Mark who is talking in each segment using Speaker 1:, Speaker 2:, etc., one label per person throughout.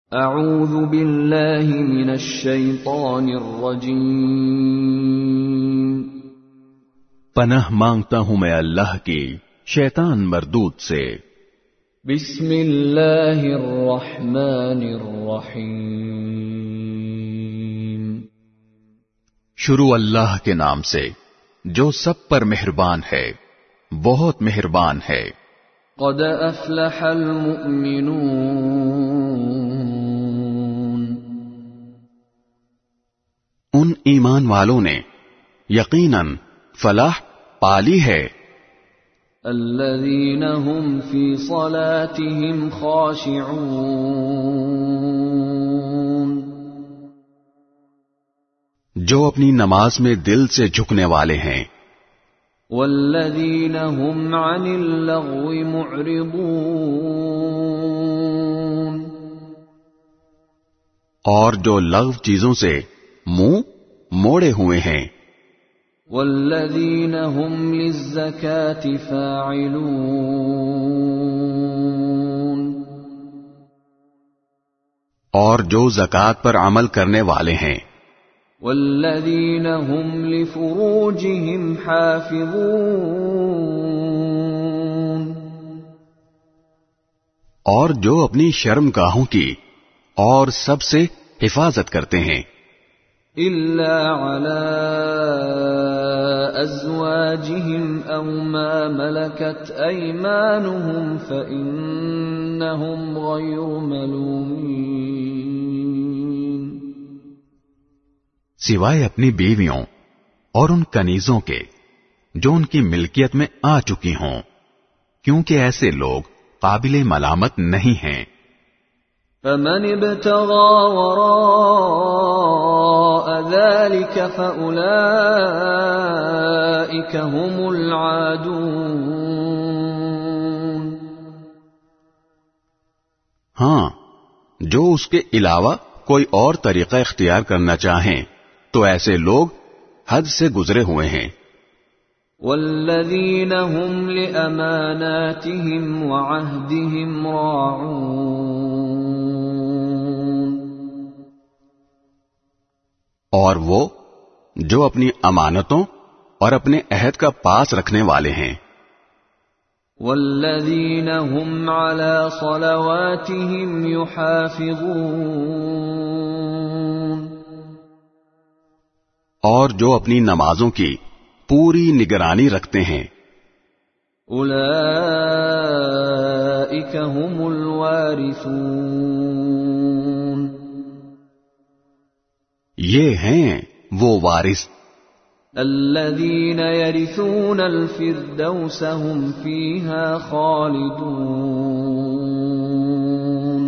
Speaker 1: اعوذ باللہ من الشیطان الرجیم،
Speaker 2: پناہ مانگتا ہوں میں اللہ کی شیطان مردود سے۔
Speaker 1: بسم اللہ الرحمن الرحیم،
Speaker 2: شروع اللہ کے نام سے جو سب پر مہربان ہے، بہت مہربان ہے۔
Speaker 1: قد افلح المؤمنون،
Speaker 2: ان ایمان والوں نے یقیناً فلاح پالی ہے۔
Speaker 1: الذین هم فی صلاتهم خاشعون،
Speaker 2: جو اپنی نماز میں دل سے جھکنے والے ہیں۔
Speaker 1: والذین هم عن اللغو معرضون،
Speaker 2: اور جو لغو چیزوں سے منہ موڑے ہوئے ہیں۔
Speaker 1: والذین هم للزکاة فاعلون،
Speaker 2: اور جو زکوٰۃ پر عمل کرنے والے ہیں۔
Speaker 1: والذین هم لفروجهم حافظون،
Speaker 2: اور جو اپنی شرم گاہوں کی اور سب سے حفاظت کرتے ہیں۔
Speaker 1: الا علی ازواجهم او ما ملکت ایمانهم فانہم غیر ملومین،
Speaker 2: سوائے اپنی بیویوں اور ان کنیزوں کے جو ان کی ملکیت میں آ چکی ہوں، کیونکہ ایسے لوگ قابل ملامت نہیں ہیں۔
Speaker 1: فمن ابتغى وراء ذلك فأولئك هم العادون،
Speaker 2: ہاں، جو اس کے علاوہ کوئی اور طریقہ اختیار کرنا چاہیں تو ایسے لوگ حد سے گزرے ہوئے ہیں۔
Speaker 1: والذین هم لأماناتهم وعهدهم راعون،
Speaker 2: اور وہ جو اپنی امانتوں اور اپنے عہد کا پاس رکھنے والے ہیں۔
Speaker 1: والذین هم علی صلواتهم یحافظون،
Speaker 2: اور جو اپنی نمازوں کی پوری نگرانی رکھتے ہیں۔
Speaker 1: اولئک هم الوارثون،
Speaker 2: یہ ہیں وہ وارث
Speaker 1: الذین یرثون الفردوس هم فیہا خالدون،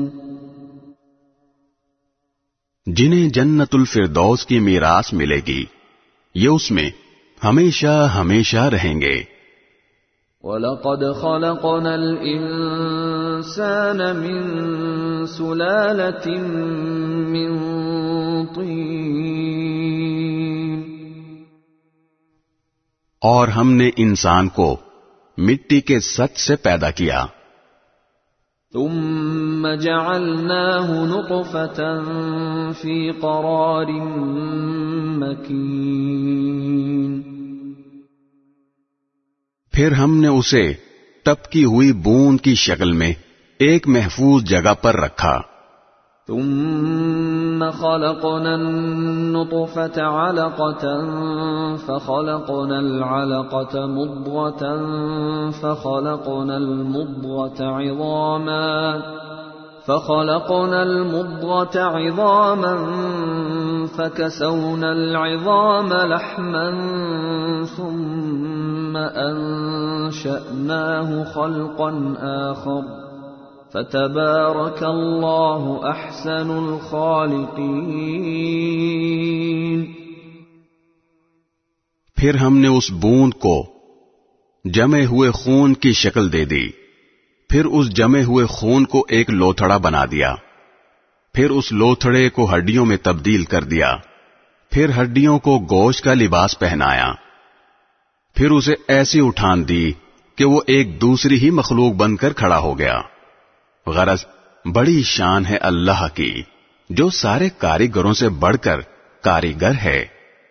Speaker 2: جنہیں جنت الفردوس کی میراث ملے گی، یہ اس میں ہمیشہ ہمیشہ رہیں گے۔
Speaker 1: وَلَقَدْ خَلَقْنَا الْإِنسَانَ مِنْ سُلَالَةٍ مِّنْ طِينٍ،
Speaker 2: اور ہم نے انسان کو مٹی کے سط سے پیدا کیا۔
Speaker 1: ثُمَّ جَعَلْنَاهُ نُطْفَةً فِي قَرَارٍ مَّكِينٍ،
Speaker 2: پھر ہم نے اسے ٹپکی ہوئی بوند کی شکل میں ایک محفوظ جگہ پر رکھا۔
Speaker 1: ثم خلقنا النطفة علقة فخلقنا العلقة مضغة فخلقنا المضغة عظاما فكسونا العظام لحما ثم أنشأناه خلقا آخر فتبارك اللہ احسن الخالقین،
Speaker 2: پھر ہم نے اس بوند کو جمے ہوئے خون کی شکل دے دی، پھر اس جمے ہوئے خون کو ایک لوتھڑا بنا دیا، پھر اس لوتھڑے کو ہڈیوں میں تبدیل کر دیا، پھر ہڈیوں کو گوشت کا لباس پہنایا، پھر اسے ایسی اٹھان دی کہ وہ ایک دوسری ہی مخلوق بن کر کھڑا ہو گیا۔ غرض بڑی شان ہے اللہ کی جو سارے کاریگروں سے بڑھ کر کاریگر ہے.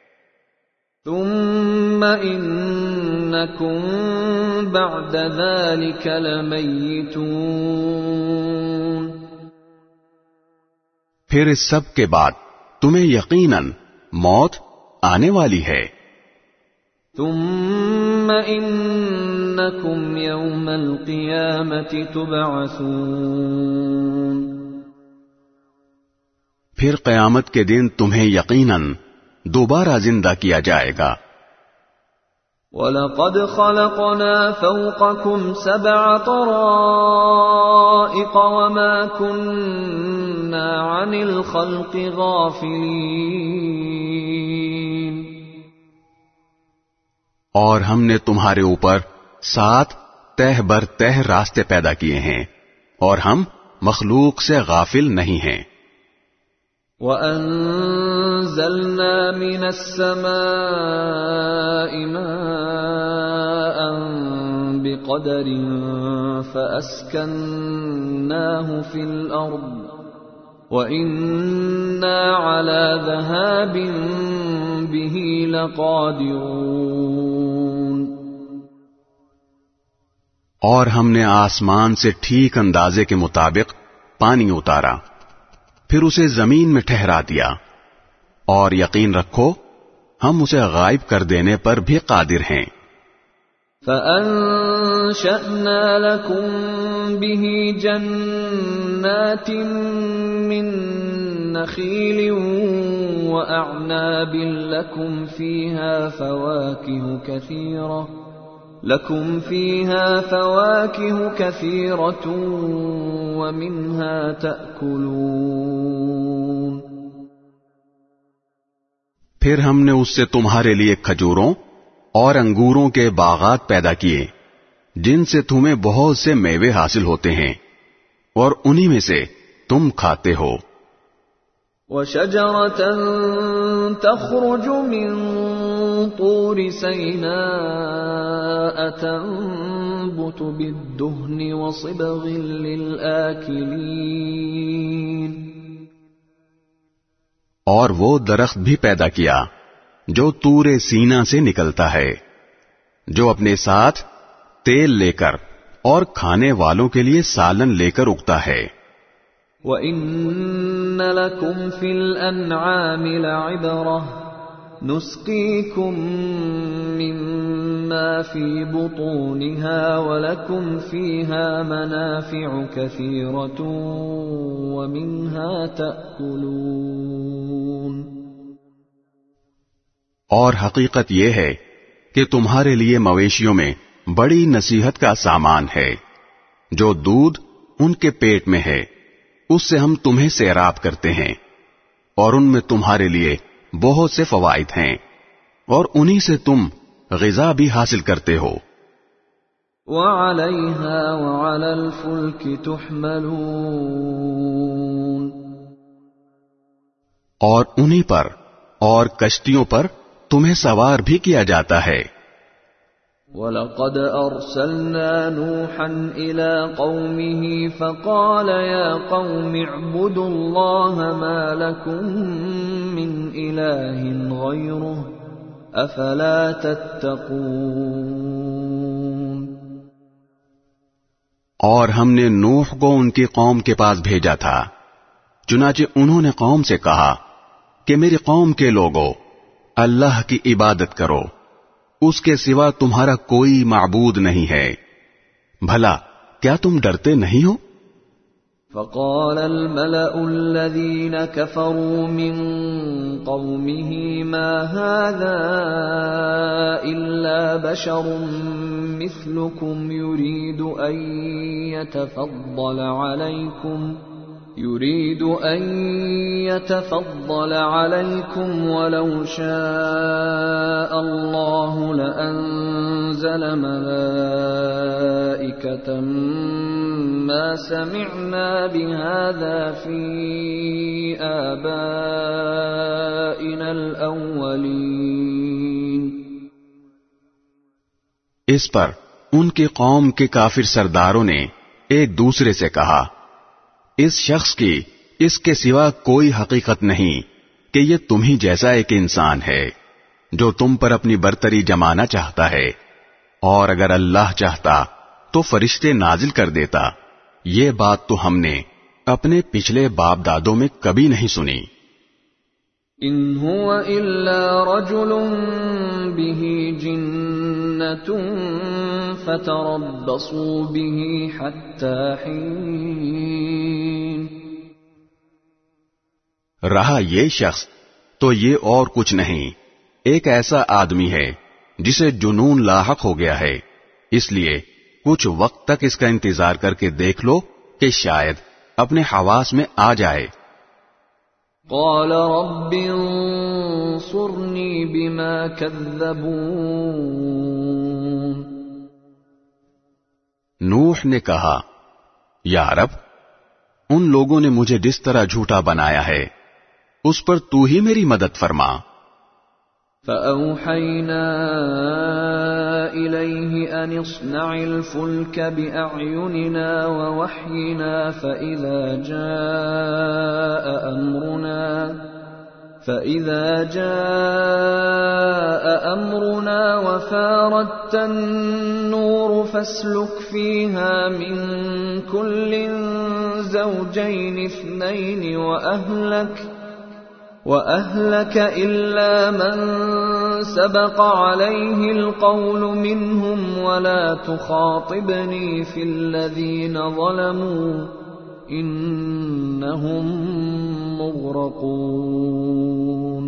Speaker 1: ثم انکم بعد ذلك لمیتون.
Speaker 2: پھر اس سب کے بعد تمہیں یقیناً موت آنے والی ہے.
Speaker 1: ثم انکم یوم القیامة تبعثون.
Speaker 2: پھر قیامت کے دن تمہیں یقیناً دوبارہ زندہ کیا جائے گا.
Speaker 1: وَلَقَدْ خَلَقْنَا فَوْقَكُمْ سَبْعَ طَرَائِقَ وَمَا كُنَّا عَنِ الْخَلْقِ غَافِلِينَ.
Speaker 2: اور ہم نے تمہارے اوپر 7 تہ بر تہ راستے پیدا کیے ہیں اور ہم مخلوق سے غافل نہیں ہیں.
Speaker 1: وَأَنزَلْنَا مِنَ السَّمَاءِ مَاءً بِقَدَرٍ فَأَسْكَنَّاهُ فِي الْأَرْضِ وَإِنَّا عَلَى ذَهَابٍ بِهِ لَقَادِرُونَ.
Speaker 2: اور ہم نے آسمان سے ٹھیک اندازے کے مطابق پانی اتارا پھر اسے زمین میں ٹھہرا دیا اور یقین رکھو ہم اسے غائب کر دینے پر بھی قادر ہیں.
Speaker 1: فَأَنشَأْنَا لَكُم بِهِ جَنَّاتٍ مِّن نَّخِيلٍ وَأَعْنَابٍ لَّكُمْ فِيهَا فَوَاكِهُ كَثِيرَةٌ وَمِنْهَا تَأْكُلُونَ.
Speaker 2: پھر ہم نے اس سے تمہارے لیے کھجوروں اور انگوروں کے باغات پیدا کیے جن سے تمہیں بہت سے میوے حاصل ہوتے ہیں اور انہی میں سے تم کھاتے ہو.
Speaker 1: وَشَجَرَةً تَخْرُجُ مِن طُورِ سَيْنَاءَ تَنبُتُ بِالدُّهْنِ وَصِبْغٍ لِّلْآكِلِينَ.
Speaker 2: اور وہ درخت بھی پیدا کیا جو طور سینا سے نکلتا ہے جو اپنے ساتھ تیل لے کر اور کھانے والوں کے لیے سالن لے کر اگتا ہے.
Speaker 1: وَإِنَّ لَكُمْ فِي الْأَنْعَامِ لَعِبْرَةً نُسْقِيكُم مِّمَّا فِي بُطُونِهَا وَلَكُمْ فِيهَا مَنَافِعُ كَثِيرَةٌ وَمِنْهَا تَأْكُلُونَ.
Speaker 2: اور حقیقت یہ ہے کہ تمہارے لیے مویشیوں میں بڑی نصیحت کا سامان ہے. جو دودھ ان کے پیٹ میں ہے اس سے ہم تمہیں سیراب کرتے ہیں اور ان میں تمہارے لیے بہت سے فوائد ہیں اور انہی سے تم غذا بھی حاصل کرتے ہو.
Speaker 1: وَعَلَيْهَا وَعَلَى الْفُلْكِ تُحْمَلُونَ.
Speaker 2: اور انہی پر اور کشتیوں پر تمہیں سوار بھی کیا جاتا ہے.
Speaker 1: وَلَقَدْ أَرْسَلْنَا نُوحًا إِلَىٰ قَوْمِهِ فَقَالَ يَا قَوْمِ اعْبُدُوا اللَّهَ مَا لَكُم مِّنْ إِلَٰهٍ غَيْرُهُ أَفَلَا تَتَّقُونَ.
Speaker 2: اور ہم نے نوح کو ان کی قوم کے پاس بھیجا تھا چنانچہ انہوں نے قوم سے کہا کہ میری قوم کے لوگوں اللہ کی عبادت کرو اس کے سوا تمہارا کوئی معبود نہیں ہے بھلا کیا تم ڈرتے نہیں ہو.
Speaker 1: فقال الملأ الذين كفروا من قومه ما هذا إلا بشر مثلكم يريد أن يتفضل عليكم ولو شاء الله لأنزل ملائكة ما سمعنا بهذا في آبائنا الأولين.
Speaker 2: اس پر ان کی قوم کے کافر سرداروں نے ایک دوسرے سے کہا اس شخص کی اس کے سوا کوئی حقیقت نہیں کہ یہ تم ہی جیسا ایک انسان ہے جو تم پر اپنی برتری جمانا چاہتا ہے، اور اگر اللہ چاہتا تو فرشتے نازل کر دیتا۔ یہ بات تو ہم نے اپنے پچھلے باپ دادوں میں کبھی نہیں سنی۔
Speaker 1: ان هو الا رجل به جنة فتربصوا به حتى حين۔
Speaker 2: رہا یہ شخص تو یہ اور کچھ نہیں، ایک ایسا آدمی ہے جسے جنون لاحق ہو گیا ہے، اس لیے کچھ وقت تک اس کا انتظار کر کے دیکھ لو کہ شاید اپنے حواس میں آ جائے۔
Speaker 1: قال رب انصرنی بما کذبون۔
Speaker 2: نوح نے کہا، یا رب، ان لوگوں نے مجھے جس طرح جھوٹا بنایا ہے اس پر تو ہی میری مدد فرما۔
Speaker 1: فأوحينا إليه أن اصنع الفلك بأعيننا ووحينا فإذا جاء أمرنا وفارت النور فاسلك فيها من كل زوجين اثنين وأهلك إلا من سبق عليه القول منهم ولا تخاطبني في الذين ظلموا إنهم مغرقون۔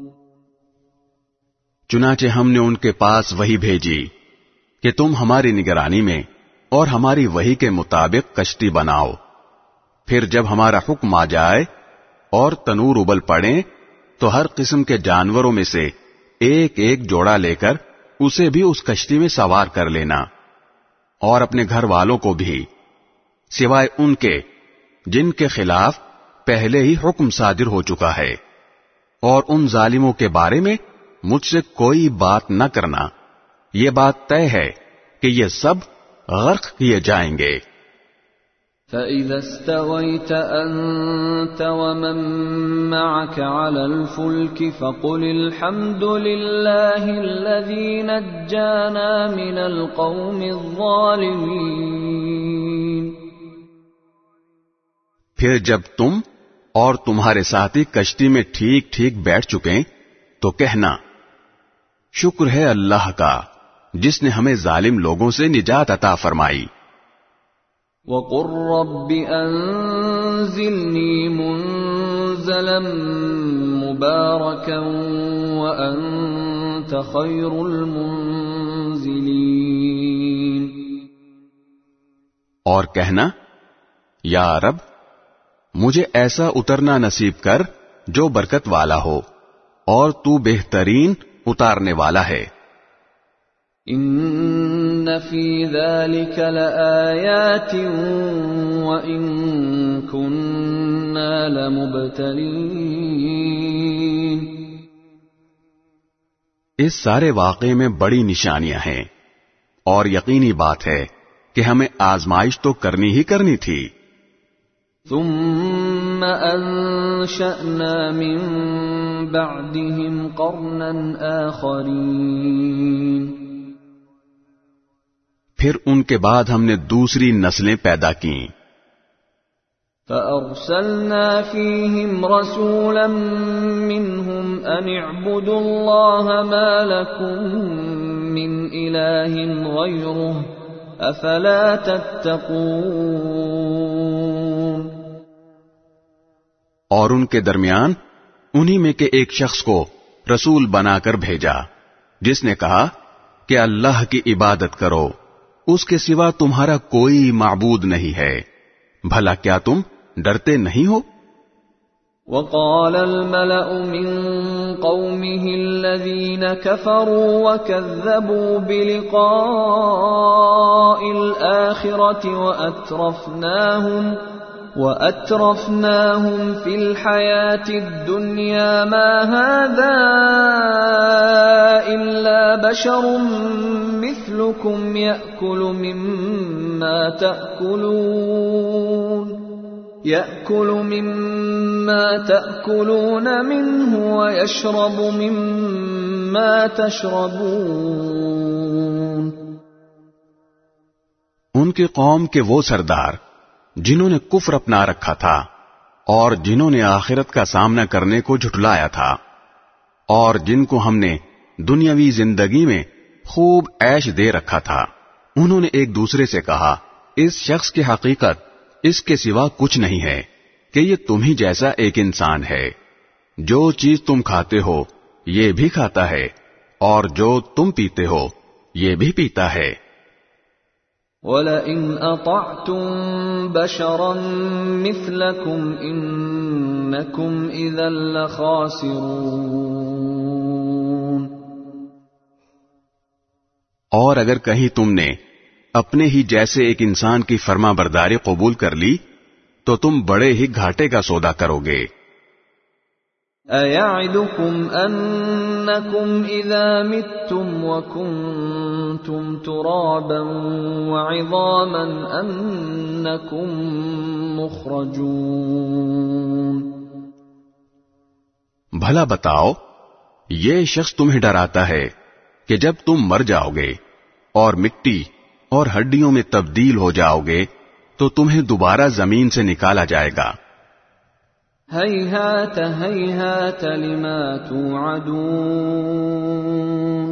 Speaker 2: چنانچہ ہم نے ان کے پاس وحی بھیجی کہ تم ہماری نگرانی میں اور ہماری وحی کے مطابق کشتی بناؤ، پھر جب ہمارا حکم آ جائے اور تنور ابل پڑے تو ہر قسم کے جانوروں میں سے ایک ایک جوڑا لے کر اسے بھی اس کشتی میں سوار کر لینا، اور اپنے گھر والوں کو بھی، سوائے ان کے جن کے خلاف پہلے ہی حکم صادر ہو چکا ہے، اور ان ظالموں کے بارے میں مجھ سے کوئی بات نہ کرنا، یہ بات طے ہے کہ یہ سب غرق کیے جائیں گے۔
Speaker 1: فَإِذَا اسْتَوَيْتَ أَنْتَ وَمَن مَّعَكَ عَلَى الْفُلْكِ فَقُلِ الْحَمْدُ لِلَّهِ الَّذِي نَجَّانَا مِنَ الْقَوْمِ الظَّالِمِينَ۔
Speaker 2: پھر جب تم اور تمہارے ساتھی کشتی میں ٹھیک ٹھیک بیٹھ چکیں تو کہنا، شکر ہے اللہ کا جس نے ہمیں ظالم لوگوں سے نجات عطا فرمائی۔
Speaker 1: وَقُلْ رَبِّ أَنزِلْنِي مُنزَلًا مُبَارَكًا وَأَنْتَ خَيْرُ الْمُنزِلِينَ۔
Speaker 2: اور کہنا، یا رب، مجھے ایسا اترنا نصیب کر جو برکت والا ہو، اور تو بہترین اتارنے والا ہے۔
Speaker 1: ان فی ذلک لآیات وإن كنا لمبتلین۔
Speaker 2: اس سارے واقعے میں بڑی نشانیاں ہیں، اور یقینی بات ہے کہ ہمیں آزمائش تو کرنی ہی کرنی تھی۔
Speaker 1: ثم انشأنا من بعدهم قرنا آخرین۔
Speaker 2: پھر ان کے بعد ہم نے دوسری نسلیں پیدا کیں۔
Speaker 1: فأرسلنا فيهم رسولا منهم أن اعبدوا الله ما لكم من إله غيره أفلا تتقون۔
Speaker 2: اور ان کے درمیان انہی میں کے ایک شخص کو رسول بنا کر بھیجا جس نے کہا کہ اللہ کی عبادت کرو، اس کے سوا تمہارا کوئی معبود نہیں ہے، بھلا کیا تم ڈرتے نہیں ہو؟
Speaker 1: وقال الملأ من قومه الذين كفروا وكذبوا بلقاء الآخرة وأترفناهم في الحياة الدنيا ما هذا إلا بشر مثلكم يأكل مما تأكلون يأكل مما تأكلون منه ويشرب مما تشربون.
Speaker 2: ان کی قوم کے وہ سردار جنہوں نے کفر اپنا رکھا تھا اور جنہوں نے آخرت کا سامنا کرنے کو جھٹلایا تھا اور جن کو ہم نے دنیاوی زندگی میں خوب عیش دے رکھا تھا، انہوں نے ایک دوسرے سے کہا اس شخص کی حقیقت اس کے سوا کچھ نہیں ہے کہ یہ تم ہی جیسا ایک انسان ہے، جو چیز تم کھاتے ہو یہ بھی کھاتا ہے اور جو تم پیتے ہو یہ بھی پیتا ہے.
Speaker 1: وَلَئِنْ أَطَعْتُمْ بَشَرًا مِثْلَكُمْ إِنَّكُمْ إِذًا لَخَاسِرُونَ.
Speaker 2: اور اگر کہیں تم نے اپنے ہی جیسے ایک انسان کی فرما برداری قبول کر لی تو تم بڑے ہی گھاٹے کا سودا کرو گے.
Speaker 1: أَيَعِدُكُمْ أَنَّكُمْ إِذَا مِتُّمْ وَكُنْتُمْ تُرَابًا وَعِظَامًا أَنَّكُمْ مُخْرَجُونَ.
Speaker 2: بھلا بتاؤ یہ شخص تمہیں ڈراتا ہے کہ جب تم مر جاؤ گے اور مٹی اور ہڈیوں میں تبدیل ہو جاؤ گے تو تمہیں دوبارہ زمین سے نکالا جائے گا.
Speaker 1: هَيْهَاتَ هَيْهَاتَ لِمَا تُوعَدُونَ.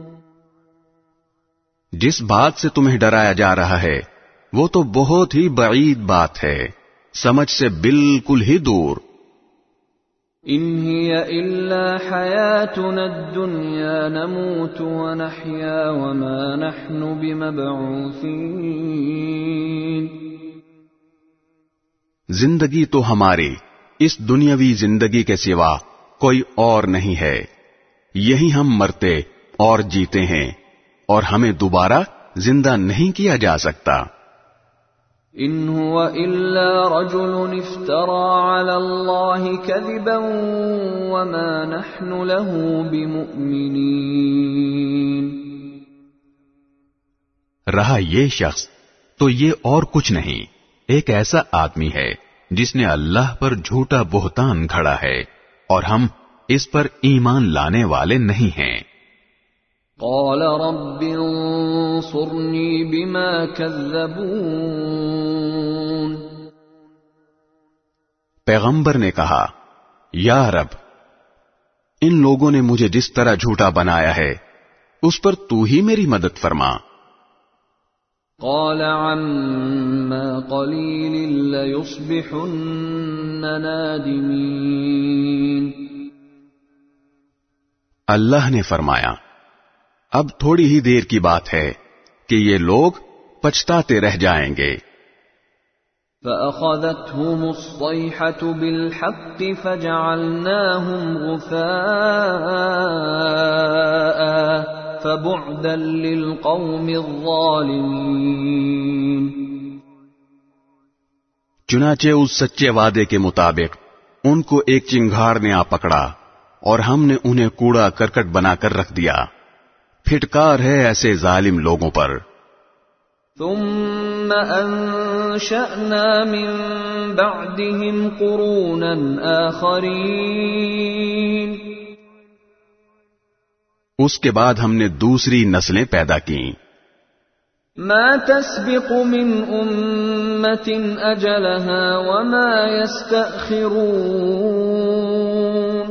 Speaker 2: جس بات سے تمہیں ڈرایا جا رہا ہے وہ تو بہت ہی بعید بات ہے، سمجھ سے بالکل ہی دور.
Speaker 1: إِنْ هِيَ إِلَّا حَيَاتُنَا الدُّنْيَا نَمُوتُ وَنَحْيَا وَمَا نَحْنُ بِمَبْعُوثِينَ. زندگی
Speaker 2: تو ہماری اس دنیاوی زندگی کے سوا کوئی اور نہیں ہے، یہی ہم مرتے اور جیتے ہیں اور ہمیں دوبارہ زندہ نہیں کیا جا سکتا.
Speaker 1: إِنْ هُوَ إِلَّا رَجُلٌ افْتَرَى عَلَى اللَّهِ كَذِبًا وَمَا نَحْنُ لَهُ بِمُؤْمِنِينَ.
Speaker 2: رہا یہ شخص تو یہ اور کچھ نہیں، ایک ایسا آدمی ہے جس نے اللہ پر جھوٹا بہتان گھڑا ہے اور ہم اس پر ایمان لانے والے نہیں ہیں.
Speaker 1: قال رب انصرنی بما كذبون.
Speaker 2: پیغمبر نے کہا یا رب ان لوگوں نے مجھے جس طرح جھوٹا بنایا ہے اس پر تو ہی میری مدد فرما.
Speaker 1: قال عما قليل ليصبحن نادمين.
Speaker 2: اللہ نے فرمایا اب تھوڑی ہی دیر کی بات ہے کہ یہ لوگ پچھتاتے رہ جائیں گے.
Speaker 1: فأخذتهم الصيحة بالحق فجعلناهم غثاء فبعدا للقوم الظالمين.
Speaker 2: چنانچہ اس سچے وعدے کے مطابق ان کو ایک چنگھاڑ نے آ پکڑا اور ہم نے انہیں کوڑا کرکٹ بنا کر رکھ دیا. پھٹکار ہے ایسے ظالم لوگوں پر.
Speaker 1: ثم انشأنا من بعدهم قرونا آخرین.
Speaker 2: اس کے بعد ہم نے دوسری نسلیں پیدا کیں.
Speaker 1: ما تسبق من امة اجلها وما يستأخرون.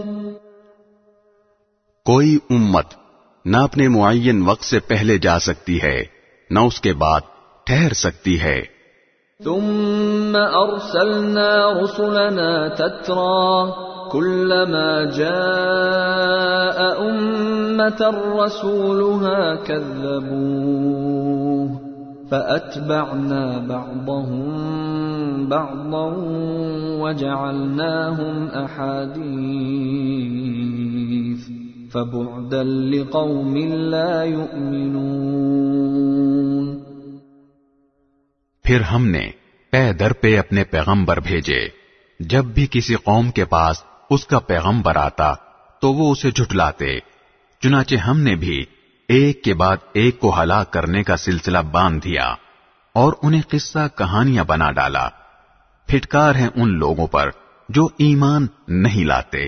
Speaker 2: کوئی امت نہ اپنے معین وقت سے پہلے جا سکتی ہے نہ اس کے بعد ٹھہر سکتی ہے.
Speaker 1: ثم ارسلنا رسلنا تترى كلما جاء امة رسولها كذبوه فاتبعنا بعضهم بعضا وجعلناهم احاديث فبعدا لقوم لا يؤمنون.
Speaker 2: پھر ہم نے پے در پہ اپنے پیغمبر بھیجے. جب بھی کسی قوم کے پاس اس کا پیغمبر آتا تو وہ اسے جھٹلاتے. چنانچہ ہم نے بھی ایک کے بعد ایک کو ہلاک کرنے کا سلسلہ باندھ دیا اور انہیں قصہ کہانیاں بنا ڈالا. پھٹکار ہے ان لوگوں پر جو ایمان نہیں لاتے۔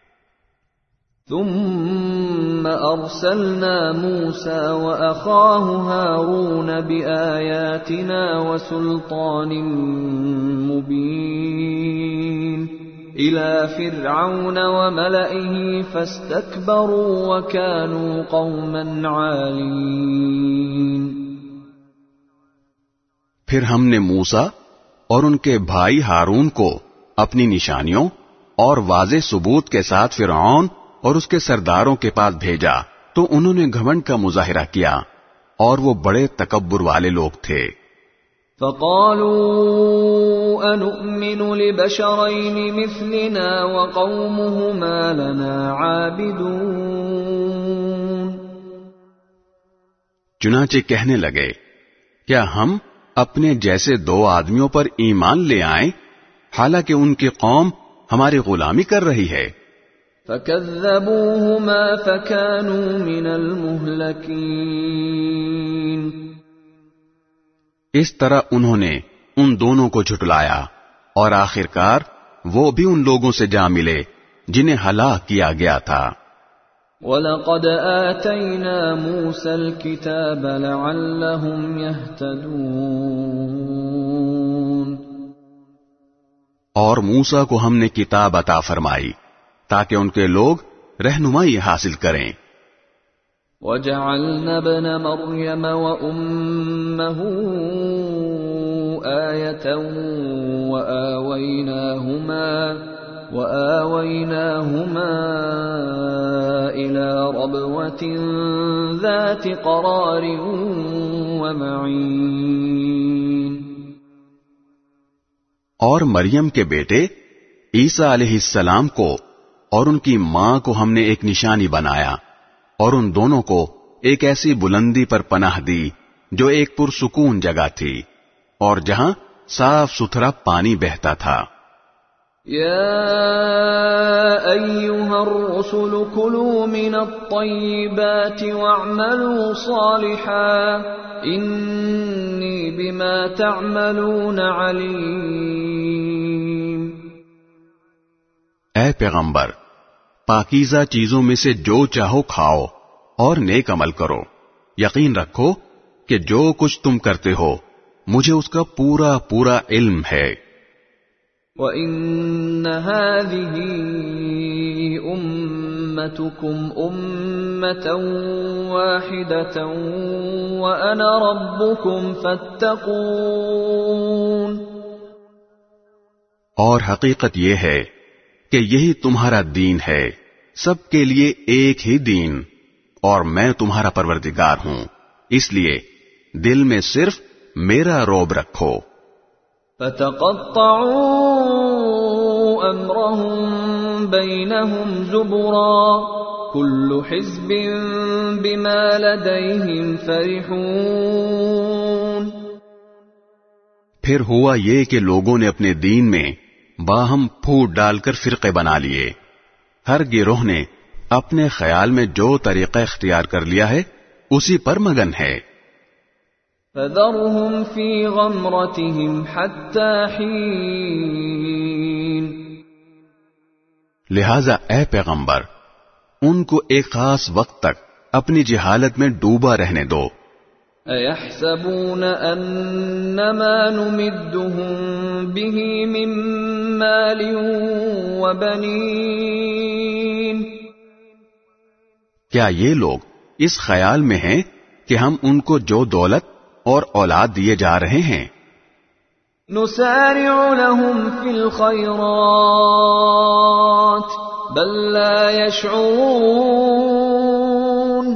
Speaker 1: ثم أرسلنا موسى وأخاه هارون بآياتنا وسلطان مبين إلى فرعون وملئه فاستكبروا وكانوا قوما عالين۔
Speaker 2: پھر ہم نے موسیٰ اور ان کے بھائی ہارون کو اپنی نشانیوں اور واضح ثبوت کے ساتھ فرعون اور اس کے سرداروں کے پاس بھیجا تو انہوں نے گھمنڈ کا مظاہرہ کیا اور وہ بڑے تکبر والے لوگ تھے۔
Speaker 1: فقالوا أنؤمن لبشرين مثلنا وقومهما لنا عابدون۔
Speaker 2: چنانچہ کہنے لگے، کیا ہم اپنے جیسے دو آدمیوں پر ایمان لے آئیں حالانکہ ان کی قوم ہماری غلامی کر رہی ہے؟
Speaker 1: فكذبوهما فكانوا من المهلكين۔
Speaker 2: اس طرح انہوں نے ان دونوں کو جھٹلایا اور آخرکار وہ بھی ان لوگوں سے جا ملے جنہیں ہلاک کیا گیا تھا۔
Speaker 1: وَلَقَدْ آتَيْنَا مُوسَى الْكِتَابَ لَعَلَّهُمْ يَهْتَدُونَ۔
Speaker 2: اور موسیٰ کو ہم نے کتاب عطا فرمائی تاکہ ان کے لوگ رہنمائی حاصل کریں۔
Speaker 1: وَجَعَلْنَا ابْنَ مَرْيَمَ وَأُمَّهُ آيَةً وَآوَيْنَاهُمَا إِلَى رَبْوَةٍ ذَاتِ قَرَارٍ وَمَعِينٍ۔
Speaker 2: اور مریم کے بیٹے عیسیٰ علیہ السلام کو اور ان کی ماں کو ہم نے ایک نشانی بنایا اور ان دونوں کو ایک ایسی بلندی پر پناہ دی جو ایک پرسکون جگہ تھی اور جہاں صاف ستھرا پانی بہتا تھا۔
Speaker 1: یا ایھا الرسل کلوا من الطیبات واعملوا صالحا انی بما تعملون علیم۔
Speaker 2: اے پیغمبر، پاکیزہ چیزوں میں سے جو چاہو کھاؤ اور نیک عمل کرو، یقین رکھو کہ جو کچھ تم کرتے ہو مجھے اس کا پورا پورا علم ہے۔
Speaker 1: وَإِنَّ هَذِهِ أُمَّتُكُمْ أُمَّةً وَاحِدَةً وَأَنَا رَبُّكُمْ فَاتَّقُونِ۔
Speaker 2: اور حقیقت یہ ہے کہ یہی تمہارا دین ہے، سب کے لیے ایک ہی دین، اور میں تمہارا پروردگار ہوں، اس لیے دل میں صرف میرا روب رکھو۔
Speaker 1: فَتَقَطَّعُوا أَمْرَهُمْ بَيْنَهُمْ زُبُرًا كُلُّ حِزْبٍ بِمَا لَدَيْهِمْ فَرِحُونَ۔
Speaker 2: پھر ہوا یہ کہ لوگوں نے اپنے دین میں باہم پھوٹ ڈال کر فرقے بنا لیے، ہر گروہ نے اپنے خیال میں جو طریقہ اختیار کر لیا ہے اسی پر مگن ہے۔
Speaker 1: فَذَرْهُمْ فِي غَمْرَتِهِمْ حَتَّى حِينٍ۔
Speaker 2: لہذا اے پیغمبر، ان کو ایک خاص وقت تک اپنی جہالت میں ڈوبا رہنے دو۔
Speaker 1: أَيَحْسَبُونَ أَنَّمَا نُمِدُّهُم بِهِ مِن مَّالٍ وَبَنِينَ۔
Speaker 2: کیا یہ لوگ اس خیال میں ہیں کہ ہم ان کو جو دولت اور اولاد دیے جا رہے ہیں؟
Speaker 1: نُسَارِعُ لَهُمْ فِي الْخَيْرَاتِ بَل لَّا يَشْعُرُونَ۔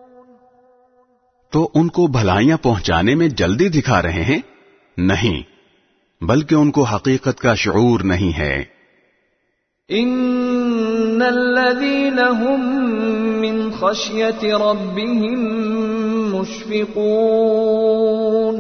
Speaker 2: تو ان کو بھلائیاں پہنچانے میں جلدی دکھا رہے ہیں؟ نہیں، بلکہ ان کو حقیقت کا شعور نہیں ہے۔
Speaker 1: ان الذين هم من خشية ربهم مشفقون۔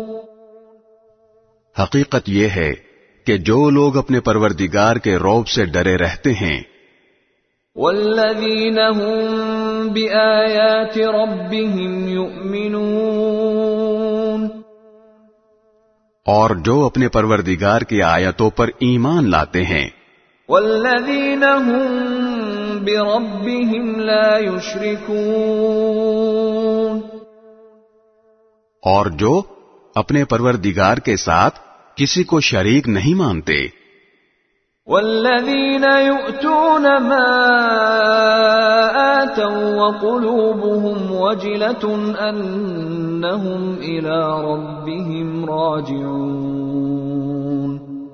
Speaker 2: حقیقت یہ ہے کہ جو لوگ اپنے پروردگار کے رعب سے ڈرے رہتے ہیں،
Speaker 1: والذین هم بآیات ربهم یؤمنون،
Speaker 2: اور جو اپنے پروردگار کی آیتوں پر ایمان لاتے ہیں،
Speaker 1: والذین هم بربهم لا یشرکون،
Speaker 2: اور جو اپنے پروردگار کے ساتھ کسی کو شریک نہیں مانتے،
Speaker 1: والذین یؤتون ما آتوا وقلوبهم وجلة انہم الی ربهم راجعون،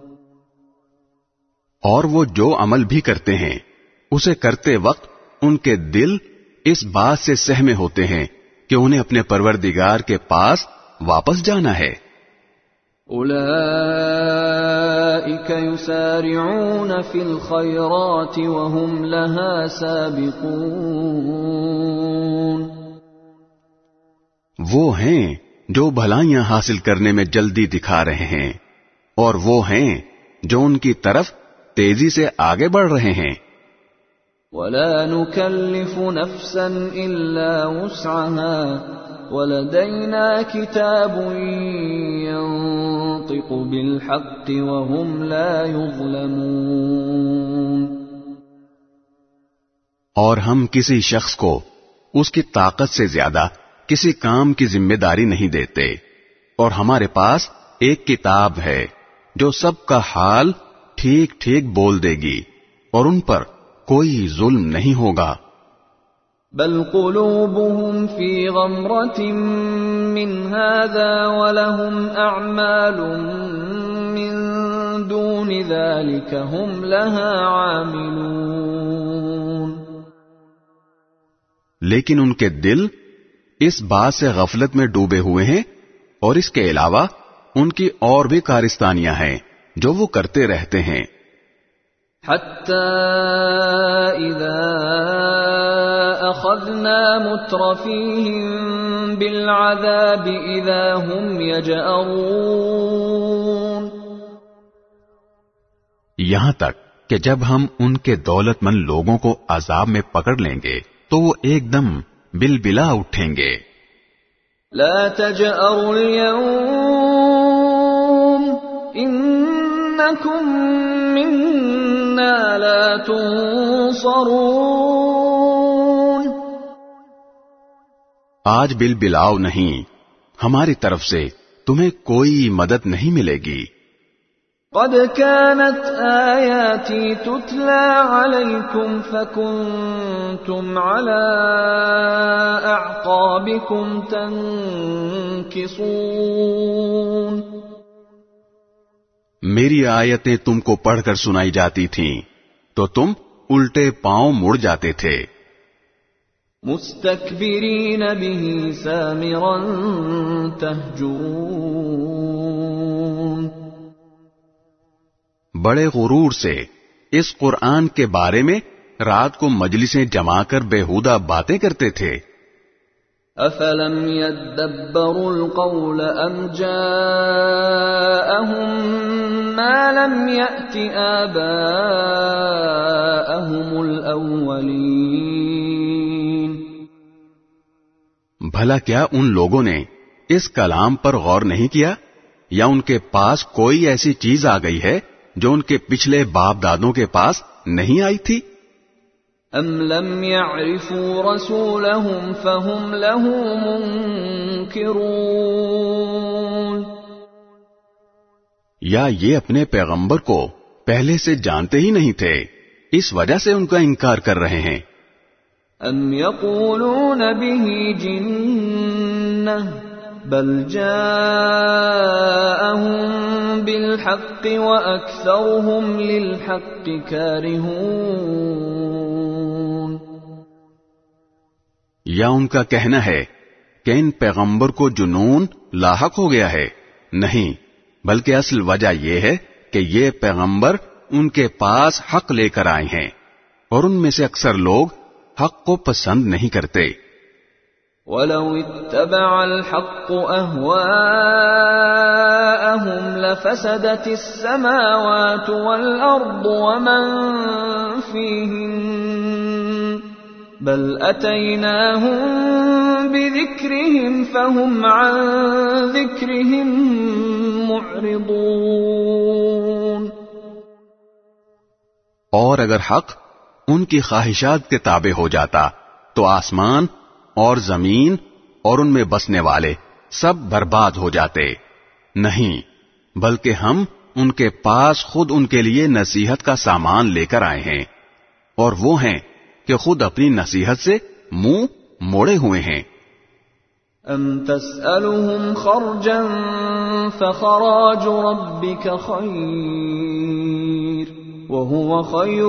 Speaker 2: اور وہ جو عمل بھی کرتے ہیں اسے کرتے وقت ان کے دل اس بات سے سہمے ہوتے ہیں کہ انہیں اپنے پروردگار کے پاس واپس جانا ہے۔
Speaker 1: اولئک یسارعون فی الخیرات وهم لها سابقون،
Speaker 2: وہ ہیں جو بھلائیاں حاصل کرنے میں جلدی دکھا رہے ہیں، اور وہ ہیں جو ان کی طرف تیزی سے آگے بڑھ رہے ہیں۔
Speaker 1: ولا نكلف نفسا الا وسعها ولدينا كتاب ينطق بالحق وهم لا يظلمون،
Speaker 2: اور ہم کسی شخص کو اس کی طاقت سے زیادہ کسی کام کی ذمہ داری نہیں دیتے، اور ہمارے پاس ایک کتاب ہے جو سب کا حال ٹھیک ٹھیک بول دے گی، اور ان پر کوئی ظلم نہیں ہوگا۔
Speaker 1: بل قلوبهم في غمرة من هذا ولهم أعمال من دون ذلك هم لها عاملون،
Speaker 2: لیکن ان کے دل اس بات سے غفلت میں ڈوبے ہوئے ہیں، اور اس کے علاوہ ان کی اور بھی کارستانیاں ہیں جو وہ کرتے رہتے ہیں۔
Speaker 1: حتى إذا أخذنا مترفيهم بالعذاب إذا هم يجأرون،
Speaker 2: یہاں تک کہ جب ہم ان کے دولت مند لوگوں کو عذاب میں پکڑ لیں گے تو وہ ایک دم بلبلا اٹھیں گے۔
Speaker 1: لا تجأروا اليوم إنكم منا لا تنصرون،
Speaker 2: آج بلبلاؤ نہیں، ہماری طرف سے تمہیں کوئی مدد نہیں ملے گی۔
Speaker 1: قد كانت آياتي تتلى عليكم فكنتم على أعقابكم تنكصون،
Speaker 2: میری آیتیں تم کو پڑھ کر سنائی جاتی تھیں تو تم الٹے پاؤں مڑ جاتے تھے۔
Speaker 1: مستكبرين به سامرا تهجرون،
Speaker 2: بڑے غرور سے اس قرآن کے بارے میں رات کو مجلسیں جما کر بیہودہ باتیں کرتے تھے۔
Speaker 1: افلم يدبروا القول ام جاءهم ما لم يأت آباءهم الاولین،
Speaker 2: بھلا کیا ان لوگوں نے اس کلام پر غور نہیں کیا، یا ان کے پاس کوئی ایسی چیز آ گئی ہے جو ان کے پچھلے باپ دادوں کے پاس نہیں آئی تھی؟
Speaker 1: ام لم يعرفوا رسولهم فهم له منکرون،
Speaker 2: یا یہ اپنے پیغمبر کو پہلے سے جانتے ہی نہیں تھے، اس وجہ سے ان کا انکار کر رہے ہیں۔
Speaker 1: ام یقولون به جنہ بل جاءهم بالحق واکثرهم للحق کارہون،
Speaker 2: یا ان کا کہنا ہے کہ ان پیغمبر کو جنون لاحق ہو گیا ہے؟ نہیں، بلکہ اصل وجہ یہ ہے کہ یہ پیغمبر ان کے پاس حق لے کر آئے ہیں، اور ان میں سے اکثر لوگ حق کو پسند نہیں کرتے۔
Speaker 1: وَلَوِ اتَّبَعَ الْحَقُّ أَهْوَاءَهُمْ لَفَسَدَتِ السَّمَاوَاتُ وَالْأَرْضُ وَمَنْ فِيهِنَّ بَلْ أَتَيْنَاهُمْ بِذِكْرِهِمْ فَهُمْ عَنْ ذِكْرِهِمْ معرضون.
Speaker 2: اور اگر حق ان کی خواہشات کے تابع ہو جاتا تو آسمان اور زمین اور ان میں بسنے والے سب برباد ہو جاتے. نہیں، بلکہ ہم ان کے پاس خود ان کے لیے نصیحت کا سامان لے کر آئے ہیں، اور وہ ہیں کہ خود اپنی نصیحت سے منہ موڑے ہوئے ہیں.
Speaker 1: ام تسألهم خرجا فخراج ربك خیر وهو خیر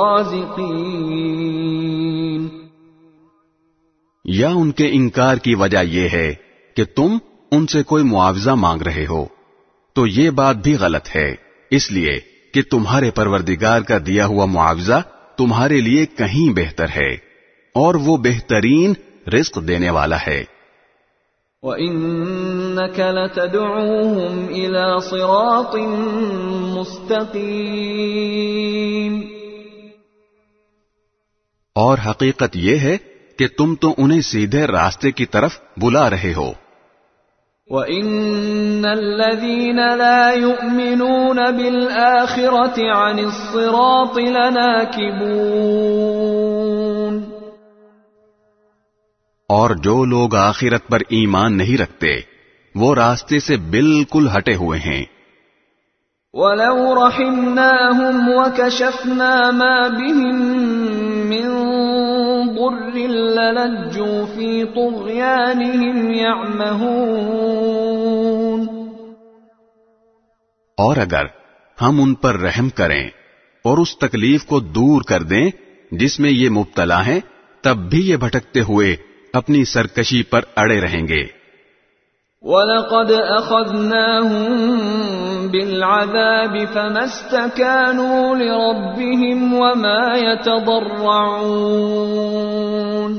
Speaker 1: الرازقین.
Speaker 2: یا ان کے انکار کی وجہ یہ ہے کہ تم ان سے کوئی معاوضہ مانگ رہے ہو، تو یہ بات بھی غلط ہے، اس لیے کہ تمہارے پروردگار کا دیا ہوا معاوضہ تمہارے لیے کہیں بہتر ہے، اور وہ بہترین رزق دینے والا ہے.
Speaker 1: وَإِنَّكَ لَتَدْعُوهُمْ إِلَى صِرَاطٍ مُسْتَقِيمٍ.
Speaker 2: اور حقیقت یہ ہے کہ تم تو انہیں سیدھے راستے کی طرف بلا رہے ہو.
Speaker 1: وَإِنَّ الَّذِينَ لَا يُؤْمِنُونَ بِالْآخِرَةِ عَنِ الصِّرَاطِ لَنَاكِبُونَ. اور جو لوگ آخرت پر ایمان نہیں رکھتے وہ راستے سے بالکل ہٹے ہوئے ہیں. وَلَوْ رَحِمْنَاهُمْ وَكَشَفْنَا مَا بِهِمْ مِنْ ضُرٍّ لَلَجُّوا فِي طُغْيَانِهِمْ يَعْمَهُونَ.
Speaker 2: اور اگر ہم ان پر رحم کریں اور اس تکلیف کو دور کر دیں جس میں یہ مبتلا ہیں، تب بھی یہ بھٹکتے ہوئے اپنی سرکشی پر اڑے رہیں گے.
Speaker 1: وَلَقَدْ أَخَذْنَاهُمْ بِالْعَذَابِ فَمَا اسْتَكَانُوا لِرَبِّهِمْ وَمَا يَتَضَرَّعُونَ.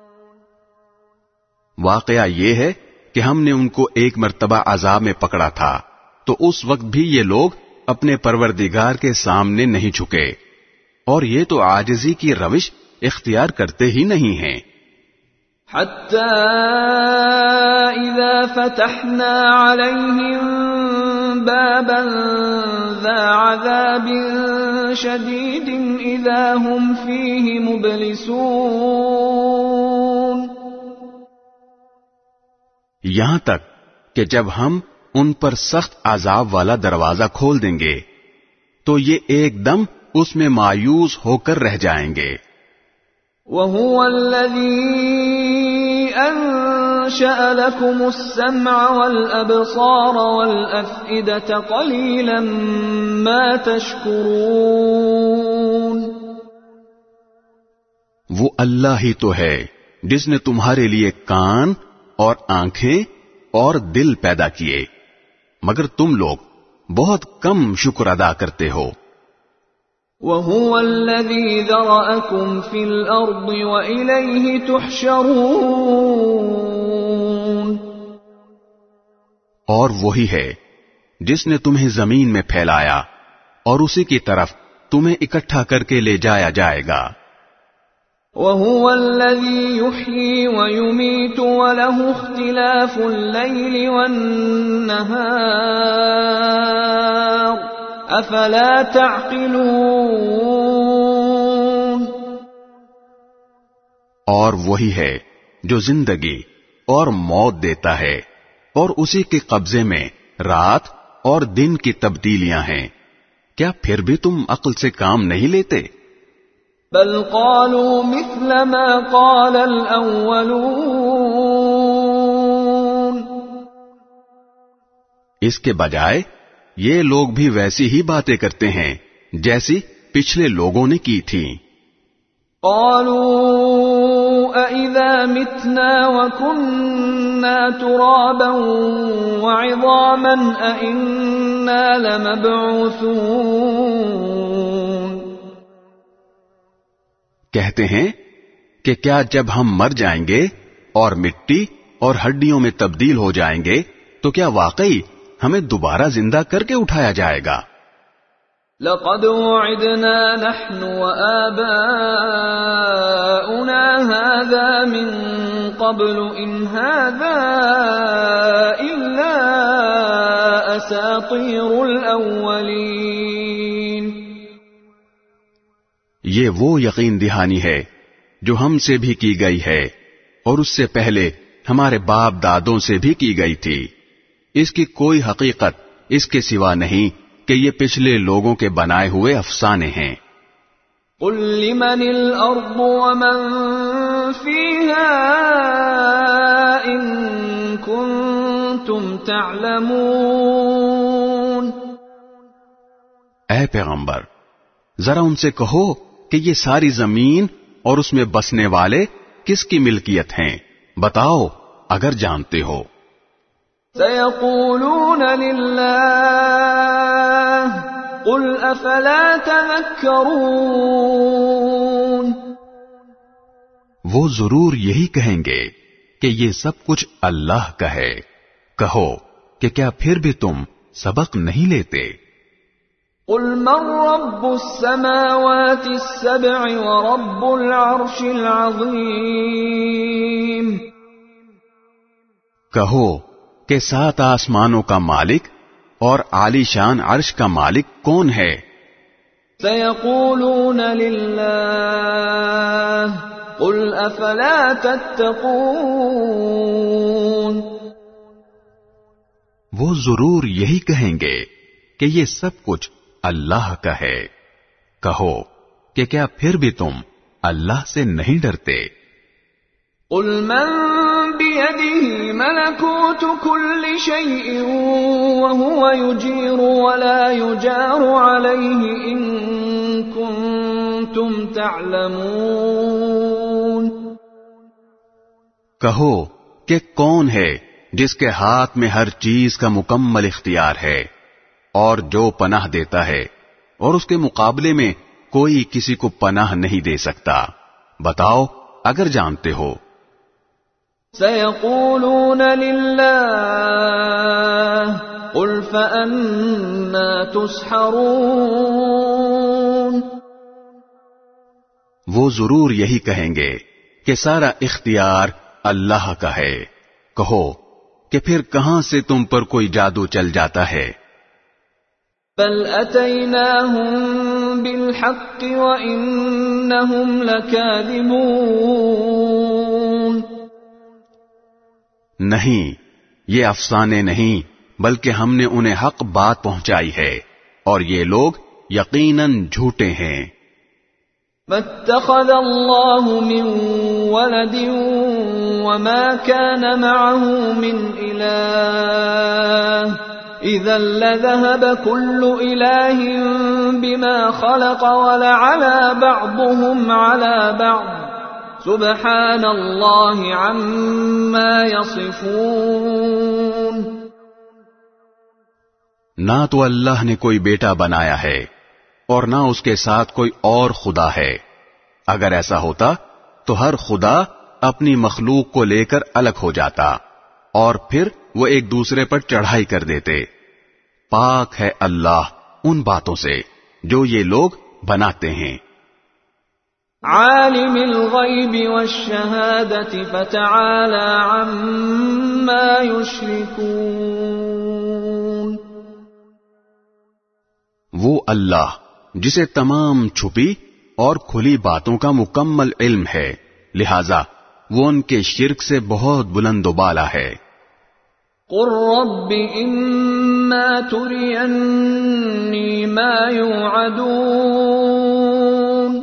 Speaker 2: واقعہ یہ ہے کہ ہم نے ان کو ایک مرتبہ عذاب میں پکڑا تھا تو اس وقت بھی یہ لوگ اپنے پروردگار کے سامنے نہیں جھکے، اور یہ تو عاجزی کی روش اختیار کرتے ہی نہیں ہیں.
Speaker 1: حَتَّى إِذَا فَتَحْنَا عَلَيْهِمْ بَابًا ذَا عَذَابٍ شَدِيدٍ إِذَا هُمْ فِيهِ مُبْلِسُونَ.
Speaker 2: یہاں تک کہ جب ہم ان پر سخت عذاب والا دروازہ کھول دیں گے تو یہ ایک دم اس میں مایوس ہو کر رہ جائیں گے.
Speaker 1: وَهُوَ الَّذِي أَنشَأَ لَكُمُ السَّمْعَ وَالْأَبْصَارَ وَالْأَفْئِدَةَ قَلِيلًا مَا تَشْكُرُونَ.
Speaker 2: وہ اللہ ہی تو ہے جس نے تمہارے لیے کان اور آنکھیں اور دل پیدا کیے، مگر تم لوگ بہت کم شکر ادا کرتے ہو.
Speaker 1: وَهُوَ الَّذِي ذَرَأَكُمْ فِي الْأَرْضِ وَإِلَيْهِ تُحْشَرُونَ.
Speaker 2: اور وہی ہے جس نے تمہیں زمین میں پھیلایا اور اسی کی طرف تمہیں اکٹھا کر کے لے جایا جائے گا.
Speaker 1: وَهُوَ الَّذِي يُحْيِي وَيُمِيتُ وَلَهُ اخْتِلَافُ اللَّيْلِ وَالنَّهَارِ أَفَلَا تَعْقِلُونَ. اور
Speaker 2: وہی ہے جو زندگی اور موت دیتا ہے، اور اسی کے قبضے میں رات اور دن کی تبدیلیاں ہیں. کیا پھر بھی تم عقل سے کام نہیں لیتے؟
Speaker 1: بل قالوا مثل ما قال الأولون.
Speaker 2: اس کے بجائے یہ لوگ بھی ویسی ہی باتیں کرتے ہیں جیسی پچھلے لوگوں نے کی تھی.
Speaker 1: قالوا أَإِذَا مِتْنَا وَكُنَّا تُرَابًا وَعِظَامًا أَإِنَّا لَمَبْعُوثُونَ.
Speaker 2: کہتے ہیں کہ کیا جب ہم مر جائیں گے اور مٹی اور ہڈیوں میں تبدیل ہو جائیں گے تو کیا واقعی ہمیں دوبارہ زندہ کر کے اٹھایا جائے گا؟
Speaker 1: لقد وعدنا نحن وآباؤنا هذا من قبل إن هذا إلا أساطير أَسَاطِيرُ الْأَوَّلِينَ.
Speaker 2: یہ وہ یقین دہانی ہے جو ہم سے بھی کی گئی ہے اور اس سے پہلے ہمارے باپ دادوں سے بھی کی گئی تھی. اس کی کوئی حقیقت اس کے سوا نہیں کہ یہ پچھلے لوگوں کے بنائے ہوئے افسانے ہیں.
Speaker 1: قُلْ لِمَنِ الْأَرْضُ وَمَنْ فِيهَا إِن كُنتُمْ تَعْلَمُونَ.
Speaker 2: اے پیغمبر، ذرا ان سے کہو کہ یہ ساری زمین اور اس میں بسنے والے کس کی ملکیت ہیں، بتاؤ اگر جانتے ہو.
Speaker 1: سَيَقُولُونَ لِلَّهِ قُلْ أَفَلَا تَذَكَّرُونَ.
Speaker 2: وہ ضرور یہی کہیں گے کہ یہ سب کچھ اللہ کا ہے. کہو کہ کیا پھر بھی تم سبق نہیں لیتے؟
Speaker 1: قُلْ مَنْ رَبُّ السَّمَاوَاتِ السَّبْعِ وَرَبُّ الْعَرْشِ الْعَظِيمِ.
Speaker 2: کہو کہ 7 آسمانوں کا مالک اور عالی شان عرش کا مالک کون ہے؟
Speaker 1: سَيَقُولُونَ لِلَّهِ قُلْ أَفَلَا تَتَّقُونَ.
Speaker 2: وہ ضرور یہی کہیں گے کہ یہ سب کچھ اللہ کا ہے. کہو کہ کیا پھر بھی تم اللہ سے نہیں ڈرتے؟
Speaker 1: قُلْ مَنْ بِيَدِهِ مَلَكُوتُ كُلِّ شَيْءٍ وَهُوَ يُجِيرُ وَلَا يُجَارُ عَلَيْهِ إِن كُنتُمْ تَعْلَمُونَ.
Speaker 2: کہو کہ کون ہے جس کے ہاتھ میں ہر چیز کا مکمل اختیار ہے اور جو پناہ دیتا ہے اور اس کے مقابلے میں کوئی کسی کو پناہ نہیں دے سکتا، بتاؤ اگر جانتے ہو.
Speaker 1: سَيَقُولُونَ لِلَّهِ قُلْ فَأَنَّى تُسْحَرُونَ.
Speaker 2: وہ ضرور یہی کہیں گے کہ سارا اختیار اللہ کا ہے. کہو کہ پھر کہاں سے تم پر کوئی جادو چل جاتا ہے؟
Speaker 1: بَلْ أَتَيْنَاهُمْ بِالْحَقِّ وَإِنَّهُمْ لَكَاذِبُونَ.
Speaker 2: نہیں، یہ افسانے نہیں بلکہ ہم نے انہیں حق بات پہنچائی ہے اور یہ لوگ یقیناً جھوٹے ہیں.
Speaker 1: مَتَّخَذَ اللَّهُ مِن وَلَدٍ وَمَا كَانَ مَعَهُ مِنْ إِلَٰهٍ إِذًا لَّذَهَبَ كُلُّ إِلَٰهٍ بِمَا خَلَقَ وَلَعَلَا بَعْضُهُمْ عَلَى بَعْضٍ سُبْحَانَ اللَّهِ عَمَّا يَصِفُونَ.
Speaker 2: نہ تو اللہ نے کوئی بیٹا بنایا ہے اور نہ اس کے ساتھ کوئی اور خدا ہے. اگر ایسا ہوتا تو ہر خدا اپنی مخلوق کو لے کر الگ ہو جاتا اور پھر وہ ایک دوسرے پر چڑھائی کر دیتے. پاک ہے اللہ ان باتوں سے جو یہ لوگ بناتے ہیں.
Speaker 1: عالم الغیب والشہادۃ فتعالی عما یشرکون.
Speaker 2: وہ اللہ جسے تمام چھپی اور کھلی باتوں کا مکمل علم ہے، لہذا وہ ان کے شرک سے بہت بلند و بالا ہے.
Speaker 1: قل رب اما ترینی ما یوعدون.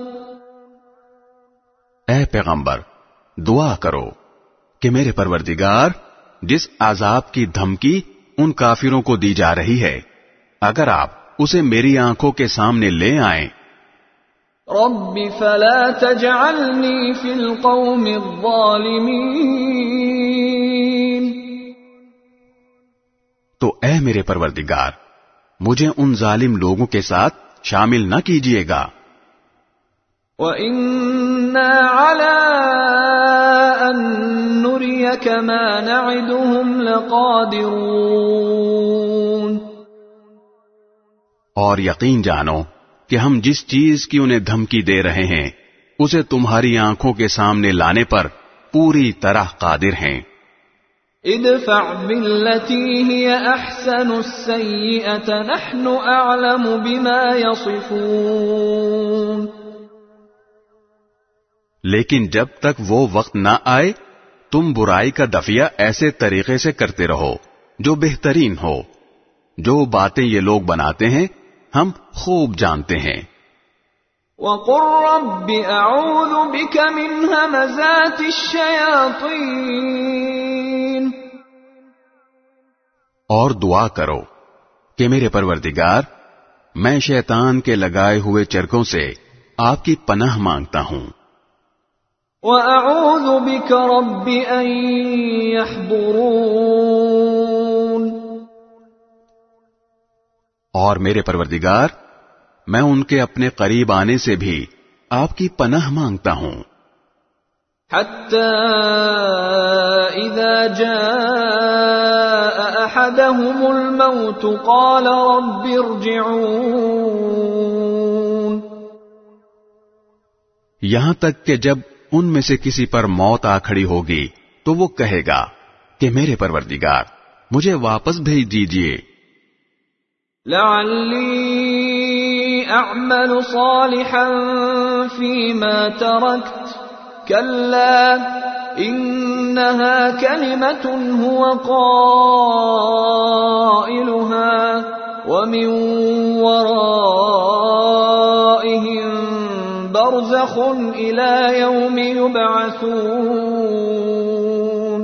Speaker 2: اے پیغمبر، دعا کرو کہ میرے پروردگار جس عذاب کی دھمکی ان کافروں کو دی جا رہی ہے، اگر آپ اسے میری آنکھوں کے سامنے لے آئیں.
Speaker 1: رب فلا تجعلنی فی القوم الظالمین.
Speaker 2: تو اے میرے پروردگار، مجھے ان ظالم لوگوں کے ساتھ شامل نہ کیجیے گا.
Speaker 1: وَإِنَّا عَلَىٰ أَن نُّرِيَكَ مَا نَعِدُهُمْ لَقَادِرُونَ.
Speaker 2: اور یقین جانو کہ ہم جس چیز کی انہیں دھمکی دے رہے ہیں اسے تمہاری آنکھوں کے سامنے لانے پر پوری طرح قادر ہیں.
Speaker 1: ادفع بالتي هي احسن السيئة نحن اعلم بما يصفون.
Speaker 2: لیکن جب تک وہ وقت نہ آئے تم برائی کا دفیہ ایسے طریقے سے کرتے رہو جو بہترین ہو. جو باتیں یہ لوگ بناتے ہیں ہم خوب جانتے ہیں.
Speaker 1: وَقُلْ رَبِّ أَعُوذُ بِكَ مِنْ هَمَزَاتِ الشَّيَاطِينِ.
Speaker 2: اور دعا کرو کہ میرے پروردگار میں شیطان کے لگائے ہوئے چرکوں سے آپ کی پناہ مانگتا ہوں.
Speaker 1: وَأَعُوذُ بِكَ رَبِّ أَن يَحْضُرُونِ.
Speaker 2: اور میرے پروردگار میں ان کے اپنے قریب آنے سے بھی آپ کی پناہ مانگتا ہوں.
Speaker 1: حَتَّى إِذَا جَاءَ أَحَدَهُمُ الْمَوْتُ قَالَ رَبِّ ارْجِعُونِ.
Speaker 2: یہاں تک کہ جب ان میں سے کسی پر موت آ کھڑی ہوگی تو وہ کہے گا کہ میرے پروردگار مجھے واپس بھیج دیجیے.
Speaker 1: لعلی اعمل صالحا فیما ترکت کلا انها کلمۃ هو قائلها ومن ورائهم برزخ الى یوم یبعثون.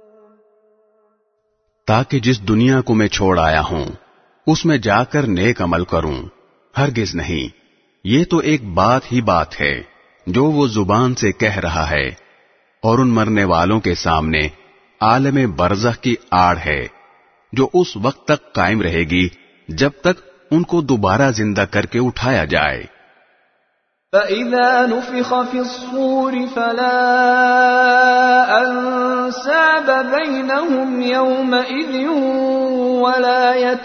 Speaker 2: تاکہ جس دنیا کو میں چھوڑ آیا ہوں اس میں جا کر نیک عمل کروں. ہرگز نہیں، یہ تو ایک بات ہی بات ہے جو وہ زبان سے کہہ رہا ہے، اور ان مرنے والوں کے سامنے عالم برزخ کی آڑ ہے جو اس وقت تک قائم رہے گی جب تک ان کو دوبارہ زندہ کر کے اٹھایا جائے.
Speaker 1: فَإِذَا نُفِخَ فِي الصُّورِ فَلَا أَنْسَابَ بَيْنَهُمْ يَوْمَئِذٍ وَلَا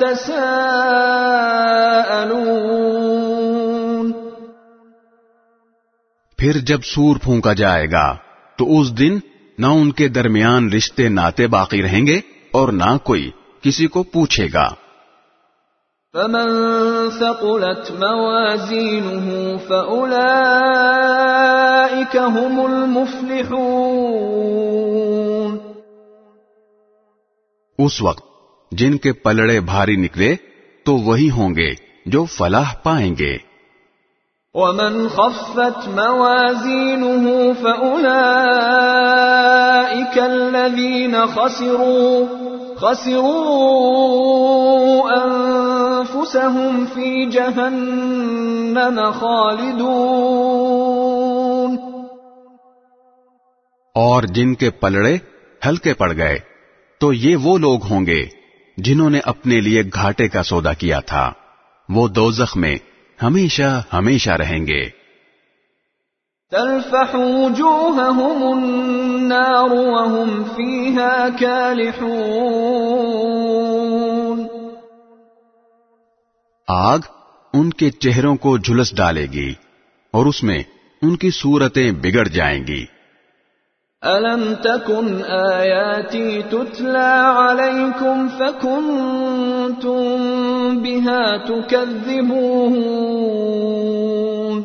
Speaker 1: يَتَسَاءَلُونَ.
Speaker 2: پھر جب سور پھونکا جائے گا تو اس دن نہ ان کے درمیان رشتے ناتے باقی رہیں گے اور نہ کوئی کسی کو پوچھے گا.
Speaker 1: فَمَن ثَقُلَتْ مَوَازِينُهُ فَأُولَئِكَ هُمُ الْمُفْلِحُونَ.
Speaker 2: اس وقت جن کے پلڑے بھاری نکلے تو وہی ہوں گے جو فلاح پائیں گے.
Speaker 1: وَمَنْ خَفَّتْ مَوَازِينُهُ فَأُولَئِكَ الَّذِينَ خَسِرُوا أَنفُسَهُمْ فِي جَهَنَّمَ خَالِدُونَ.
Speaker 2: اور جن کے پلڑے ہلکے پڑ گئے تو یہ وہ لوگ ہوں گے جنہوں نے اپنے لیے گھاٹے کا سودا کیا تھا، وہ دوزخ میں ہمیشہ ہمیشہ رہیں گے.
Speaker 1: تلفح وجوههم النار وهم فيها كالحون.
Speaker 2: آگ ان کے چہروں کو جھلس ڈالے گی اور اس میں ان کی صورتیں بگڑ جائیں گی.
Speaker 1: أَلَمْ تَكُنْ آيَاتِي تُتْلَى عَلَيْكُمْ فَكُنْتُمْ بِهَا تُكَذِّبُونَ.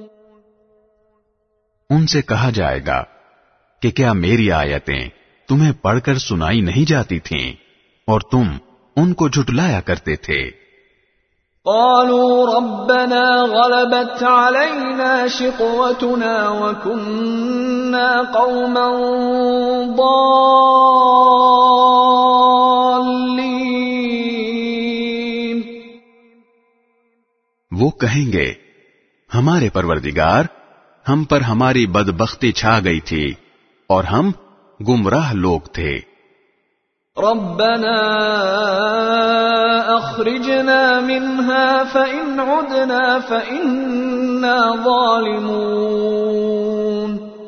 Speaker 2: ان سے کہا جائے گا کہ کیا میری آیتیں تمہیں پڑھ کر سنائی نہیں جاتی تھیں اور تم ان کو جھٹلایا کرتے تھے.
Speaker 1: قالوا ربنا غلبت علينا شقوتنا وكنا قوما ضالين.
Speaker 2: وہ کہیں گے ہمارے پروردگار ہم پر ہماری بدبختی چھا گئی تھی اور ہم گمراہ لوگ تھے.
Speaker 1: ربنا اخرجنا منها فإن عدنا فإنا ظالمون.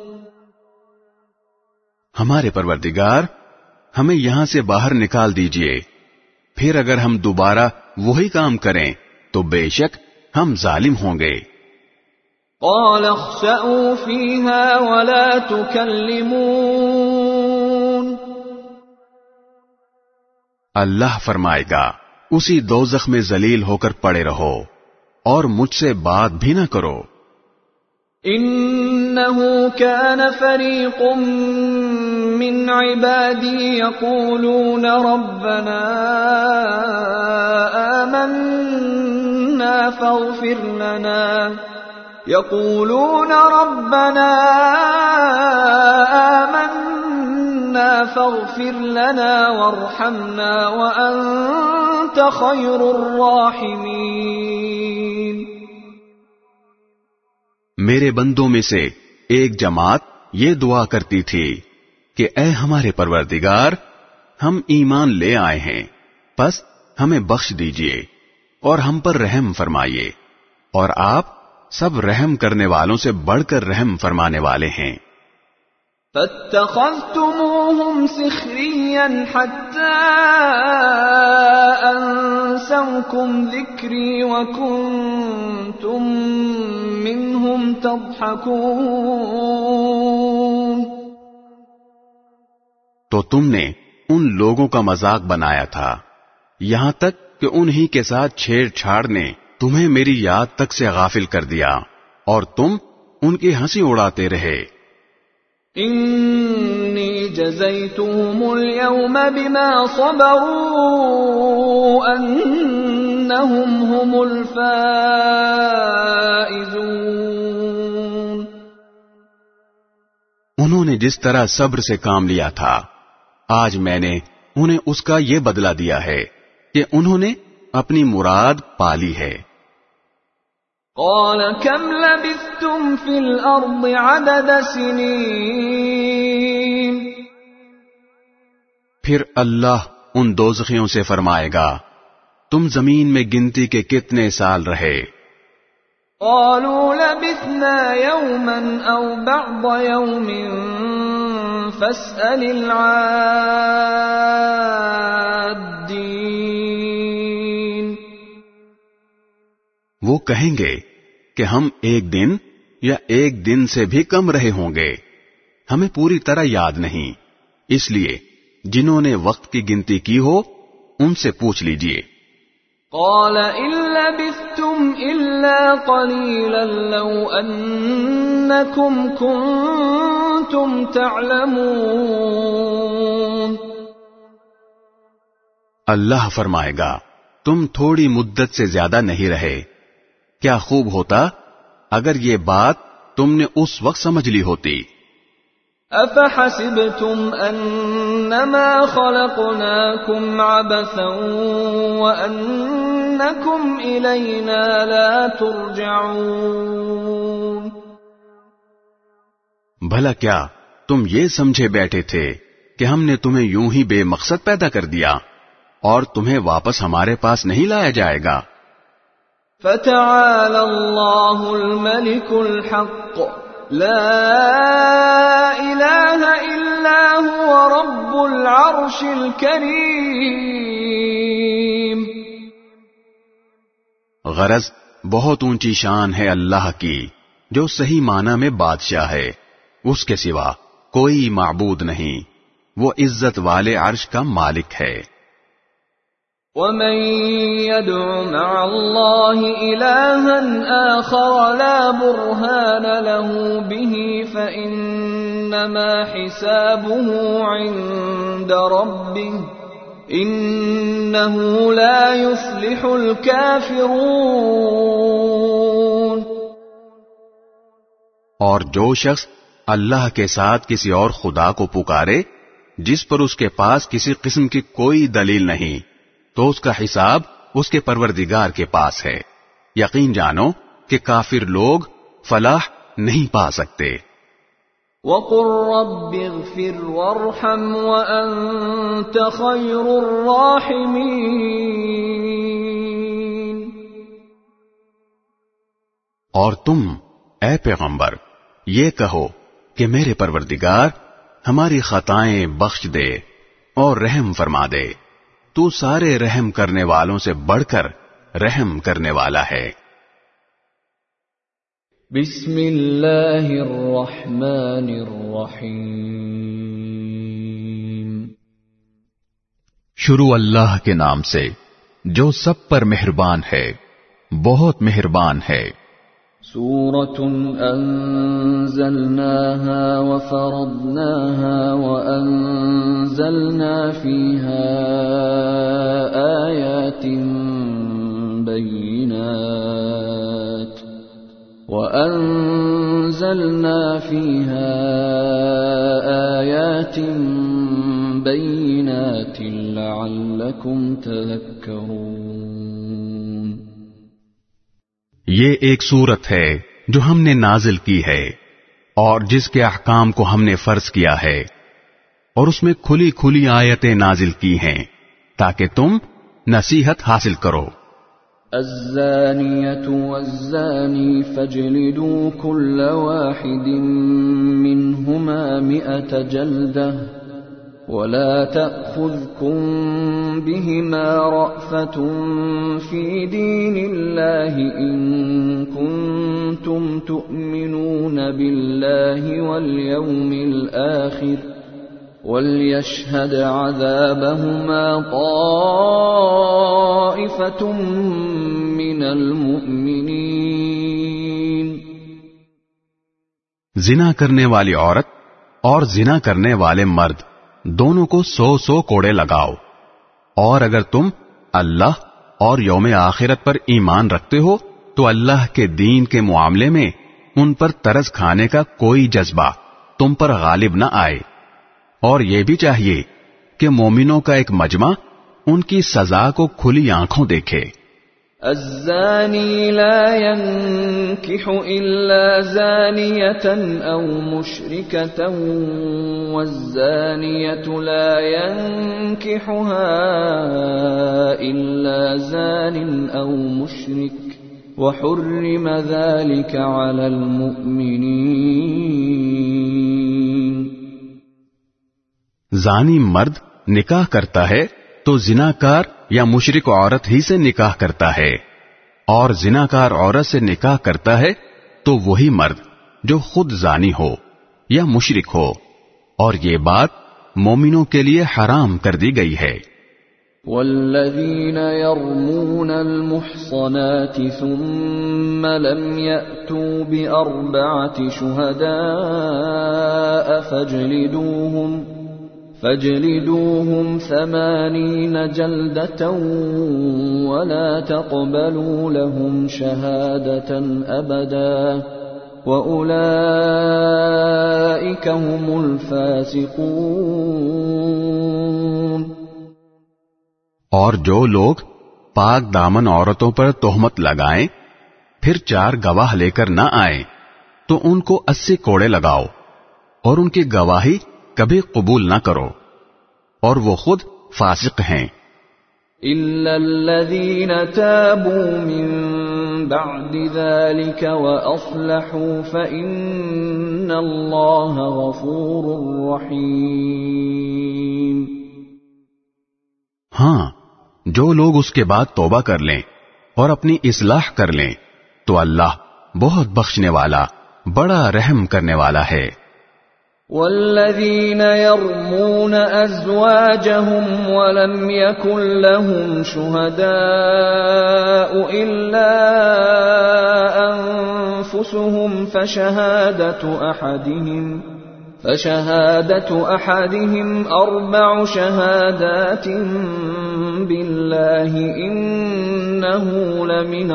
Speaker 2: ہمارے پروردگار ہمیں یہاں سے باہر نکال دیجئے، پھر اگر ہم دوبارہ وہی کام کریں تو بے شک ہم ظالم ہوں گے.
Speaker 1: قال اخسئوا فيها ولا تكلمون.
Speaker 2: اللہ فرمائے گا اسی دوزخ میں ذلیل ہو کر پڑے رہو اور مجھ سے بات بھی نہ کرو.
Speaker 1: إنه كان فريق من عبادي يقولون ربنا آمنا فاغفر لنا وارحمنا وأنت خير الراحمين.
Speaker 2: میرے بندوں میں سے ایک جماعت یہ دعا کرتی تھی کہ اے ہمارے پروردگار ہم ایمان لے آئے ہیں پس ہمیں بخش دیجئے اور ہم پر رحم فرمائیے اور آپ سب رحم کرنے والوں سے بڑھ کر رحم فرمانے والے ہیں.
Speaker 1: فاتخذتموهم سخريا حتى أنسوكم ذكري وكنتم منهم تضحكون.
Speaker 2: تو تم نے ان لوگوں کا مذاق بنایا تھا یہاں تک کہ انہی کے ساتھ چھیڑ چھاڑ نے تمہیں میری یاد تک سے غافل کر دیا اور تم ان کی ہنسی اڑاتے رہے.
Speaker 1: انی جزیتهم اليوم بما صبروا انہم هم الفائزون.
Speaker 2: انہوں نے جس طرح صبر سے کام لیا تھا آج میں نے انہیں اس کا یہ بدلہ دیا ہے کہ انہوں نے اپنی مراد پالی ہے.
Speaker 1: قال كم لبثتم في الأرض عدد سنين.
Speaker 2: پھر اللہ ان دوزخیوں سے فرمائے گا تم زمین میں گنتی کے کتنے سال رہے.
Speaker 1: قالوا لبثنا يوما أو بعض يوم فاسأل العادين.
Speaker 2: وہ کہیں گے کہ ہم ایک دن یا ایک دن سے بھی کم رہے ہوں گے ہمیں پوری طرح یاد نہیں اس لیے جنہوں نے وقت کی گنتی کی ہو ان سے پوچھ لیجئے.
Speaker 1: قال إن لبثتم إلا قليلا لو أنكم كنتم تعلمون.
Speaker 2: اللہ فرمائے گا تم تھوڑی مدت سے زیادہ نہیں رہے کیا خوب ہوتا اگر یہ بات تم نے اس وقت سمجھ لی ہوتی.
Speaker 1: افحسبتم انما خلقناكم عبثا وانكم الينا لا ترجعون.
Speaker 2: بھلا کیا تم یہ سمجھے بیٹھے تھے کہ ہم نے تمہیں یوں ہی بے مقصد پیدا کر دیا اور تمہیں واپس ہمارے پاس نہیں لایا جائے گا.
Speaker 1: فتعالى الله الملك الحق لا إله إلا هو رب العرش الكريم.
Speaker 2: غرض بہت اونچی شان ہے اللہ کی جو صحیح معنی میں بادشاہ ہے اس کے سوا کوئی معبود نہیں وہ عزت والے عرش کا مالک ہے.
Speaker 1: ومن يدع مع الله إلها آخر لا برهان له به فإنما حسابه عند ربه إنه لا يفلح الكافرون.
Speaker 2: اور جو شخص اللہ کے ساتھ کسی اور خدا کو پکارے جس پر اس کے پاس کسی قسم کی کوئی دلیل نہیں تو اس کا حساب اس کے پروردگار کے پاس ہے. یقین جانو کہ کافر لوگ فلاح نہیں پا سکتے.
Speaker 1: وَقُلْ رَبِّ اغْفِرْ وَارْحَمْ وَأَنْتَ خَيْرُ الرَّاحِمِينَ.
Speaker 2: اور تم اے پیغمبر یہ کہو کہ میرے پروردگار ہماری خطائیں بخش دے اور رحم فرما دے تو سارے رحم کرنے والوں سے بڑھ کر رحم کرنے والا ہے.
Speaker 1: بسم اللہ الرحمن الرحیم.
Speaker 2: شروع اللہ کے نام سے جو سب پر مہربان ہے بہت مہربان ہے۔
Speaker 1: سورة أنزلناها وفرضناها وأنزلنا فيها آيات بينات لعلكم تذكرون۔
Speaker 2: یہ ایک سورت ہے جو ہم نے نازل کی ہے اور جس کے احکام کو ہم نے فرض کیا ہے، اور اس میں کھلی کھلی آیتیں نازل کی ہیں تاکہ تم نصیحت حاصل کرو۔
Speaker 1: الزانية والزاني فاجلدوا كل واحد منهما 100 جلدة ولا تأخذكم بهما رأفة في دين الله إن كنتم تؤمنون بالله واليوم الآخر وَلْيَشْهَدْ عَذَابَهُمَا طَائِفَةٌ مِّنَ الْمُؤْمِنِينَ۔
Speaker 2: زنا کرنے والی عورت اور زنا کرنے والے مرد دونوں کو 100 کوڑے لگاؤ، اور اگر تم اللہ اور یوم آخرت پر ایمان رکھتے ہو تو اللہ کے دین کے معاملے میں ان پر ترس کھانے کا کوئی جذبہ تم پر غالب نہ آئے، اور یہ بھی چاہیے کہ مومنوں کا ایک مجمع ان کی سزا کو کھلی آنکھوں دیکھے۔
Speaker 1: الزانی لا ينكح الا زانية او مشركة والزانية لا ينكحها الا زان او مشرك وحرم ذلك على المؤمنين۔
Speaker 2: زانی مرد نکاح کرتا ہے تو زناکار یا مشرک عورت ہی سے نکاح کرتا ہے، اور زناکار عورت سے نکاح کرتا ہے تو وہی مرد جو خود زانی ہو یا مشرک ہو، اور یہ بات مومنوں کے لیے حرام کر دی گئی ہے۔
Speaker 1: والذین یرمون المحصنات ثم لم یأتوا بأربعة شہداء فاجلدوهم 80 جلدة ولا تقبلوا لهم شهادة أبدا وأولئك هم الفاسقون۔
Speaker 2: اور جو لوگ پاک دامن عورتوں پر تہمت لگائیں پھر 4 گواہ لے کر نہ آئیں تو ان کو 80 کوڑے لگاؤ، اور ان کی گواہی کبھی قبول نہ کرو، اور وہ خود فاسق ہیں۔
Speaker 1: إِلَّا الَّذِينَ تَابُوا مِن بَعْدِ ذَلِكَ وَأَصْلَحُوا فَإِنَّ اللَّهَ غَفُورٌ رَّحِيمٌ۔
Speaker 2: ہاں، جو لوگ اس کے بعد توبہ کر لیں اور اپنی اصلاح کر لیں تو اللہ بہت بخشنے والا بڑا رحم کرنے والا ہے۔
Speaker 1: والذین یرمون ازواجهم ولم یکن لهم شهداء الا انفسهم فشهادة احدهم 4 شهادات بالله انه لمن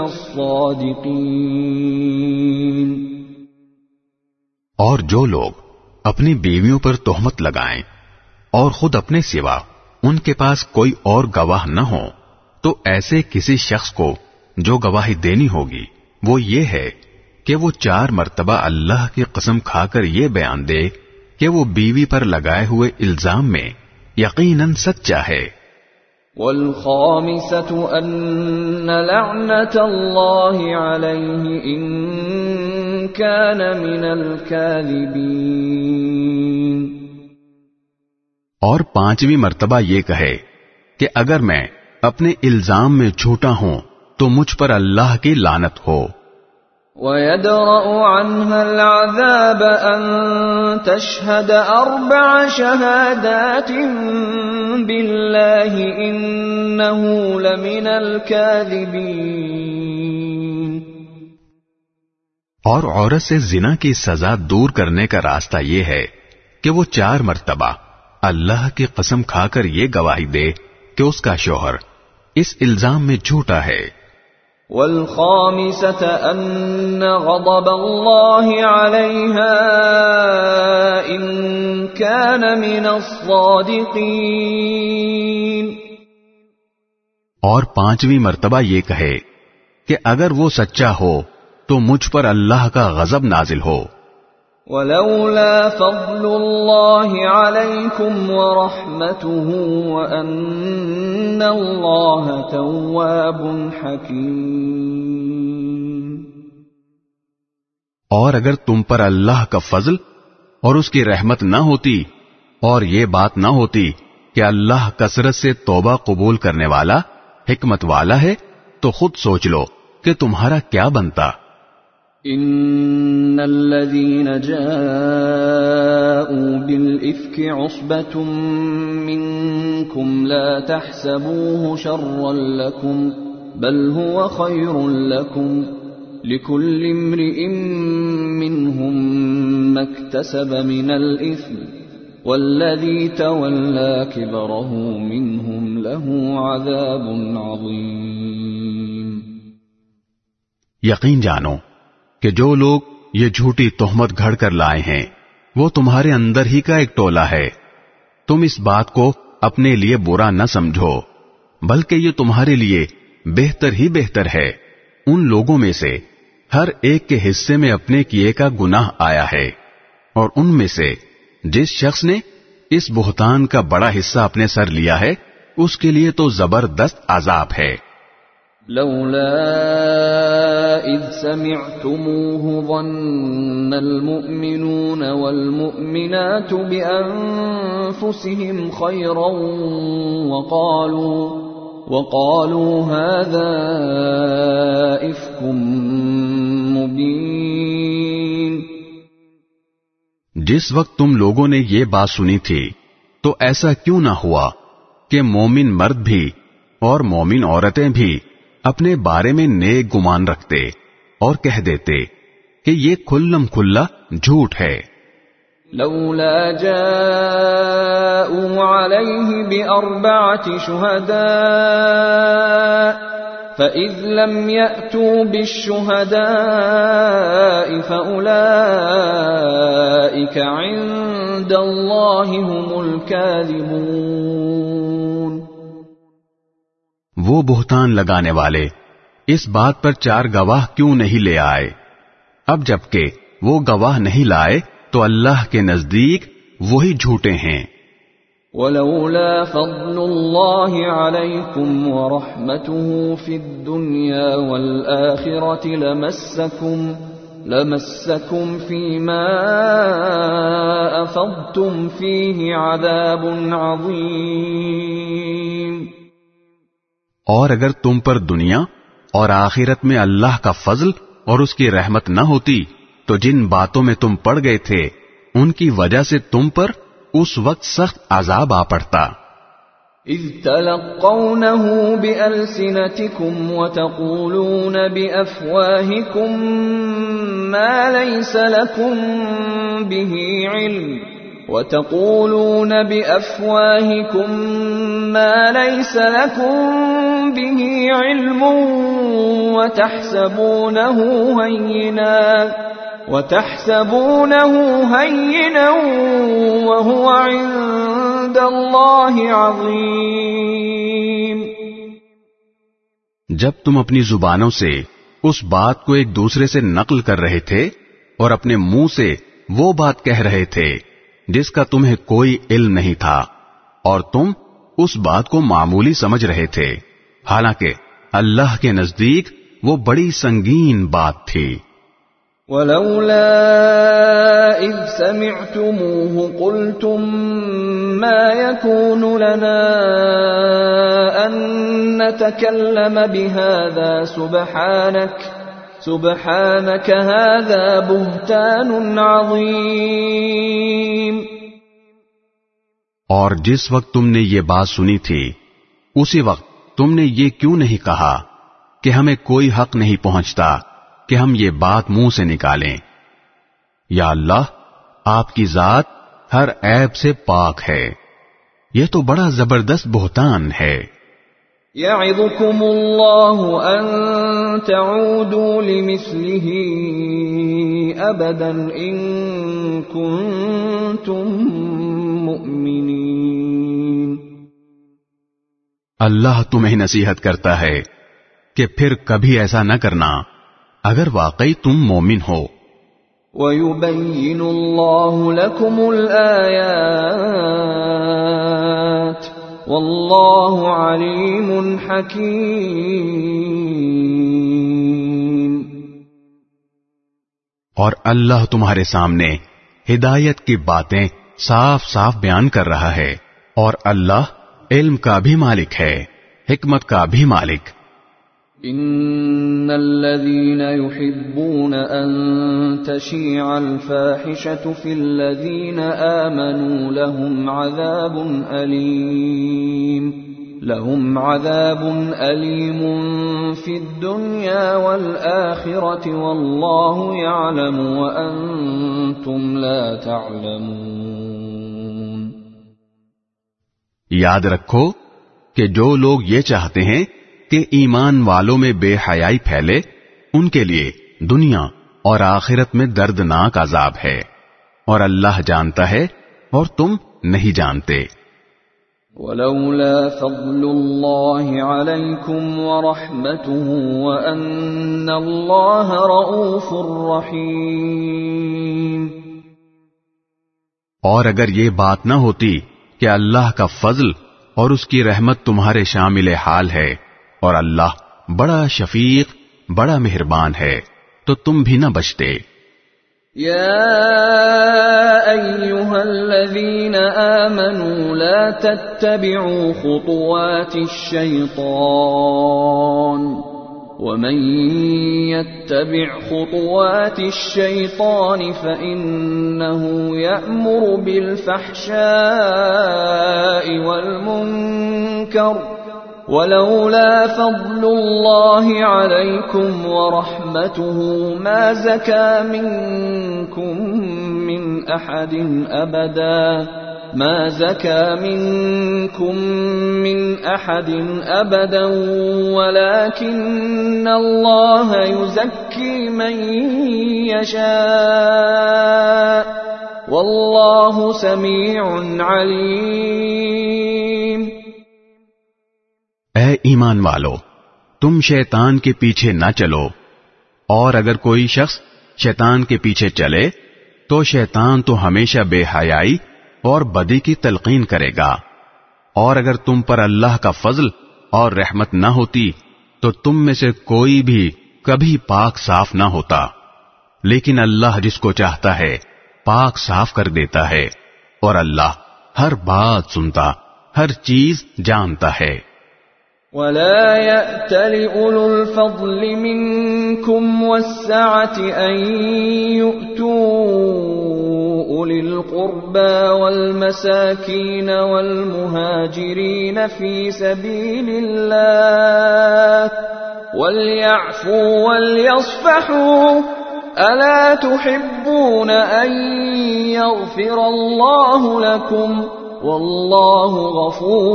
Speaker 1: الصادقین۔
Speaker 2: اور جو لوگ اپنی بیویوں پر تہمت لگائیں اور خود اپنے سوا ان کے پاس کوئی اور گواہ نہ ہو تو ایسے کسی شخص کو جو گواہی دینی ہوگی وہ یہ ہے کہ وہ 4 مرتبہ اللہ کی قسم کھا کر یہ بیان دے کہ وہ بیوی پر لگائے ہوئے الزام میں یقیناً سچا ہے۔
Speaker 1: والخامسة أن لعنة الله عليه إن كان من الكاذبين۔
Speaker 2: اور 5ویں مرتبہ یہ کہے کہ اگر میں اپنے الزام میں جھوٹا ہوں تو مجھ پر اللہ کی لعنت ہو۔
Speaker 1: وَيَدْرَأُ عَنْهَا الْعَذَابَ أَن تَشْهَدَ 4 شَهَادَاتٍ بِاللَّهِ إِنَّهُ لَمِنَ الْكَاذِبِينَ۔
Speaker 2: اور عورت سے زنا کی سزا دور کرنے کا راستہ یہ ہے کہ وہ 4 مرتبہ اللہ کی قسم کھا کر یہ گواہی دے کہ اس کا شوہر اس الزام میں جھوٹا ہے۔
Speaker 1: والخامسة أن غضب الله عليها إن كان من الصادقين۔
Speaker 2: اور 5ویں مرتبہ یہ کہے کہ اگر وہ سچا ہو تو مجھ پر اللہ کا غضب نازل ہو۔
Speaker 1: ولولا فضل الله عليكم ورحمته وأن الله تواب حكيم۔
Speaker 2: اور اگر تم پر اللہ کا فضل اور اس کی رحمت نہ ہوتی اور یہ بات نہ ہوتی کہ اللہ کثرت سے توبہ قبول کرنے والا حکمت والا ہے تو خود سوچ لو کہ تمہارا کیا بنتا۔
Speaker 1: ان الذين جاءوا بالافك عصبة منكم لا تحسبوه شرا لكم بل هو خير لكم لكل امرئ منهم ما اكتسب من الاثم والذي تولى كبره منهم له عذاب عظيم۔
Speaker 2: یقین جانو کہ جو لوگ یہ جھوٹی تہمت گھڑ کر لائے ہیں وہ تمہارے اندر ہی کا ایک ٹولہ ہے۔ تم اس بات کو اپنے لیے برا نہ سمجھو بلکہ یہ تمہارے لیے بہتر ہی بہتر ہے۔ ان لوگوں میں سے ہر ایک کے حصے میں اپنے کیے کا گناہ آیا ہے، اور ان میں سے جس شخص نے اس بہتان کا بڑا حصہ اپنے سر لیا ہے اس کے لیے تو زبردست عذاب ہے۔
Speaker 1: لولا اذ سمعتموه ظن المؤمنون والمؤمنات بانفسهم خيرا وقالوا هذا افك مبين۔
Speaker 2: جس وقت تم لوگوں نے یہ بات سنی تھی تو ایسا کیوں نہ ہوا کہ مومن مرد بھی اور مومن عورتیں بھی اپنے بارے میں نیک گمان رکھتے اور کہہ دیتے کہ یہ کھلم کھلا جھوٹ ہے۔
Speaker 1: لولا جاءوا عليه ب4 شهداء فإذ لم يأتوا بالشهداء فأولئك عند الله هم الكاذبون۔
Speaker 2: وہ بہتان لگانے والے اس بات پر 4 گواہ کیوں نہیں لے آئے؟ اب جبکہ وہ گواہ نہیں لائے تو اللہ کے نزدیک وہی جھوٹے ہیں۔
Speaker 1: ولولا فضل الله عليكم ورحمته في الدنيا والآخرة لمسكم فيما أفضتم فيه عذاب عظيم۔
Speaker 2: اور اگر تم پر دنیا اور آخرت میں اللہ کا فضل اور اس کی رحمت نہ ہوتی تو جن باتوں میں تم پڑ گئے تھے ان کی وجہ سے تم پر اس وقت سخت عذاب آ پڑتا۔
Speaker 1: اذ تلقونه بألسنتكم وتقولون بأفواهكم ما ليس لكم به علم وتحسبونه هينا وهو عند الله عظيم۔
Speaker 2: جب تم اپنی زبانوں سے اس بات کو ایک دوسرے سے نقل کر رہے تھے اور اپنے منہ سے وہ بات کہہ رہے تھے جس کا تمہیں کوئی علم نہیں تھا اور تم اس بات کو معمولی سمجھ رہے تھے، حالانکہ اللہ کے نزدیک وہ بڑی سنگین بات تھی۔
Speaker 1: ولولا اذ سمعتموه قلتم ما يكون لنا ان نتكلم بهذا سبحانك هذا بهتان عظیم.
Speaker 2: اور جس وقت تم نے یہ بات سنی تھی اسی وقت تم نے یہ کیوں نہیں کہا کہ ہمیں کوئی حق نہیں پہنچتا کہ ہم یہ بات منہ سے نکالیں؟ یا اللہ، آپ کی ذات ہر عیب سے پاک ہے. یہ تو بڑا زبردست بہتان ہے.
Speaker 1: یعظکم اللہ ان تعودوا لمثلہ ابدا ان کنتم مؤمنین.
Speaker 2: اللہ تمہیں نصیحت کرتا ہے کہ پھر کبھی ایسا نہ کرنا اگر واقعی تم مومن ہو.
Speaker 1: وَيُبَيِّنُ اللَّهُ لَكُمُ الْآيَاتِ وَاللَّهُ عَلِيمٌ حَكِيمٌ.
Speaker 2: اور اللہ تمہارے سامنے ہدایت کی باتیں صاف صاف بیان کر رہا ہے، اور اللہ علم کا بھی مالک ہے، حکمت کا بھی مالک.
Speaker 1: ان الذين يحبون ان تشيع الفاحشة في الذين آمنوا لهم عذاب أليم في الدنيا والآخرة والله يعلم وأنتم لا تعلمون.
Speaker 2: یاد رکھو کہ جو لوگ یہ چاہتے ہیں کہ ایمان والوں میں بے حیائی پھیلے، ان کے لیے دنیا اور آخرت میں دردناک عذاب ہے، اور اللہ جانتا ہے اور تم نہیں جانتے.
Speaker 1: ولولا فضل اللہ علیکم ورحمتہ وان اللہ رؤوف رحیم.
Speaker 2: اور اگر یہ بات نہ ہوتی کہ اللہ کا فضل اور اس کی رحمت تمہارے شامل حال ہے، اور اللہ بڑا شفیق، بڑا مہربان ہے، تو تم بھی نہ بچتے.
Speaker 1: یا ایھا الذین آمنوا لا تتبعوا خطوات الشیطان ومن يتبع خطوات الشيطان فإنه يأمر بالفحشاء والمنكر ولولا فضل الله عليكم ورحمته ما زكى منكم من أحد أبدا ولكن الله يزكي من يشاء والله سميع عليم.
Speaker 2: اے ایمان والو، تم شیطان کے پیچھے نہ چلو، اور اگر کوئی شخص شیطان کے پیچھے چلے تو شیطان تو ہمیشہ بے حیائی اور بدی کی تلقین کرے گا. اور اگر تم پر اللہ کا فضل اور رحمت نہ ہوتی تو تم میں سے کوئی بھی کبھی پاک صاف نہ ہوتا، لیکن اللہ جس کو چاہتا ہے پاک صاف کر دیتا ہے، اور اللہ ہر بات سنتا، ہر چیز جانتا ہے.
Speaker 1: ولا يأتل أولو الفضل منكم والسعة أن يؤتوا أولي القربى والمساكين والمهاجرين في سبيل الله وليعفوا وليصفحوا ألا تحبون أن يغفر الله لكم واللہ غفور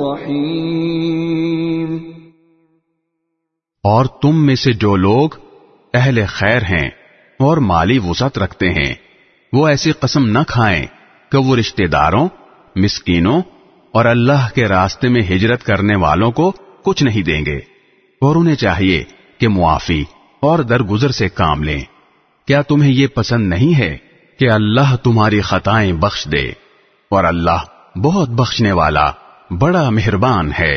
Speaker 1: رحیم.
Speaker 2: اور تم میں سے جو لوگ اہل خیر ہیں اور مالی وسعت رکھتے ہیں وہ ایسی قسم نہ کھائیں کہ وہ رشتہ داروں، مسکینوں اور اللہ کے راستے میں ہجرت کرنے والوں کو کچھ نہیں دیں گے، اور انہیں چاہیے کہ معافی اور درگزر سے کام لیں. کیا تمہیں یہ پسند نہیں ہے کہ اللہ تمہاری خطائیں بخش دے، اور اللہ بہت بخشنے والا بڑا مہربان ہے.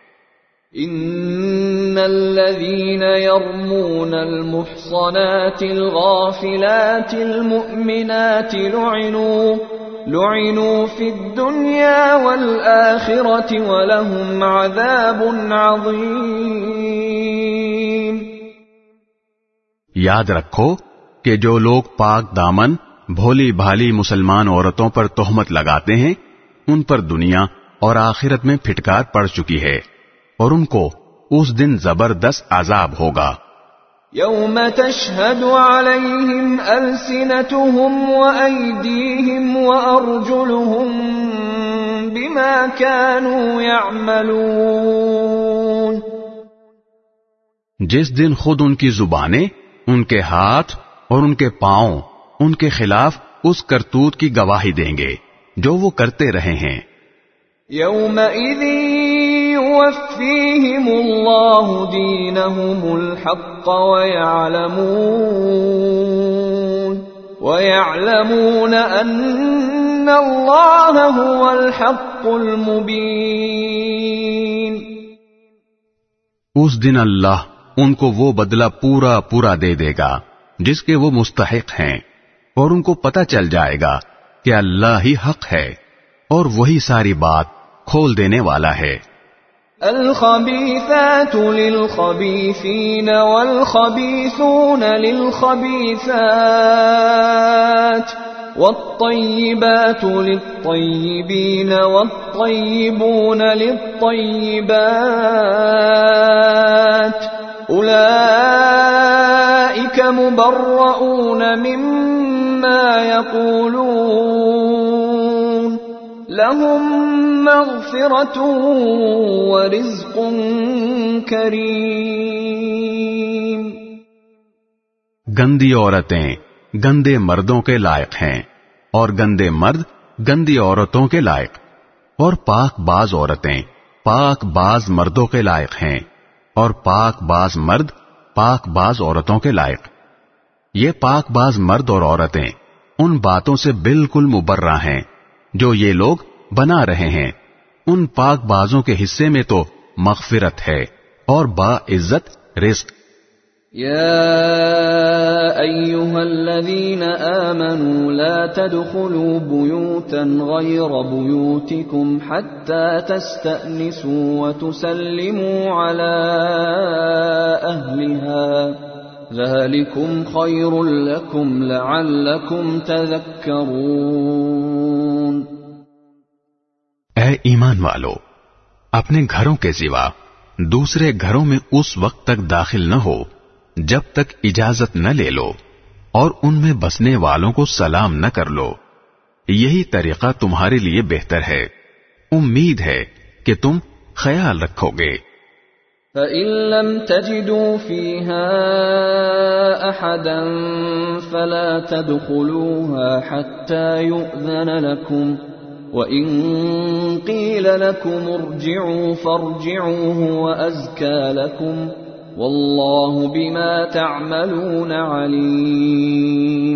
Speaker 1: ان الذين يرمون المحصنات الغافلات المؤمنات لعنوا في الدنيا والآخرة ولهم عذاب عظيم.
Speaker 2: یاد رکھو کہ جو لوگ پاک دامن بھولی بھالی مسلمان عورتوں پر تہمت لگاتے ہیں ان پر دنیا اور آخرت میں پھٹکار پڑ چکی ہے اور ان کو اس دن زبردست عذاب ہوگا۔
Speaker 1: يوم تشهد عليهم ألسنتهم وأيديهم وأرجلهم بما كانوا يعملون۔
Speaker 2: جس دن خود ان کی زبانیں، ان کے ہاتھ اور ان کے پاؤں ان کے خلاف اس کرتوت کی گواہی دیں گے جو وہ کرتے رہے ہیں۔
Speaker 1: يومئذ يوفيهم الله دينهم الحق ويعلمون أن الله هو الحق المبين۔
Speaker 2: اس دن اللہ ان کو وہ بدلہ پورا پورا دے دے گا جس کے وہ مستحق ہیں، اور ان کو پتہ چل جائے گا کہ اللہ ہی حق ہے اور وہی ساری بات کھول دینے والا ہے۔
Speaker 1: الخبيثات للخبيثين والخبيثون للخبيثات والطيبات للطيبين والطيبون للطيبات أولئك مبرؤون مما يقولون لهم مغفرة ورزق کریم۔
Speaker 2: گندی عورتیں گندے مردوں کے لائق ہیں اور گندے مرد گندی عورتوں کے لائق، اور پاک باز عورتیں پاک باز مردوں کے لائق ہیں اور پاک باز مرد پاک باز عورتوں کے لائق۔ یہ پاک باز مرد اور عورتیں ان باتوں سے بالکل مبرہ ہیں جو یہ لوگ بنا رہے ہیں۔ ان پاک بازوں کے حصے میں تو مغفرت ہے اور باعزت رزق۔
Speaker 1: يا أيها الذين آمنوا لا تدخلوا بيوتا غير بيوتكم حتى تستأنسوا وتسلموا على أهلها ذلكم خير لكم لعلكم تذكرون۔
Speaker 2: اے ایمان والو، اپنے گھروں کے سوا دوسرے گھروں میں اس وقت تک داخل نہ ہو جب تک اجازت نہ لے لو، اور ان میں بسنے والوں کو سلام نہ کر لو۔ یہی طریقہ تمہارے لیے بہتر ہے، امید ہے کہ تم خیال رکھو گے۔
Speaker 1: فَإِن لَّمْ تَجِدُوا فِيهَا أَحَدًا فَلَا تَدْخُلُوهَا حَتَّى يُؤْذَنَ لَكُمْ وَإِن قِيلَ لَكُمُ ارْجِعُوا فَارْجِعُوا هُوَ أَزْكَىٰ لَكُمْ وَاللَّهُ بِمَا تَعْمَلُونَ عَلِيمٌ۔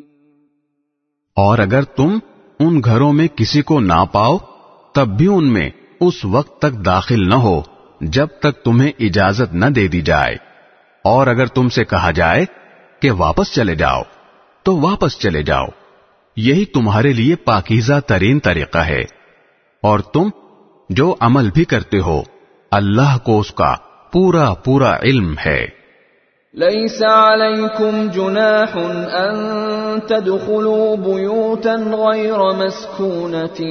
Speaker 2: اور اگر تم ان گھروں میں کسی کو نہ پاؤ تب بھی ان میں اس وقت تک داخل نہ ہو جب تک تمہیں اجازت نہ دے دی جائے، اور اگر تم سے کہا جائے کہ واپس چلے جاؤ تو واپس چلے جاؤ، یہی تمہارے لیے پاکیزہ ترین طریقہ ہے، اور تم جو عمل بھی کرتے ہو اللہ کو اس کا پورا پورا علم ہے۔
Speaker 1: ليس عليكم جناح أن تدخلوا بيوتا غير مسكونة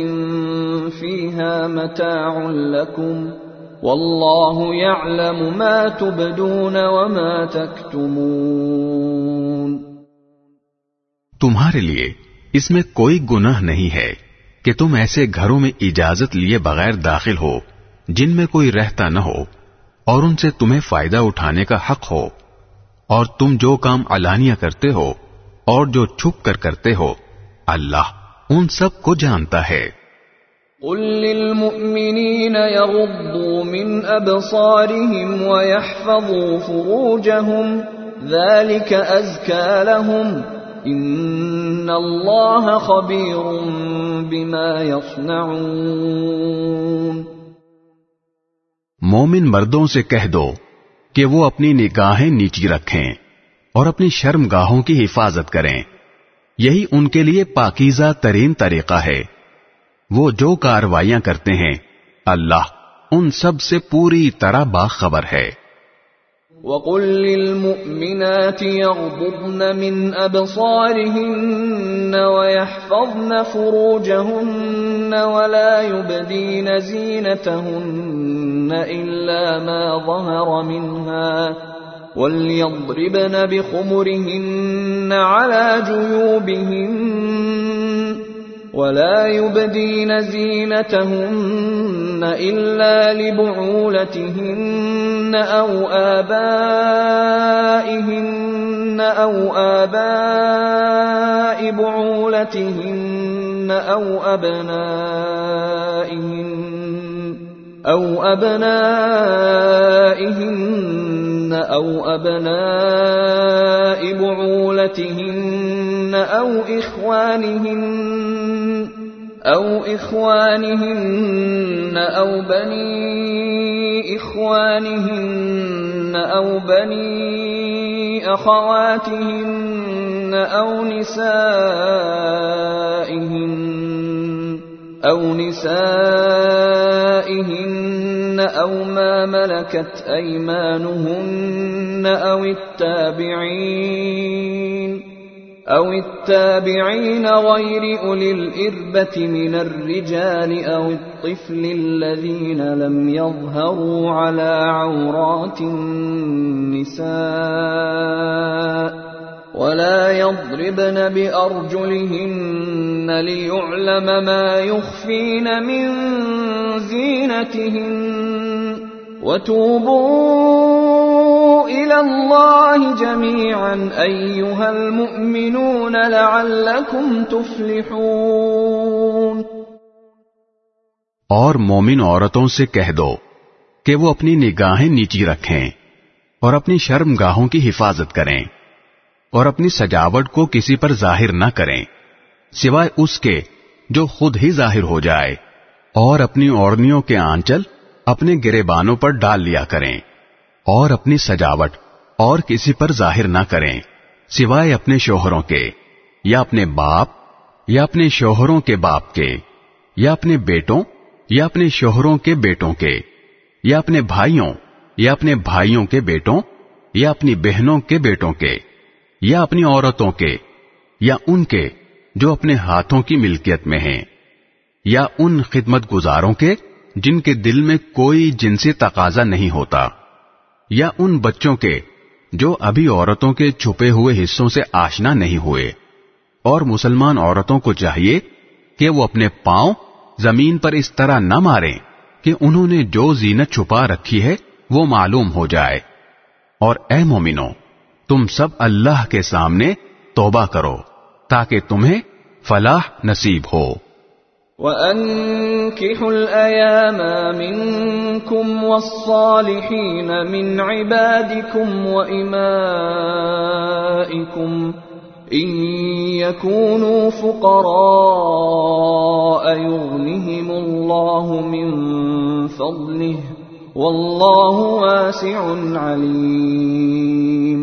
Speaker 1: فيها متاع لكم والله يعلم ما تبدون وما تكتمون۔
Speaker 2: تمہارے لیے اس میں کوئی گناہ نہیں ہے کہ تم ایسے گھروں میں اجازت لیے بغیر داخل ہو جن میں کوئی رہتا نہ ہو اور ان سے تمہیں فائدہ اٹھانے کا حق ہو، اور تم جو کام علانیہ کرتے ہو اور جو چھپ کر کرتے ہو اللہ ان سب کو جانتا ہے۔
Speaker 1: قل للمؤمنين يغضوا من أبصارهم ويحفظوا فروجهم ذلك أزكى لهم إن الله خبير بما يصنعون۔
Speaker 2: مومن مردوں سے کہہ دو کہ وہ اپنی نگاہیں نیچی رکھیں اور اپنی شرم گاہوں کی حفاظت کریں، یہی ان کے لیے پاکیزہ ترین طریقہ ہے۔ وہ جو کارروائیاں کرتے ہیں اللہ ان سب سے پوری طرح باخبر ہے۔
Speaker 1: وَقُلْ لِلْمُؤْمِنَاتِ يَغْضُضْنَ مِنْ أَبْصَارِهِنَّ وَيَحْفَظْنَ فُرُوجَهُنَّ وَلَا يُبْدِينَ زِينَتَهُنَّ إِلَّا مَا ظَهَرَ مِنْهَا وَلْيَضْرِبْنَ بِخُمُرِهِنَّ عَلَى جُيُوبِهِنَّ ولا يبدين زينتهن إلا لبعولتهن أو آبائهن أو آباء بعولتهن أو أبنائهن أو أبناء بعولتهن أو إخوانهن أو بني إخوانهن أو بني أخواتهن أو نسائهن أو ما ملكت أيمانهن أو التابعين غير أولي الإربة من الرجال أو الطفل الذين لم يظهروا على عورات النساء ولا يضربن بأرجلهن ليعلم ما يخفين من زينتهن وتوبوا إلى الله جميعا أيها المؤمنون لعلكم تفلحون۔
Speaker 2: اور مومن عورتوں سے کہہ دو کہ وہ اپنی نگاہیں نیچی رکھیں اور اپنی شرم گاہوں کی حفاظت کریں اور اپنی سجاوٹ کو کسی پر ظاہر نہ کریں سوائے اس کے جو خود ہی ظاہر ہو جائے، اور اپنی اوڑھنیوں کے آنچل اپنے گریبانوں پر ڈال لیا کریں، اور اپنی سجاوٹ اور کسی پر ظاہر نہ کریں سوائے اپنے شوہروں کے، یا اپنے باپ یا اپنے شوہروں کے باپ کے، یا اپنے بیٹوں یا اپنے شوہروں کے بیٹوں کے، یا اپنے بھائیوں یا اپنے بھائیوں کے بیٹوں، یا اپنی بہنوں کے بیٹوں کے، یا اپنی عورتوں کے، یا ان کے جو اپنے ہاتھوں کی ملکیت میں ہیں، یا ان خدمت گزاروں کے جن کے دل میں کوئی جنسی تقاضا نہیں ہوتا، یا ان بچوں کے جو ابھی عورتوں کے چھپے ہوئے حصوں سے آشنا نہیں ہوئے۔ اور مسلمان عورتوں کو چاہیے کہ وہ اپنے پاؤں زمین پر اس طرح نہ ماریں کہ انہوں نے جو زینت چھپا رکھی ہے وہ معلوم ہو جائے۔ اور اے مومنو، تم سب اللہ کے سامنے توبہ کرو تاکہ تمہیں فلاح نصیب ہو۔
Speaker 1: وَأَنكِحُوا الْأَيَامَ مِنكُمْ وَالصَّالِحِينَ مِنْ عِبَادِكُمْ وَإِمَائِكُمْ إِنْ يَكُونُوا فُقَرَاءَ يُغْنِهِمُ اللَّهُ مِنْ فَضْلِهِ وَاللَّهُ وَاسِعٌ عَلِيمٌ۔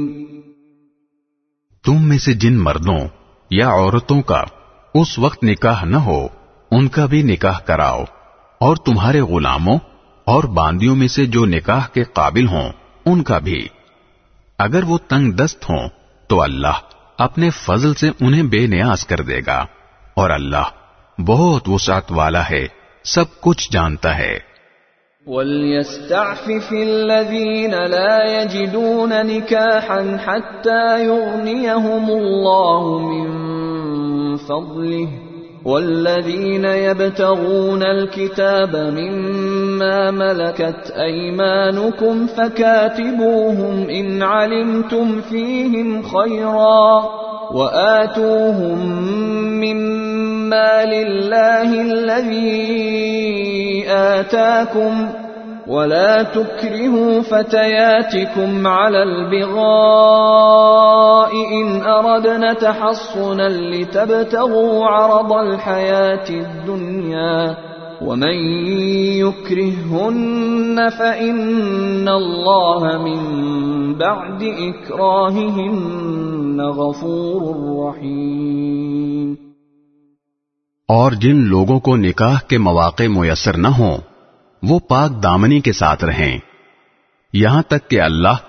Speaker 2: تم میں سے جن مردوں یا عورتوں کا اس وقت نکاح نہ ہو ان کا بھی نکاح کراؤ، اور تمہارے غلاموں اور باندیوں میں سے جو نکاح کے قابل ہوں ان کا بھی۔ اگر وہ تنگ دست ہوں تو اللہ اپنے فضل سے انہیں بے نیاز کر دے گا، اور اللہ بہت وسعت والا ہے، سب کچھ جانتا ہے۔
Speaker 1: وَلْيَسْتَعْفِفِ الَّذِينَ لَا يَجِدُونَ نِكَاحًا حَتَّى يُغْنِيَهُمُ اللَّهُ مِنْ فَضْلِهِ وَالَّذِينَ يَبْتَغُونَ الْكِتَابَ مِمَّا مَلَكَتْ أَيْمَانُكُمْ فَكَاتِبُوهُمْ إِنْ عَلِمْتُمْ فِيهِمْ خَيْرًا وَآتُوهُمْ مِمَّا لِلَّهِ الَّذِي آتَاكُمْ وَلَا تُكْرِهُوا فَتَيَاتِكُمْ عَلَى الْبِغَاءِ إِنْ أَرَدْنَ تَحَصُّنًا لِتَبْتَغُوا عَرَضَ الْحَيَاةِ الدُّنْيَا وَمَنْ يُكْرِههُّنَّ فَإِنَّ اللَّهَ مِنْ بَعْدِ إِكْرَاهِهِنَّ غَفُورٌ رَحِيمٌ۔
Speaker 2: اور جن لوگوں کو نکاح کے مواقع میسر نہ ہوں وہ پاک دامنی کے ساتھ رہیں، یہاں تک کہ اللہ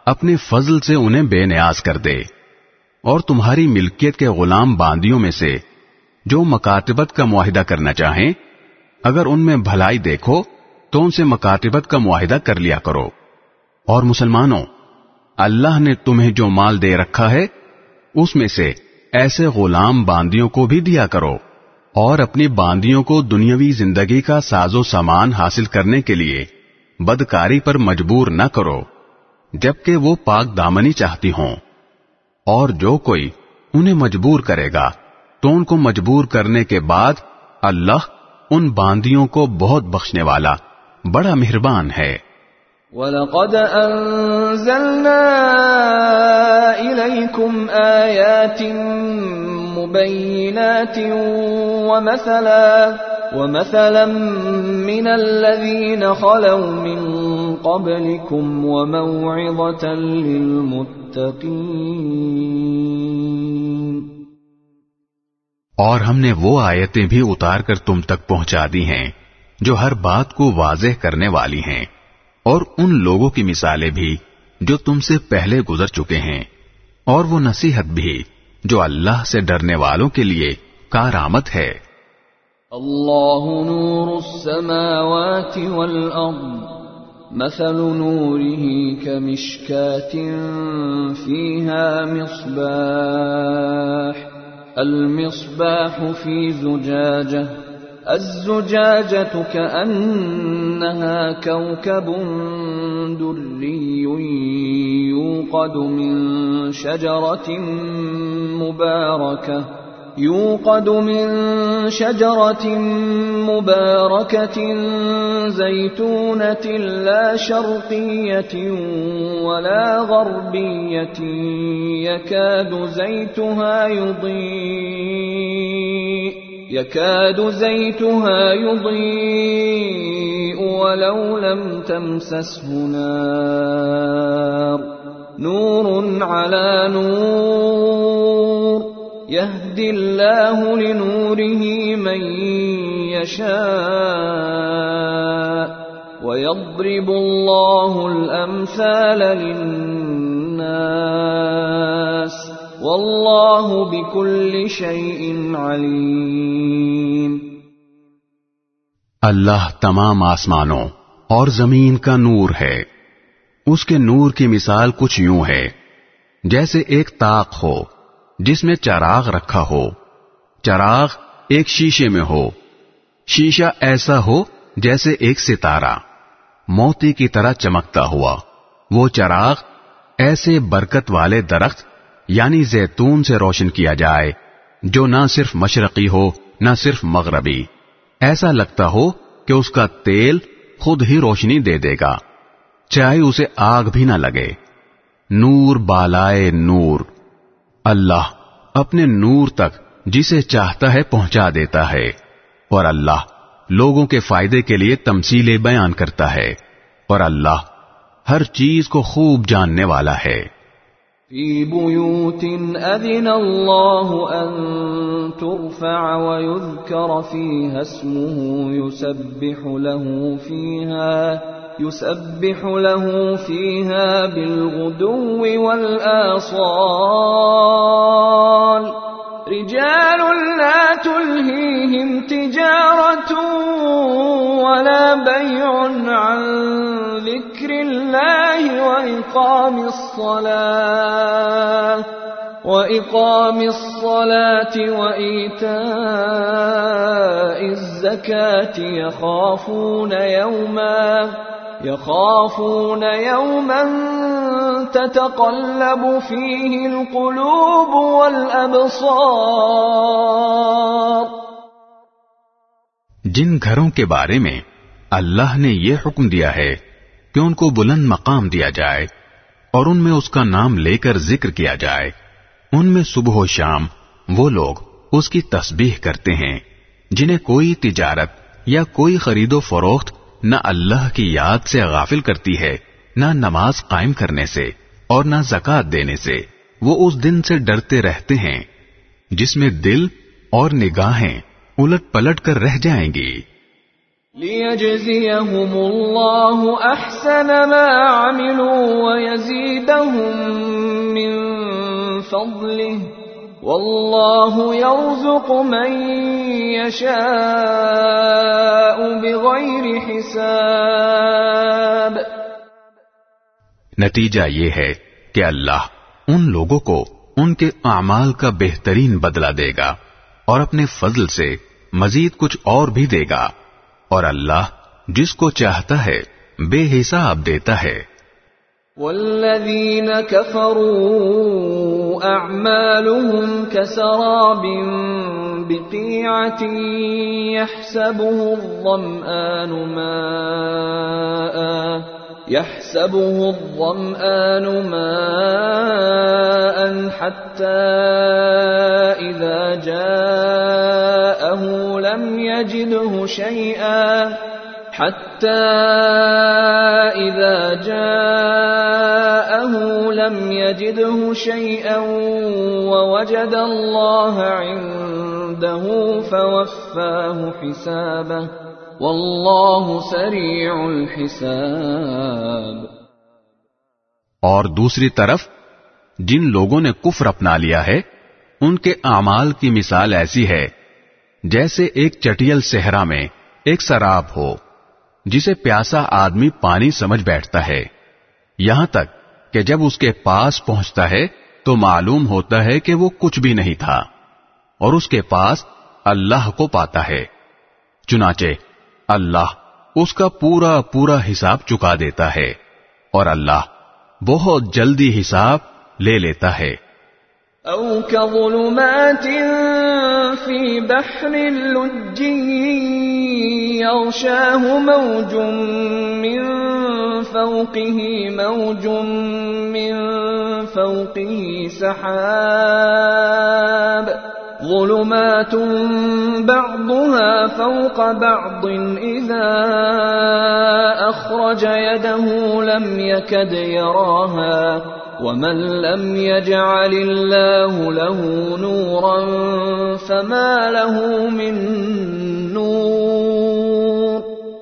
Speaker 2: اپنے فضل سے انہیں بے نیاز کر دے، اور تمہاری ملکیت کے غلام باندیوں میں سے جو مکاتبت کا معاہدہ کرنا چاہیں، اگر ان میں بھلائی دیکھو تو ان سے مکاتبت کا معاہدہ کر لیا کرو۔ اور مسلمانوں، اللہ نے تمہیں جو مال دے رکھا ہے اس میں سے ایسے غلام باندیوں کو بھی دیا کرو، اور اپنی باندیوں کو دنیاوی زندگی کا ساز و سامان حاصل کرنے کے لیے بدکاری پر مجبور نہ کرو جبکہ وہ پاک دامنی چاہتی ہوں، اور جو کوئی انہیں مجبور کرے گا تو ان کو مجبور کرنے کے بعد اللہ ان باندیوں کو بہت بخشنے والا بڑا مہربان ہے۔
Speaker 1: وَلَقَدْ أَنزَلْنَا إِلَيْكُمْ آيَاتٍ مُبَيِّنَاتٍ وَمَثَلًا مِّنَ الَّذِينَ خَلَوْا مِن قَبْلِكُمْ وَمَوْعِظَةً لِّلْمُتَّقِينَ۔
Speaker 2: اور ہم نے وہ آیتیں بھی اتار کر تم تک پہنچا دی ہیں جو ہر بات کو واضح کرنے والی ہیں، اور ان لوگوں کی مثالیں بھی جو تم سے پہلے گزر چکے ہیں، اور وہ نصیحت بھی جو اللہ سے ڈرنے والوں کے لیے کارآمد ہے۔
Speaker 1: اللہ نور السماوات والارض مثل نوره كمشكاة فيها مصباح المصباح في زجاجة الزجاجة كأنها كوكب دري يوقد من شجرة مباركة زيتونة لا شرقية ولا غربية يكاد زيتها يضيء ولو لم تمسسه نار نور على نور يهدي الله لنوره من يشاء ويضرب الله الأمثال للناس واللہ بکل شیء علیم۔
Speaker 2: اللہ تمام آسمانوں اور زمین کا نور ہے، اس کے نور کی مثال کچھ یوں ہے جیسے ایک طاق ہو جس میں چراغ رکھا ہو، چراغ ایک شیشے میں ہو، شیشہ ایسا ہو جیسے ایک ستارہ موتی کی طرح چمکتا ہوا، وہ چراغ ایسے برکت والے درخت یعنی زیتون سے روشن کیا جائے جو نہ صرف مشرقی ہو نہ صرف مغربی، ایسا لگتا ہو کہ اس کا تیل خود ہی روشنی دے دے گا، چاہے اسے آگ بھی نہ لگے۔ نور بالائے نور، اللہ اپنے نور تک جسے چاہتا ہے پہنچا دیتا ہے، اور اللہ لوگوں کے فائدے کے لیے تمثیلیں بیان کرتا ہے، اور اللہ ہر چیز کو خوب جاننے والا ہے۔
Speaker 1: فی بیوت اذن اللہ ان ترفع ویذکر فیہا اسمہ یسبح له فیہا بالغدو والآصال رجال لا تلہیہم تجارت ولا بیع عن ذکر اللہ وإقام الصلاة وإيتاء الزكاة يخافون يوما تتقلب فيه القلوب والأبصار۔
Speaker 2: جن گھروں کے بارے میں اللہ نے یہ حکم دیا ہے کہ ان کو بلند مقام دیا جائے اور ان میں اس کا نام لے کر ذکر کیا جائے، ان میں صبح و شام وہ لوگ اس کی تسبیح کرتے ہیں جنہیں کوئی تجارت یا کوئی خرید و فروخت نہ اللہ کی یاد سے غافل کرتی ہے، نہ نماز قائم کرنے سے اور نہ زکوٰۃ دینے سے۔ وہ اس دن سے ڈرتے رہتے ہیں جس میں دل اور نگاہیں الٹ پلٹ کر رہ جائیں گی۔
Speaker 1: لِيَجْزِيَهُمُ اللَّهُ أَحْسَنَ مَا عَمِلُوا وَيَزِيدَهُم مِّن فَضْلِهِ وَاللَّهُ يَرْزُقُ مَن يَشَاءُ بِغَيْرِ حِسَابٍ۔
Speaker 2: نتیجہ یہ ہے کہ اللہ ان لوگوں کو ان کے اعمال کا بہترین بدلہ دے گا اور اپنے فضل سے مزید کچھ اور بھی دے گا، اور اللہ جس کو چاہتا ہے بے حساب دیتا ہے۔
Speaker 1: والذین کفروا اعمالهم كسراب بقیعة يحسبه الظمآن ماء حتى إذا جاءه لم يجده شيئا ووجد الله عنده فوفاه حسابه واللہ سریع الحساب۔
Speaker 2: اور دوسری طرف جن لوگوں نے کفر اپنا لیا ہے ان کے اعمال کی مثال ایسی ہے جیسے ایک چٹیل صحرا میں ایک سراب ہو جسے پیاسا آدمی پانی سمجھ بیٹھتا ہے، یہاں تک کہ جب اس کے پاس پہنچتا ہے تو معلوم ہوتا ہے کہ وہ کچھ بھی نہیں تھا، اور اس کے پاس اللہ کو پاتا ہے، چنانچہ اللہ اس کا پورا پورا حساب چکا دیتا ہے، اور اللہ بہت جلدی حساب لے لیتا ہے۔
Speaker 1: او كظلمات في بحر لجي يغشاه موج من فوقه موج من فوقه سحاب ظلمات بعضها فوق بعض إذا أخرج يده لم يكد يراها ومن لم يجعل الله له نورا فما له من نور۔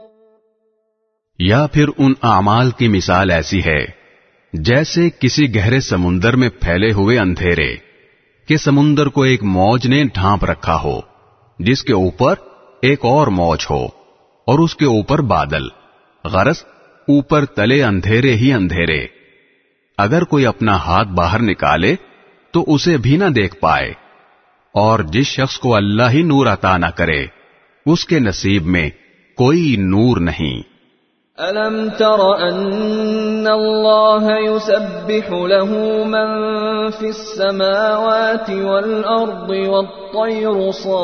Speaker 2: یا پھر ان اعمال کی مثال ایسی ہے جیسے کسی گہرے سمندر میں پھیلے ہوئے اندھیرے کہ سمندر کو ایک موج نے ڈھانپ رکھا ہو جس کے اوپر ایک اور موج ہو اور اس کے اوپر بادل، غرض اوپر تلے اندھیرے ہی اندھیرے۔ اگر کوئی اپنا ہاتھ باہر نکالے تو اسے بھی نہ دیکھ پائے، اور جس شخص کو اللہ ہی نور عطا نہ کرے اس کے نصیب میں کوئی نور نہیں۔
Speaker 1: أَلَمْ تَرَ أَنَّ اللَّهَ يُسَبِّحُ لَهُ مَن فِي السَّمَاوَاتِ وَالْأَرْضِ وَالطَّيْرُ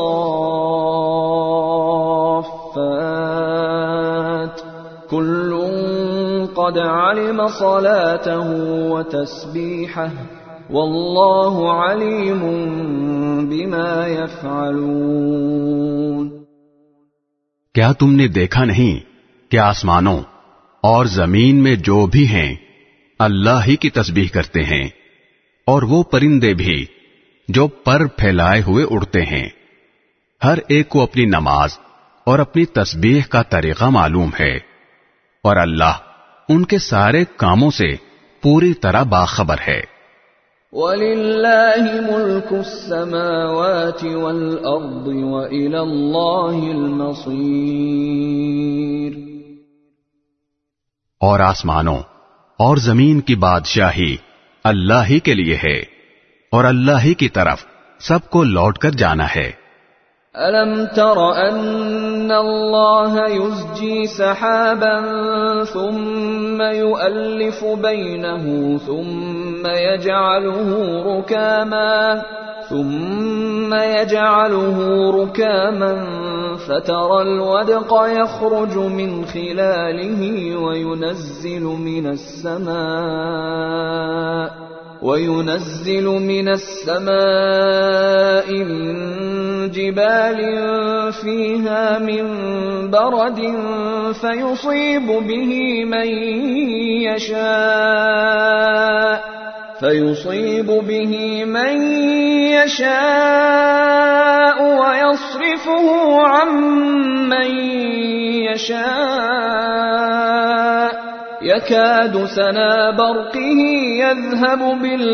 Speaker 1: صَافَّاتٍ كُلٌّ قَدْ عَلِمَ صَلَاتَهُ وَتَسْبِيحَهُ وَاللَّهُ عَلِيمٌ بِمَا يَفْعَلُونَ۔
Speaker 2: کیا تم نے دیکھا نہیں کہ آسمانوں اور زمین میں جو بھی ہیں اللہ ہی کی تسبیح کرتے ہیں، اور وہ پرندے بھی جو پر پھیلائے ہوئے اڑتے ہیں، ہر ایک کو اپنی نماز اور اپنی تسبیح کا طریقہ معلوم ہے، اور اللہ ان کے سارے کاموں سے پوری طرح باخبر ہے۔
Speaker 1: وَلِلَّهِ مُلْكُ السَّمَاوَاتِ وَالْأَرْضِ وَإِلَى اللَّهِ الْمَصِيرُ۔
Speaker 2: اور آسمانوں اور زمین کی بادشاہی اللہ ہی کے لیے ہے، اور اللہ ہی کی طرف سب کو لوٹ کر جانا ہے۔
Speaker 1: أَلَمْ تَرَ أَنَّ اللَّهَ يُزْجِي سَحَابًا ثُمَّ يُؤَلِّفُ بَيْنَهُ ثُمَّ يَجْعَلُهُ رُكَامًا فَتَرَى الْوَدْقَ يَخْرُجُ مِنْ خِلَالِهِ وَيُنَزِّلُ مِنَ السَّمَاءِ مِن جِبَالٍ فِيهَا مِن بَرَدٍ فَيُصِيبُ بِهِ مَن يَشَاءُ فيصيب به من يشاء ويصرفه عن من يشاء يكاد سنا برقه يذهب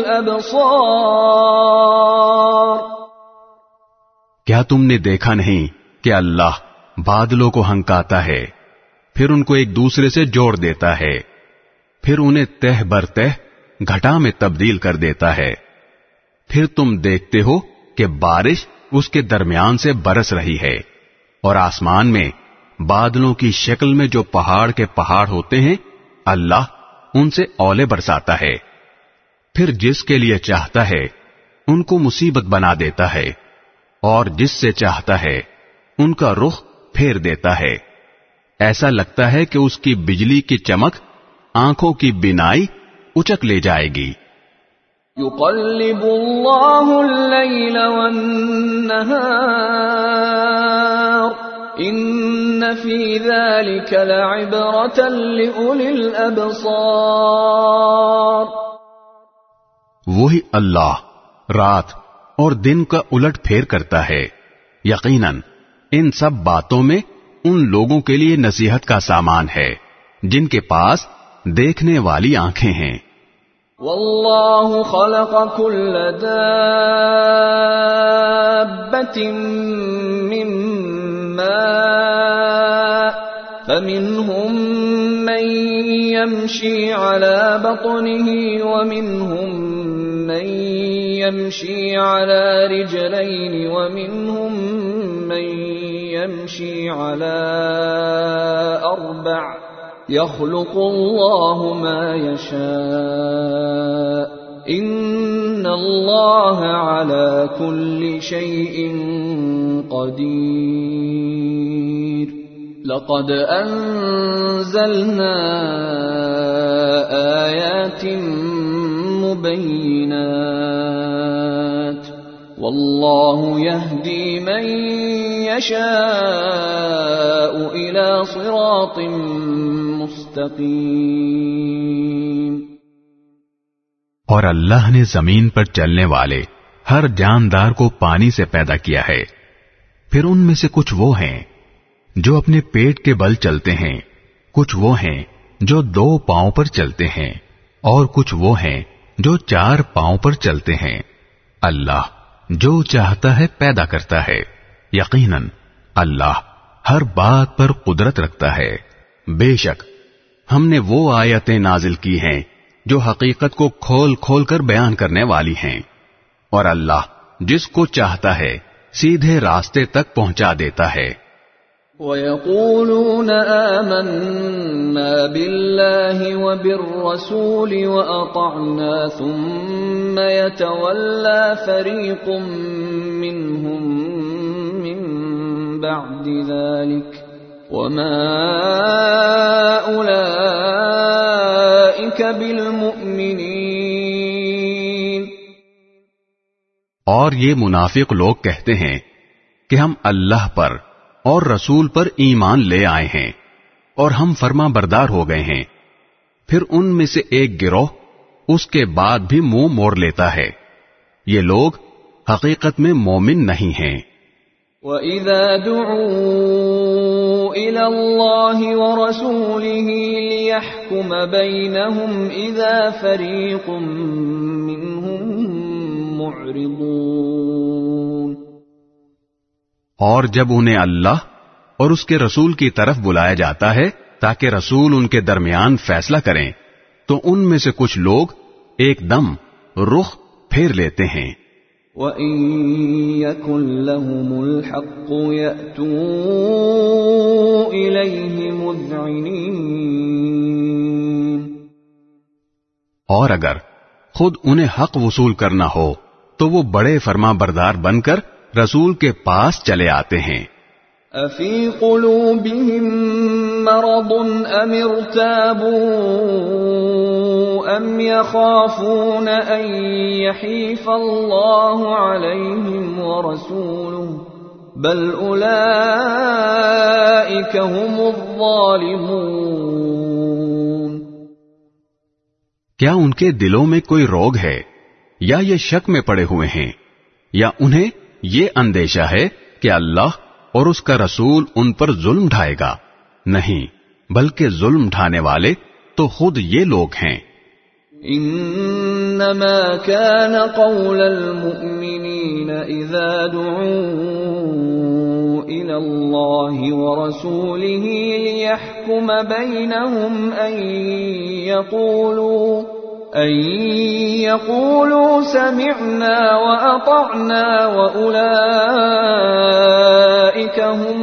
Speaker 1: بالأبصار.
Speaker 2: کیا تم نے دیکھا نہیں کہ اللہ بادلوں کو ہنکاتا ہے، پھر ان کو ایک دوسرے سے جوڑ دیتا ہے، پھر انہیں تہ بر تہ گھٹا میں تبدیل کر دیتا ہے، پھر تم دیکھتے ہو کہ بارش اس کے درمیان سے برس رہی ہے، اور آسمان میں بادلوں کی شکل میں جو پہاڑ کے پہاڑ ہوتے ہیں اللہ ان سے اولے برساتا ہے، پھر جس کے لیے چاہتا ہے ان کو مصیبت بنا دیتا ہے، اور جس سے چاہتا ہے ان کا رخ پھیر دیتا ہے. ایسا لگتا ہے کہ اس کی بجلی کی چمک آنکھوں کی بینائی اچک لے جائے گی.
Speaker 1: يقلب الله الليل والنهار إن في ذلك لعبرة لأولي الأبصار.
Speaker 2: وہی اللہ رات اور دن کا الٹ پھیر کرتا ہے. یقیناً ان سب باتوں میں ان لوگوں کے لیے نصیحت کا سامان ہے جن کے پاس دیکھنے والی آنکھیں ہیں.
Speaker 1: واللہ خلق كل دابة من ماء فمنهم من يمشي على بطنه ومنهم من يمشي على رجلين ومنهم من يمشي على أربع يخلق الله ما يشاء إن الله على كل شيء قدير. لقد أنزلنا آيات مبينات والله يهدي من يشاء إلى صراط مستقيم.
Speaker 2: اور اللہ نے زمین پر چلنے والے ہر جاندار کو پانی سے پیدا کیا ہے، پھر ان میں سے کچھ وہ ہیں جو اپنے پیٹ کے بل چلتے ہیں، کچھ وہ ہیں جو 2 پاؤں پر چلتے ہیں، اور کچھ وہ ہیں جو 4 پاؤں پر چلتے ہیں. اللہ جو چاہتا ہے پیدا کرتا ہے. یقیناً اللہ ہر بات پر قدرت رکھتا ہے. بے شک ہم نے وہ آیتیں نازل کی ہیں جو حقیقت کو کھول کھول کر بیان کرنے والی ہیں، اور اللہ جس کو چاہتا ہے سیدھے راستے تک پہنچا دیتا ہے.
Speaker 1: وَيَقُولُونَ آمَنَّا بِاللَّهِ وَبِالرَّسُولِ وَأَطَعْنَا ثُمَّ يَتَوَلَّى فَرِيقٌ مِّنْهُمْ مِّن بَعْدِ ذَلِكَ وَمَا أُولَئِكَ بِالْمُؤْمِنِينَ.
Speaker 2: اور یہ منافق لوگ کہتے ہیں کہ ہم اللہ پر اور رسول پر ایمان لے آئے ہیں اور ہم فرما بردار ہو گئے ہیں. پھر ان میں سے ایک گروہ اس کے بعد بھی منہ موڑ لیتا ہے. یہ لوگ حقیقت میں مومن نہیں ہیں.
Speaker 1: وَإِذَا دُعُوا إِلَى اللَّهِ وَرَسُولِهِ لِيَحْكُمَ بَيْنَهُمْ إِذَا فَرِيقٌ مِّنْهُمْ مُعْرِضُونَ.
Speaker 2: اور جب انہیں اللہ اور اس کے رسول کی طرف بلایا جاتا ہے تاکہ رسول ان کے درمیان فیصلہ کریں تو ان میں سے کچھ لوگ ایک دم رخ پھیر لیتے ہیں.
Speaker 1: وَإِن يَكُن لَّهُمُ الْحَقُّ يَأْتُوا إِلَيْهِ مُذْعِنِينَ.
Speaker 2: اور اگر خود انہیں حق وصول کرنا ہو تو وہ بڑے فرما بردار بن کر رسول کے پاس چلے آتے ہیں.
Speaker 1: أَفِي قُلُوبِهِم مَّرَضٌ أَمِ ارْتَابُوا أَمْ يَخَافُونَ أَن يَحِيفَ اللَّهُ عَلَيْهِمْ وَرَسُولُهُ بَلْ أُولَئِكَ هُمُ الظَّالِمُونَ.
Speaker 2: کیا ان کے دلوں میں کوئی روگ ہے یا یہ شک میں پڑے ہوئے ہیں یا انہیں یہ اندیشہ ہے کہ اللہ اور اس کا رسول ان پر ظلم ڈھائے گا؟ نہیں، بلکہ ظلم ڈھانے والے تو خود یہ لوگ ہیں۔
Speaker 1: انما كان قول المؤمنين اذا دعوا الى الله ورسوله ليحكم بينهم ان يقولوا سمعنا واطعنا واولئك هم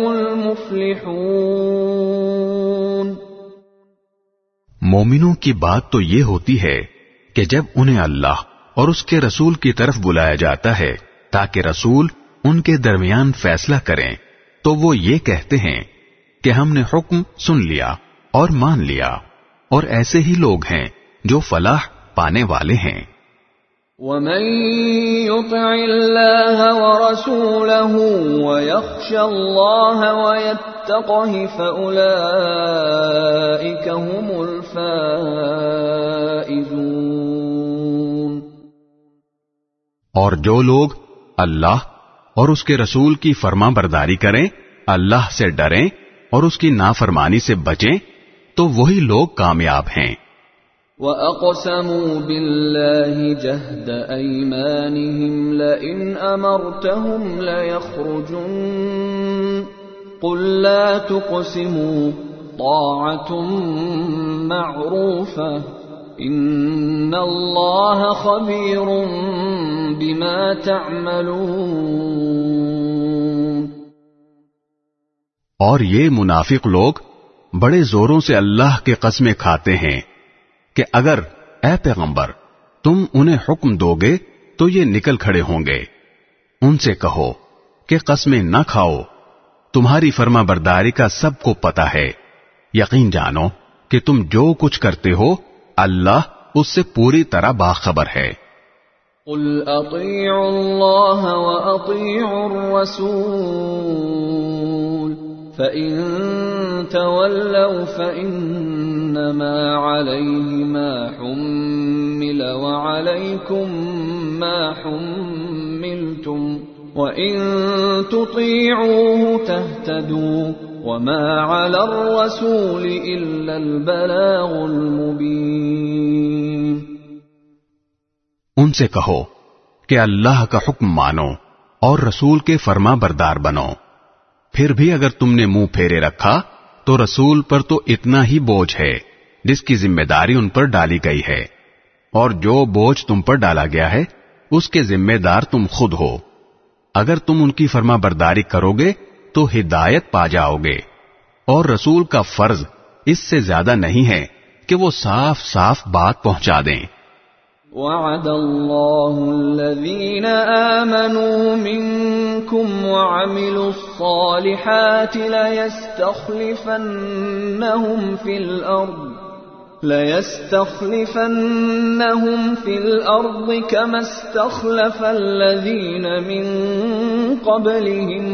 Speaker 1: المفلحون۔
Speaker 2: مومنوں کی بات تو یہ ہوتی ہے کہ جب انہیں اللہ اور اس کے رسول کی طرف بلایا جاتا ہے تاکہ رسول ان کے درمیان فیصلہ کریں، تو وہ یہ کہتے ہیں کہ ہم نے حکم سن لیا اور مان لیا، اور ایسے ہی لوگ ہیں جو فلاح پانے والے ہیں۔
Speaker 1: وَمَن يُطِعِ اللَّهَ وَرَسُولَهُ وَيَخْشَ اللَّهَ وَيَتَّقْهِ فَأُولَئِكَ هُمُ الْفَائِزُونَ۔
Speaker 2: اور جو لوگ اللہ اور اس کے رسول کی فرما برداری کریں، اللہ سے ڈریں اور اس کی نافرمانی سے بچیں، تو وہی لوگ کامیاب ہیں۔
Speaker 1: وَأَقْسَمُوا بِاللَّهِ جَهْدَ أَيْمَانِهِمْ لَئِنْ أَمَرْتَهُمْ لَيَخْرُجُنَّ قُل لَّا تُقْسِمُوا طَاعَةٌ مَّعْرُوفَةٌ إِنَّ اللَّهَ خَبِيرٌ بِمَا تَعْمَلُونَ۔
Speaker 2: اور یہ منافق لوگ بڑے زوروں سے اللہ کے قسمیں کھاتے ہیں کہ اگر اے پیغمبر تم انہیں حکم دو گے تو یہ نکل کھڑے ہوں گے۔ ان سے کہو کہ قسمیں نہ کھاؤ، تمہاری فرما برداری کا سب کو پتہ ہے، یقین جانو کہ تم جو کچھ کرتے ہو اللہ اس سے پوری طرح باخبر ہے۔
Speaker 1: قل اطیعوا اللہ واطیعوا الرسول فَإِن تَوَلَّوْا فَإِنَّمَا عَلَيْهِ مَا حُمِّلَ وَعَلَيْكُمْ مَا حُمِّلْتُمْ وَإِن تُطِيعُوهُ تَهْتَدُوا وَمَا عَلَى الرَّسُولِ إِلَّا الْبَلَاغُ الْمُبِينُ۔
Speaker 2: ان سے کہو کہ اللہ کا حکم مانو اور رسول کے فرما بردار بنو، پھر بھی اگر تم نے منہ پھیرے رکھا تو رسول پر تو اتنا ہی بوجھ ہے جس کی ذمہ داری ان پر ڈالی گئی ہے، اور جو بوجھ تم پر ڈالا گیا ہے اس کے ذمہ دار تم خود ہو۔ اگر تم ان کی فرما برداری کرو گے تو ہدایت پا جاؤ گے، اور رسول کا فرض اس سے زیادہ نہیں ہے کہ وہ صاف صاف بات پہنچا دیں۔
Speaker 1: وعد اللہ الذین آمنوا منکم وعملوا الصالحات لَيَسْتَخْلِفَنَّهُمْ فِي الْأَرْضِ كَمَا اسْتَخْلَفَ الَّذِينَ مِنْ قَبْلِهِمْ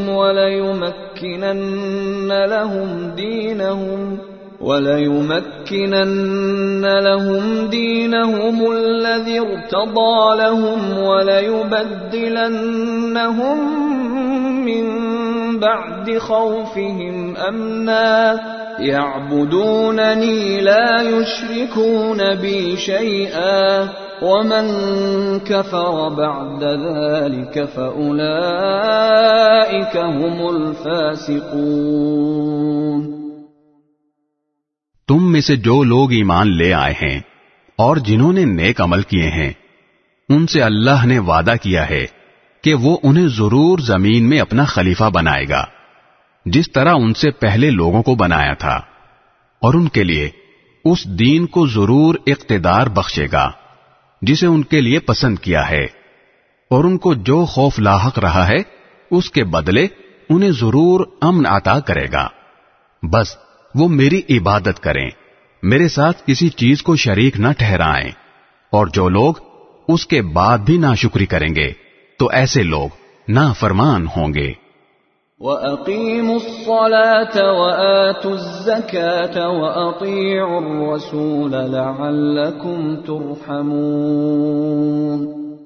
Speaker 1: وَلَيُمَكِّنَنَّ لَهُمْ دِينَهُمُ الَّذِي ارْتَضَىٰ لَهُمْ وَلَيُبَدِّلَنَّهُمْ مِنْ بَعْدِ خَوْفِهِمْ أَمْنًا يَعْبُدُونَنِي لَا يُشْرِكُونَ بِي شَيْئًا وَمَنْ كَفَرَ بَعْدَ ذَلِكَ فَأُولَئِكَ هُمُ الْفَاسِقُونَ۔
Speaker 2: تم میں سے جو لوگ ایمان لے آئے ہیں اور جنہوں نے نیک عمل کیے ہیں ان سے اللہ نے وعدہ کیا ہے کہ وہ انہیں ضرور زمین میں اپنا خلیفہ بنائے گا، جس طرح ان سے پہلے لوگوں کو بنایا تھا، اور ان کے لیے اس دین کو ضرور اقتدار بخشے گا جسے ان کے لیے پسند کیا ہے، اور ان کو جو خوف لاحق رہا ہے اس کے بدلے انہیں ضرور امن عطا کرے گا۔ بس وہ میری عبادت کریں، میرے ساتھ کسی چیز کو شریک نہ ٹھہرائیں، اور جو لوگ اس کے بعد بھی ناشکری کریں گے تو ایسے لوگ نافرمان ہوں گے۔
Speaker 1: وَأَقِيمُوا الصَّلَاةَ وَآتُوا الزَّكَاةَ وَأَطِيعُوا الرَّسُولَ لَعَلَّكُمْ تُرْحَمُونَ۔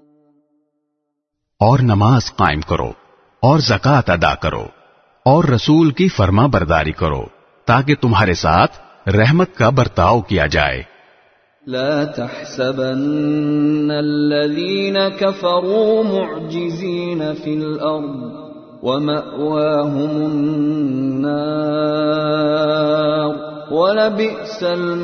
Speaker 2: اور نماز قائم کرو اور زکوٰۃ ادا کرو اور رسول کی فرما برداری کرو تاکہ تمہارے ساتھ رحمت کا برتاؤ کیا جائے۔
Speaker 1: لا تحسبن الذين كفروا معجزين في الأرض ومأواهم النار ولبئس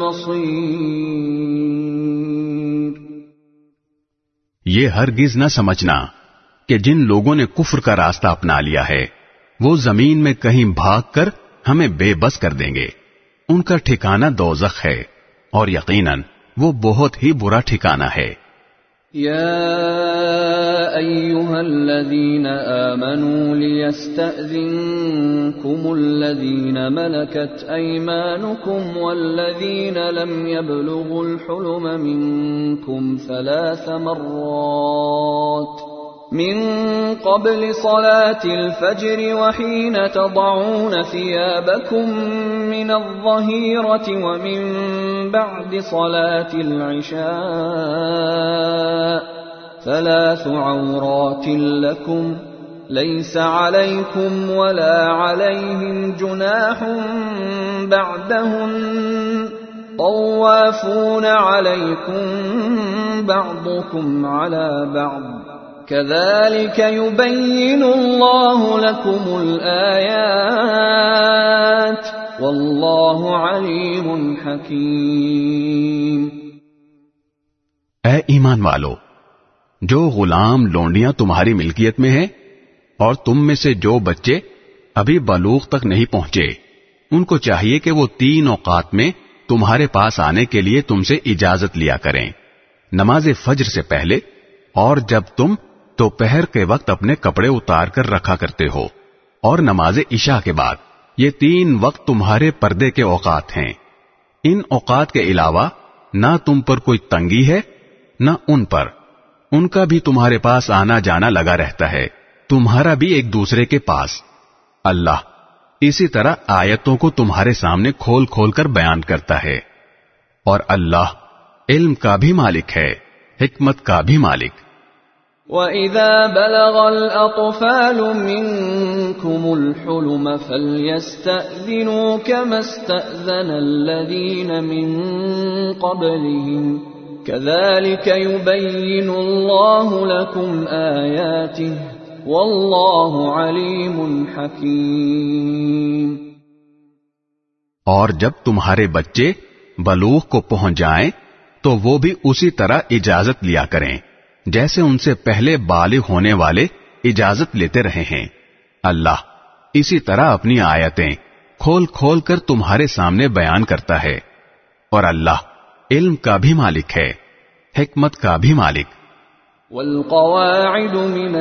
Speaker 1: المصير۔
Speaker 2: یہ ہرگز نہ سمجھنا کہ جن لوگوں نے کفر کا راستہ اپنا لیا ہے وہ زمین میں کہیں بھاگ کر ہمیں بے بس کر دیں گے، ان کا ٹھکانہ دوزخ ہے اور یقیناً وہ بہت ہی برا ٹھکانہ ہے۔
Speaker 1: یا ایھا الذین آمنوا لیستأذنکم الذین ملکت ایمانکم والذین لم یبلغوا الحلم منکم 3 مرات من قبل صلاة الفجر وحين تضعون ثيابكم من الظهيرة ومن بعد صلاة العشاء 3 عورات لكم ليس عليكم ولا عليهم جناح بعدهن طوافون عليكم بعضكم على بعض كذلك يبين الله لكم الآيات والله عليم حكيم۔
Speaker 2: اے ایمان والو، جو غلام لونڈیاں تمہاری ملکیت میں ہیں اور تم میں سے جو بچے ابھی بلوغ تک نہیں پہنچے ان کو چاہیے کہ وہ 3 اوقات میں تمہارے پاس آنے کے لیے تم سے اجازت لیا کریں، نماز فجر سے پہلے اور جب تم دوپہر کے وقت اپنے کپڑے اتار کر رکھا کرتے ہو، اور نماز عشاء کے بعد۔ یہ 3 وقت تمہارے پردے کے اوقات ہیں۔ ان اوقات کے علاوہ نہ تم پر کوئی تنگی ہے نہ ان پر، ان کا بھی تمہارے پاس آنا جانا لگا رہتا ہے، تمہارا بھی ایک دوسرے کے پاس۔ اللہ اسی طرح آیتوں کو تمہارے سامنے کھول کھول کر بیان کرتا ہے، اور اللہ علم کا بھی مالک ہے، حکمت کا بھی مالک۔
Speaker 1: وَإِذَا بَلَغَ الْأَطْفَالُ مِنكُمُ الْحُلُمَ فَلْيَسْتَأْذِنُوا كَمَا اسْتَأْذَنَ الَّذِينَ مِن قَبْلِهِمْ كَذَلِكَ يُبَيِّنُ اللَّهُ لَكُمْ آيَاتِهِ وَاللَّهُ عَلِيمٌ حَكِيمٌ۔
Speaker 2: اور جب تمہارے بچے بلوغ کو پہنچ جائیں تو وہ بھی اسی طرح اجازت لیا کریں جیسے ان سے پہلے بالغ ہونے والے اجازت لیتے رہے ہیں۔ اللہ اسی طرح اپنی آیتیں کھول کھول کر تمہارے سامنے بیان کرتا ہے، اور اللہ علم کا بھی مالک ہے، حکمت کا بھی مالک۔
Speaker 1: والقواعد من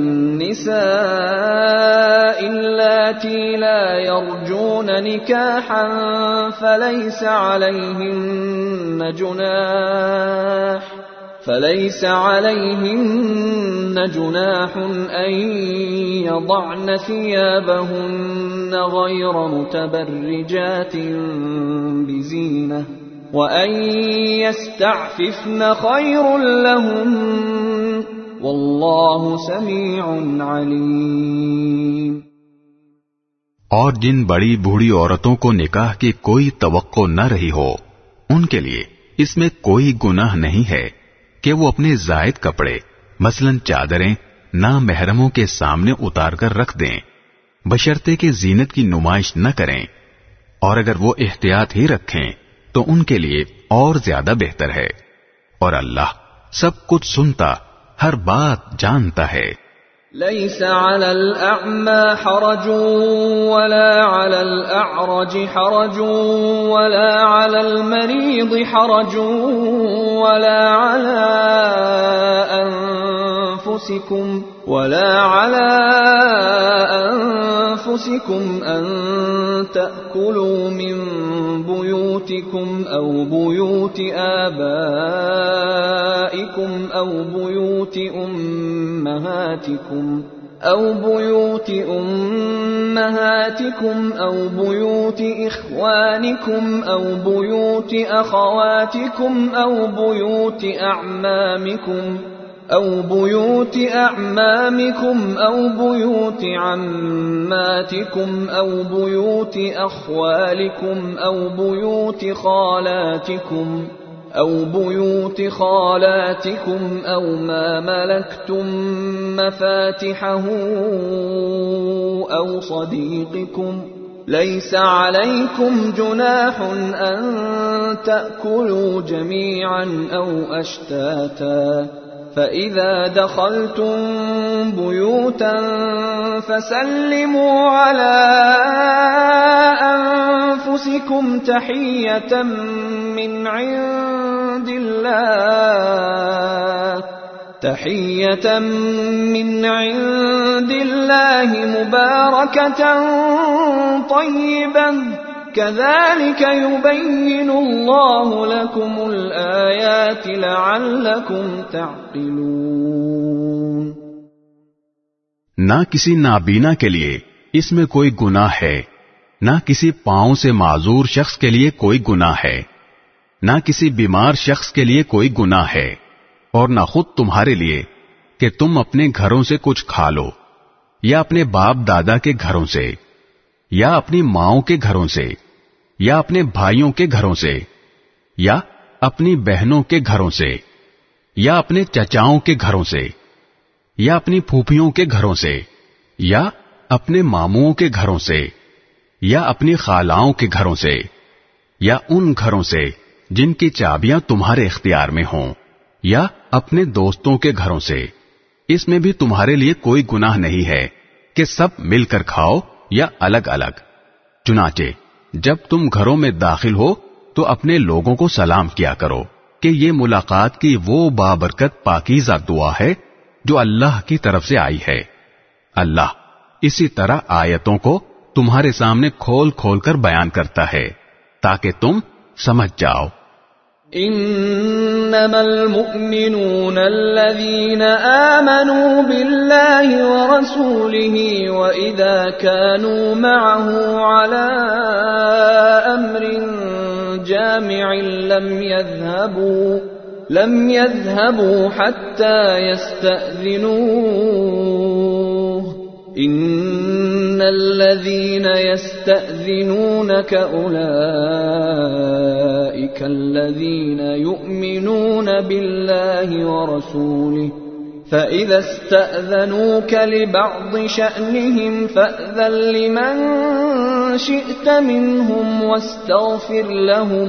Speaker 1: النساء اللاتي لا يرجون نكاحا فليس عليهن جناح أن يضعن ثيابهن غير متبرجات بزينة وَأَن يَسْتَعْفِفْنَ خَيْرٌ لَهُنَّ وَاللَّهُ سَمِيعٌ عَلِيمٌ۔
Speaker 2: اور جن بڑی بوڑھی عورتوں کو نکاح کی کوئی توقع نہ رہی ہو ان کے لیے اس میں کوئی گناہ نہیں ہے کہ وہ اپنے زائد کپڑے مثلاً چادریں نامحرموں کے سامنے اتار کر رکھ دیں، بشرطے کہ زینت کی نمائش نہ کریں، اور اگر وہ احتیاط ہی رکھیں تو ان کے لیے اور زیادہ بہتر ہے، اور اللہ سب کچھ سنتا، ہر بات جانتا ہے۔
Speaker 1: ليس على الأعمى حرج ولا على الأعرج حرج ولا على المريض حرج ولا على أنفسكم أن تأكلوا من بيوتكم أو بيوت آبائكم أو بيوت أمهاتكم أو بيوت أمهاتكم أو بيوت إخوانكم أو بيوت أخواتكم أو بيوت أعمامكم أو بيوت أعمامكم أو بيوت عماتكم أو بيوت أخوالكم أو بيوت خالاتكم أو ما ملكتم مفاتحه أو صديقكم ليس عليكم جناح أن تأكلوا جميعا أو أشتاتا فإذا دخلتم بيوتا فسلموا على أنفسكم تحية من عند الله مباركة طيبة كذلك يبين الله لكم الآيات لعلكم تعقلون۔
Speaker 2: نہ کسی نابینا کے لیے اس میں کوئی گناہ ہے، نہ کسی پاؤں سے معذور شخص کے لیے کوئی گناہ ہے، نہ کسی بیمار شخص کے لیے کوئی گناہ ہے، اور نہ خود تمہارے لیے کہ تم اپنے گھروں سے کچھ کھا لو، یا اپنے باپ دادا کے گھروں سے، یا اپنی ماؤں کے گھروں سے، یا اپنے بھائیوں کے گھروں سے، یا اپنی بہنوں کے گھروں سے، یا اپنے چچاؤں کے گھروں سے، یا اپنی پھوپھیوں کے گھروں سے، یا اپنے ماموں کے گھروں سے، یا اپنی خالاؤں کے گھروں سے، یا ان گھروں سے جن کی چابیاں تمہارے اختیار میں ہوں، یا اپنے دوستوں کے گھروں سے۔ اس میں بھی تمہارے لیے کوئی گناہ نہیں ہے کہ سب مل کر کھاؤ یا الگ الگ۔ چنانچہ جب تم گھروں میں داخل ہو تو اپنے لوگوں کو سلام کیا کرو کہ یہ ملاقات کی وہ بابرکت پاکیزہ دعا ہے جو اللہ کی طرف سے آئی ہے۔ اللہ اسی طرح آیتوں کو تمہارے سامنے کھول کھول کر بیان کرتا ہے تاکہ تم سمجھ جاؤ۔
Speaker 1: انما المؤمنون الذين آمنوا بالله ورسوله واذا كانوا معه على امر جامع لم يذهبوا حتى يستأذنوه ان الذين يستأذنونك اولئك الذين يؤمنون بالله ورسوله فإذا استأذنوك لبعض شأنهم فأذن لمن شئت منهم واستغفر لهم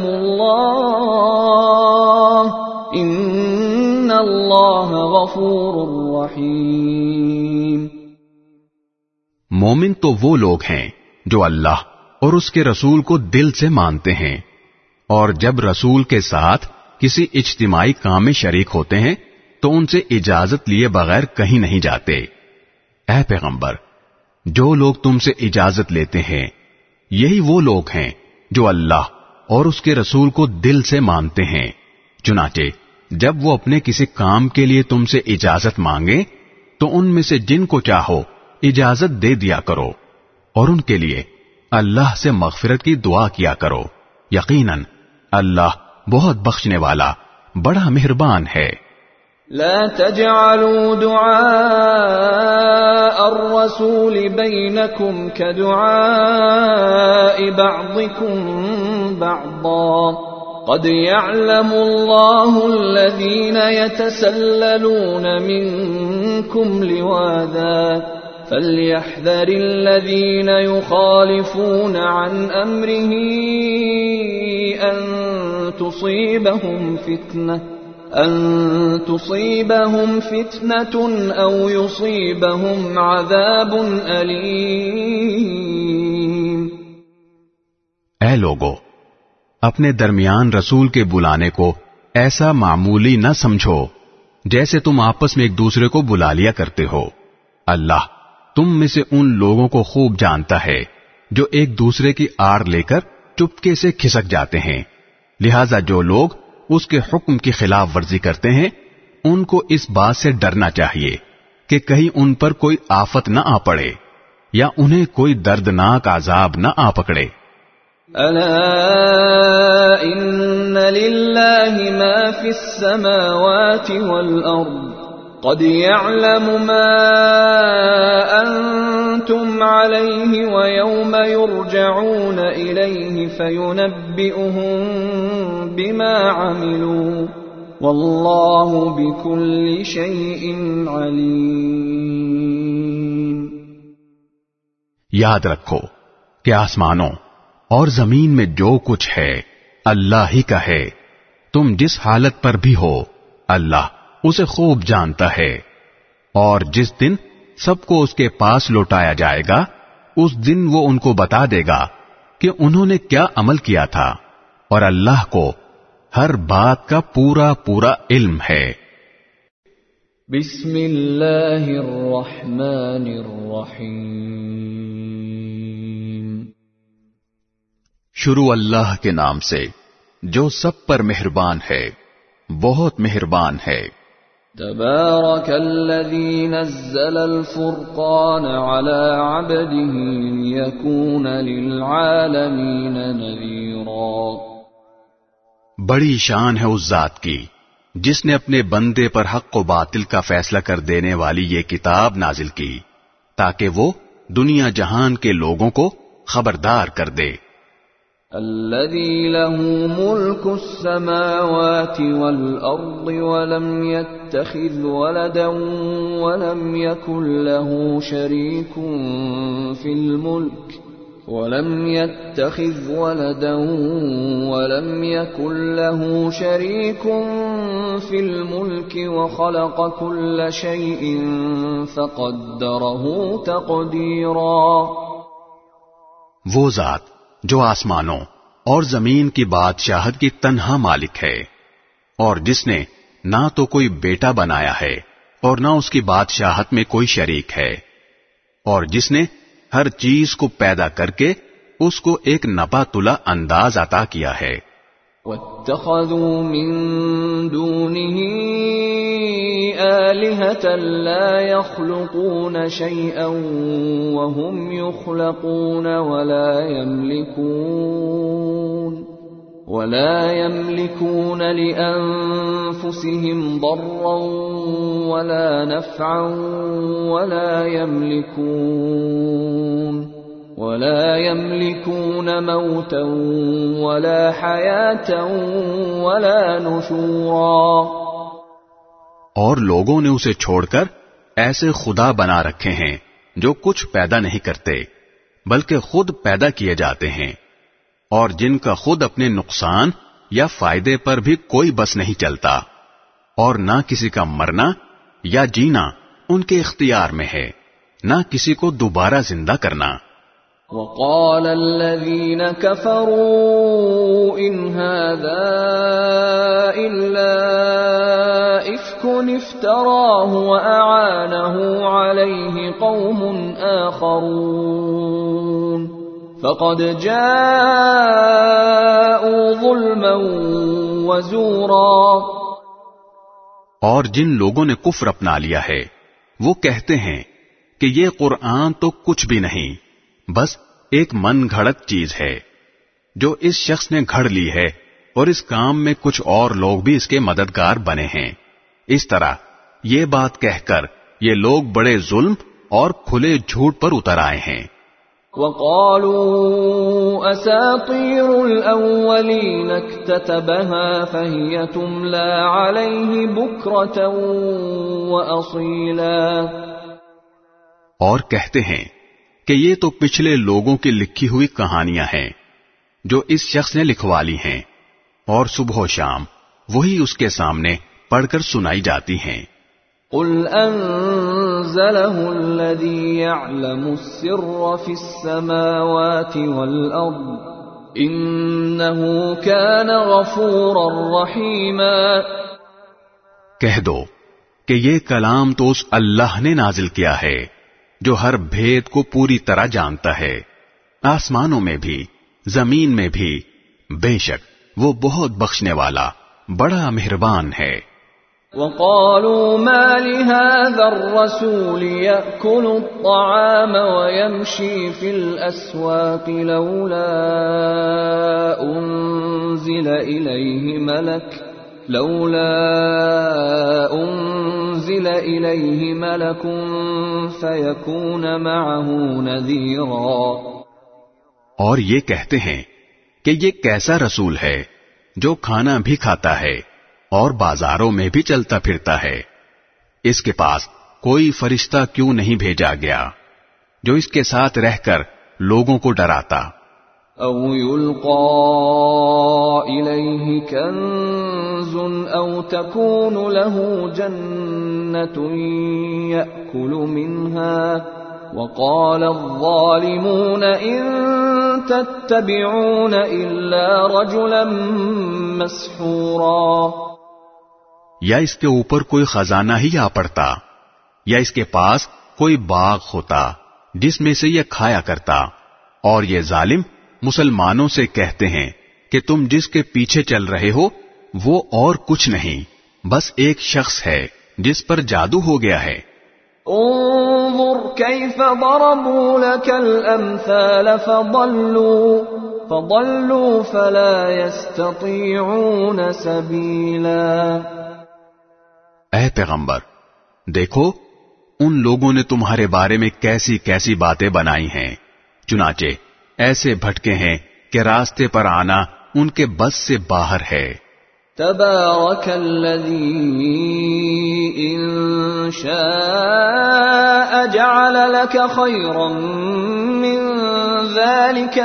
Speaker 1: الله إن الله غفور رحيم۔
Speaker 2: مومن تو وہ لوگ ہیں جو اللہ اور اس کے رسول کو دل سے مانتے ہیں، اور جب رسول کے ساتھ کسی اجتماعی کام میں شریک ہوتے ہیں تو ان سے اجازت لیے بغیر کہیں نہیں جاتے۔ اے پیغمبر، جو لوگ تم سے اجازت لیتے ہیں یہی وہ لوگ ہیں جو اللہ اور اس کے رسول کو دل سے مانتے ہیں۔ چنانچہ جب وہ اپنے کسی کام کے لیے تم سے اجازت مانگیں تو ان میں سے جن کو چاہو اجازت دے دیا کرو، اور ان کے لیے اللہ سے مغفرت کی دعا کیا کرو، یقیناً اللہ بہت بخشنے والا بڑا مہربان ہے۔
Speaker 1: لا تجعلوا دعاء الرسول بينكم كدعاء بعضكم بعضا قد يعلم الله الذين يتسللون منكم لواذا فليحذر الذين يخالفون عن أمره أن تصيبهم فتنة أو يصيبهم عذاب أليم۔
Speaker 2: اے لوگو، اپنے درمیان رسول کے بلانے کو ایسا معمولی نہ سمجھو جیسے تم آپس میں ایک دوسرے کو بلا لیا کرتے ہو۔ اللہ تم میں سے ان لوگوں کو خوب جانتا ہے جو ایک دوسرے کی آڑ لے کر چپکے سے کھسک جاتے ہیں، لہذا جو لوگ اس کے حکم کی خلاف ورزی کرتے ہیں ان کو اس بات سے ڈرنا چاہیے کہ کہیں ان پر کوئی آفت نہ آ پڑے یا انہیں کوئی دردناک عذاب نہ آ پکڑے۔
Speaker 1: ألا إن لله ما في السماوات والأرض قد يعلم ما أنتم عليه ويوم يرجعون إليه فينبئهم بما عملوا والله بكل شيء عليم۔
Speaker 2: یاد رکھو کہ آسمانوں اور زمین میں جو کچھ ہے اللہ ہی کا ہے، تم جس حالت پر بھی ہو اللہ اسے خوب جانتا ہے، اور جس دن سب کو اس کے پاس لوٹایا جائے گا اس دن وہ ان کو بتا دے گا کہ انہوں نے کیا عمل کیا تھا، اور اللہ کو ہر بات کا پورا پورا علم ہے۔
Speaker 1: بسم اللہ الرحمن الرحیم۔
Speaker 2: شروع اللہ کے نام سے جو سب پر مہربان ہے، بہت مہربان ہے۔
Speaker 1: تبارک الذی نزل الفرقان علی عبده لیکون للعالمین نذیرا۔
Speaker 2: بڑی شان ہے اس ذات کی جس نے اپنے بندے پر حق و باطل کا فیصلہ کر دینے والی یہ کتاب نازل کی تاکہ وہ دنیا جہان کے لوگوں کو خبردار کر دے۔
Speaker 1: الذي له ملك السماوات والأرض ولم يتخذ ولدا ولم يكن له شريك في الملك وخلق كل شيء فقدره تقديرا۔
Speaker 2: وہ ذات جو آسمانوں اور زمین کی بادشاہت کی تنہا مالک ہے، اور جس نے نہ تو کوئی بیٹا بنایا ہے اور نہ اس کی بادشاہت میں کوئی شریک ہے، اور جس نے ہر چیز کو پیدا کر کے اس کو ایک نپا تلا انداز عطا کیا ہے۔
Speaker 1: وَاتَّخَذُوا مِن دُونِهِ آلِهَةً لَا يَخْلُقُونَ شَيْئًا وَهُمْ يُخْلَقُونَ وَلَا يَمْلِكُونَ لِأَنفُسِهِمْ ضَرًّا وَلَا نَفْعًا ولا يملكون موتا ولا حياة ولا نشورا۔
Speaker 2: اور لوگوں نے اسے چھوڑ کر ایسے خدا بنا رکھے ہیں جو کچھ پیدا نہیں کرتے بلکہ خود پیدا کیے جاتے ہیں، اور جن کا خود اپنے نقصان یا فائدے پر بھی کوئی بس نہیں چلتا، اور نہ کسی کا مرنا یا جینا ان کے اختیار میں ہے، نہ کسی کو دوبارہ زندہ کرنا۔
Speaker 1: وقال الذين كفروا إن هذا إلا إفك افتراه وأعانه عليه قوم آخرون فقد جاءوا ظلما وزورا۔
Speaker 2: اور جن لوگوں نے کفر اپنا لیا ہے وہ کہتے ہیں کہ یہ قرآن تو کچھ بھی نہیں، بس ایک من گھڑت چیز ہے جو اس شخص نے گھڑ لی ہے، اور اس کام میں کچھ اور لوگ بھی اس کے مددگار بنے ہیں۔ اس طرح یہ بات کہہ کر یہ لوگ بڑے ظلم اور کھلے جھوٹ پر اتر آئے ہیں۔
Speaker 1: وَقَالُوا أَسَاطِيرُ الْأَوَّلِينَ اكْتَتَبَهَا فَهِيَ تُمْلَى عَلَيْهِ بُكْرَةً وَأَصِيلًا۔
Speaker 2: اور کہتے ہیں کہ یہ تو پچھلے لوگوں کی لکھی ہوئی کہانیاں ہیں جو اس شخص نے لکھوا لی ہیں، اور صبح و شام وہی اس کے سامنے پڑھ کر سنائی جاتی ہیں۔
Speaker 1: قُلْ أَنزَلَهُ الَّذِي يَعْلَمُ السِّرَّ فِي السَّمَاوَاتِ وَالْأَرْضِ إِنَّهُ كَانَ غَفُورًا رَحِيمًا۔
Speaker 2: کہہ دو کہ یہ کلام تو اس اللہ نے نازل کیا ہے جو ہر بھید کو پوری طرح جانتا ہے، آسمانوں میں بھی زمین میں بھی، بے شک وہ بہت بخشنے والا بڑا مہربان ہے۔
Speaker 1: وقالوا ما لهذا الرسول يأكل الطعام ويمشي في الأسواق لولا أنزل إليه ملك فيكون معه نذيرا.
Speaker 2: اور یہ کہتے ہیں کہ یہ کیسا رسول ہے جو کھانا بھی کھاتا ہے اور بازاروں میں بھی چلتا پھرتا ہے. اس کے پاس کوئی فرشتہ کیوں نہیں بھیجا گیا جو اس کے ساتھ رہ کر لوگوں کو ڈراتا.
Speaker 1: او يلقى إليه كنز او تكون له جنة يأكل منها وقال الظالمون ان تتبعون الا رجلا مسحورا.
Speaker 2: یا اس کے اوپر کوئی خزانہ ہی آ پڑتا یا اس کے پاس کوئی باغ ہوتا جس میں سے یہ کھایا کرتا. اور یہ ظالم مسلمانوں سے کہتے ہیں کہ تم جس کے پیچھے چل رہے ہو وہ اور کچھ نہیں بس ایک شخص ہے جس پر جادو ہو گیا ہے.
Speaker 1: انظر كيف ضربوا لك الامثال فضلوا فلا يستطيعون سبيلا.
Speaker 2: اے پیغمبر دیکھو ان لوگوں نے تمہارے بارے میں کیسی کیسی باتیں بنائی ہیں چنانچہ ایسے بھٹکے ہیں کہ راستے پر آنا ان کے بس سے باہر ہے.
Speaker 1: تبارك الذي إن شاء جعل لك خيرا من ذلك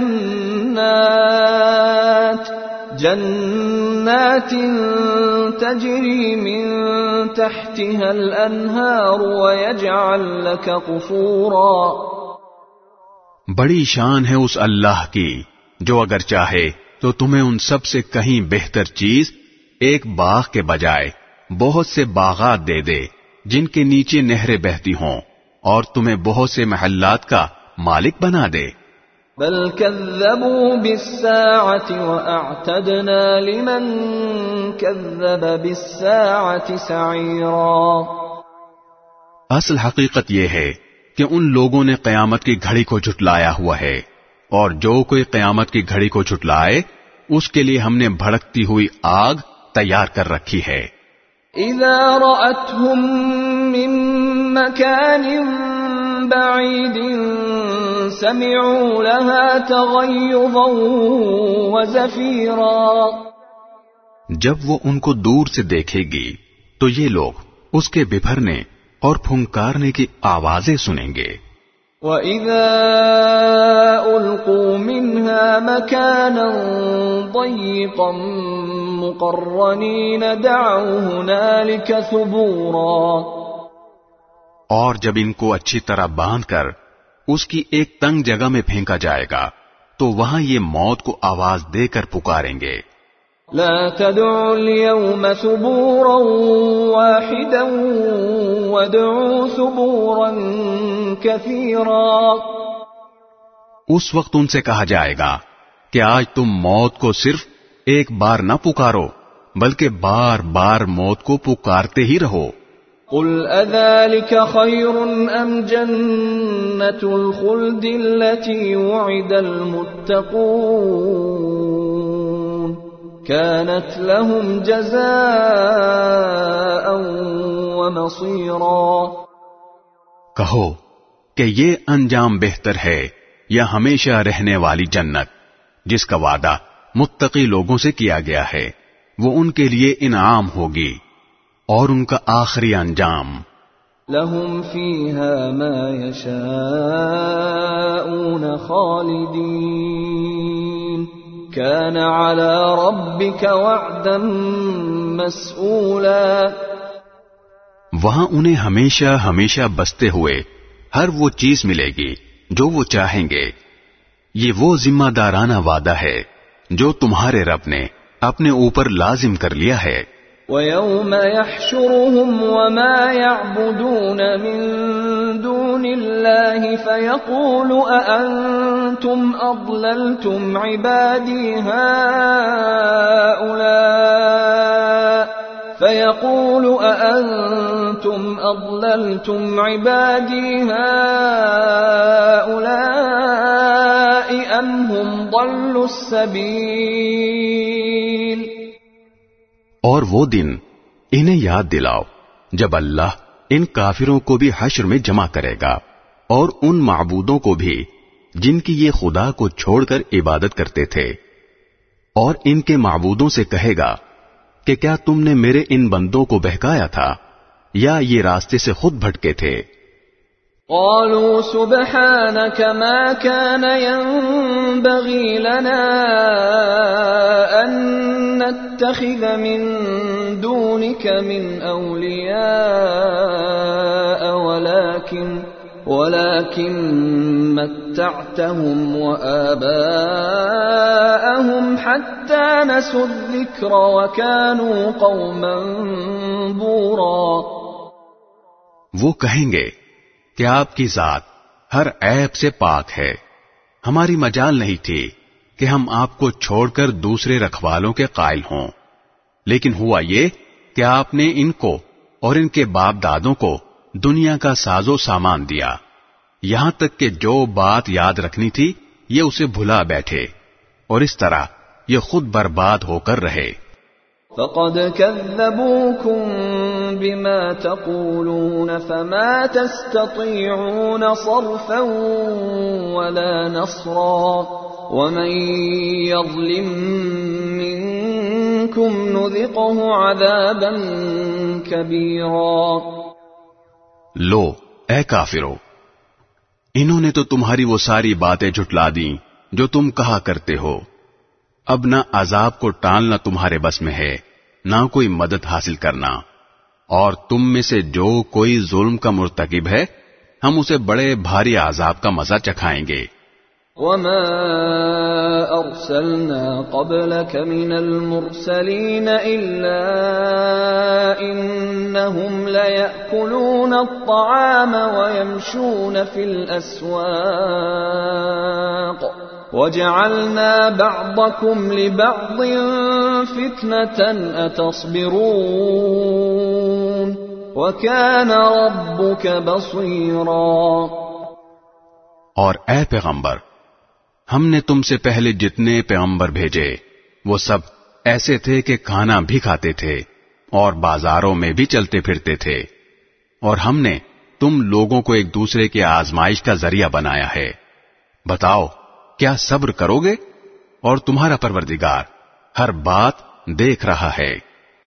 Speaker 1: جنات تجري من تحتها الأنهار ويجعل لك قصورا.
Speaker 2: بڑی شان ہے اس اللہ کی جو اگر چاہے تو تمہیں ان سب سے کہیں بہتر چیز ایک باغ کے بجائے بہت سے باغات دے دے جن کے نیچے نہریں بہتی ہوں اور تمہیں بہت سے محلات کا مالک بنا دے.
Speaker 1: بل كذبوا بالساعة وأعتدنا لمن كذب بالساعة سعيرا.
Speaker 2: اصل حقیقت یہ ہے کہ ان لوگوں نے قیامت کی گھڑی کو جھٹلایا ہوا ہے اور جو کوئی قیامت کی گھڑی کو جھٹلائے اس کے لیے ہم نے بھڑکتی ہوئی آگ تیار کر رکھی ہے.
Speaker 1: اذا رأتهم من مكان بعيد سمعوا لها تغيظا وزفيرا.
Speaker 2: جب وہ ان کو دور سے دیکھے گی تو یہ لوگ اس کے ببھرنے اور پھنکارنے کی آوازیں سنیں گے.
Speaker 1: وَإِذَا أُلْقُوا مِنْهَا مَكَانًا ضَيِّقًا مُقَرَّنِينَ دَعَوْا هُنَالِكَ ثُبُورًا.
Speaker 2: اور جب ان کو اچھی طرح باندھ کر اس کی ایک تنگ جگہ میں پھینکا جائے گا تو وہاں یہ موت کو آواز دے کر پکاریں گے.
Speaker 1: لا تدعوا اليوم ثبورا واحدا وادعوا ثبورا كثيرا.
Speaker 2: اس وقت ان سے کہا جائے گا کہ آج تم موت کو صرف ایک بار نہ پکارو بلکہ بار بار موت کو پکارتے ہی رہو.
Speaker 1: قل اذلك خير ام جنة الخلد التي وعد المتقون كانت لهم جزاء ومصيرا.
Speaker 2: کہو کہ یہ انجام بہتر ہے یا ہمیشہ رہنے والی جنت جس کا وعدہ متقی لوگوں سے کیا گیا ہے وہ ان کے لیے انعام ہوگی اور ان کا آخری انجام.
Speaker 1: لهم فيها ما يشاءون خالدين كان على ربك وعدا مسئولا.
Speaker 2: وہاں انہیں ہمیشہ ہمیشہ بستے ہوئے ہر وہ چیز ملے گی جو وہ چاہیں گے. یہ وہ ذمہ دارانہ وعدہ ہے جو تمہارے رب نے اپنے اوپر لازم کر لیا ہے.
Speaker 1: وَيَوْمَ يَحْشُرُهُمْ وَمَا يَعْبُدُونَ مِن دُونِ اللَّهِ فَيَقُولُ أَأَنْتُمْ أَضْلَلْتُمْ عِبَادِي هَؤُلَاءِ فيقول أأنتم أضللتم عبادي هؤلاء أم هم ضلوا السبيل.
Speaker 2: اور وہ دن انہیں یاد دلاؤ جب اللہ ان کافروں کو بھی حشر میں جمع کرے گا اور ان معبودوں کو بھی جن کی یہ خدا کو چھوڑ کر عبادت کرتے تھے، اور ان کے معبودوں سے کہے گا کہ کیا تم نے میرے ان بندوں کو بہکایا تھا یا یہ راستے سے خود بھٹکے تھے؟
Speaker 1: قالوا سبحانك ما كان ينبغي لنا أن نتخذ من دونك من أولياء ولكن متعتهم وآباءهم حتى نسوا الذكر وكانوا قوما بورا.
Speaker 2: وہ کہیں گے کہ آپ کی ذات ہر عیب سے پاک ہے، ہماری مجال نہیں تھی کہ ہم آپ کو چھوڑ کر دوسرے رکھوالوں کے قائل ہوں، لیکن ہوا یہ کہ آپ نے ان کو اور ان کے باپ دادوں کو دنیا کا ساز و سامان دیا، یہاں تک کہ جو بات یاد رکھنی تھی یہ اسے بھلا بیٹھے، اور اس طرح یہ خود برباد ہو کر رہے.
Speaker 1: فقد كذبوكم بما تقولون فما تستطيعون صرفا ولا نصرا ومن يظلم منكم نذقه عذابا كبيرا.
Speaker 2: لو اے کافرو، انہوں نے تو تمہاری وہ ساری باتیں جھٹلا دیں جو تم کہا کرتے ہو. اب نہ عذاب کو ٹالنا تمہارے بس میں ہے، نہ کوئی مدد حاصل کرنا، اور تم میں سے جو کوئی ظلم کا مرتکب ہے ہم اسے بڑے بھاری عذاب کا مزہ چکھائیں گے.
Speaker 1: وما أرسلنا قبلك من المرسلين إلا إنهم ليأكلون الطعام ويمشون في الأسواق وجعلنا بعضكم لبعض فتنة أتصبرون وكان ربك بصيرا.
Speaker 2: اور اے پیغمبر، ہم نے تم سے پہلے جتنے پیغمبر بھیجے وہ سب ایسے تھے کہ کھانا بھی کھاتے تھے اور بازاروں میں بھی چلتے پھرتے تھے، اور ہم نے تم لوگوں کو ایک دوسرے کی آزمائش کا ذریعہ بنایا ہے. بتاؤ کیا صبر کرو گے؟ اور تمہارا پروردگار ہر بات دیکھ رہا ہے.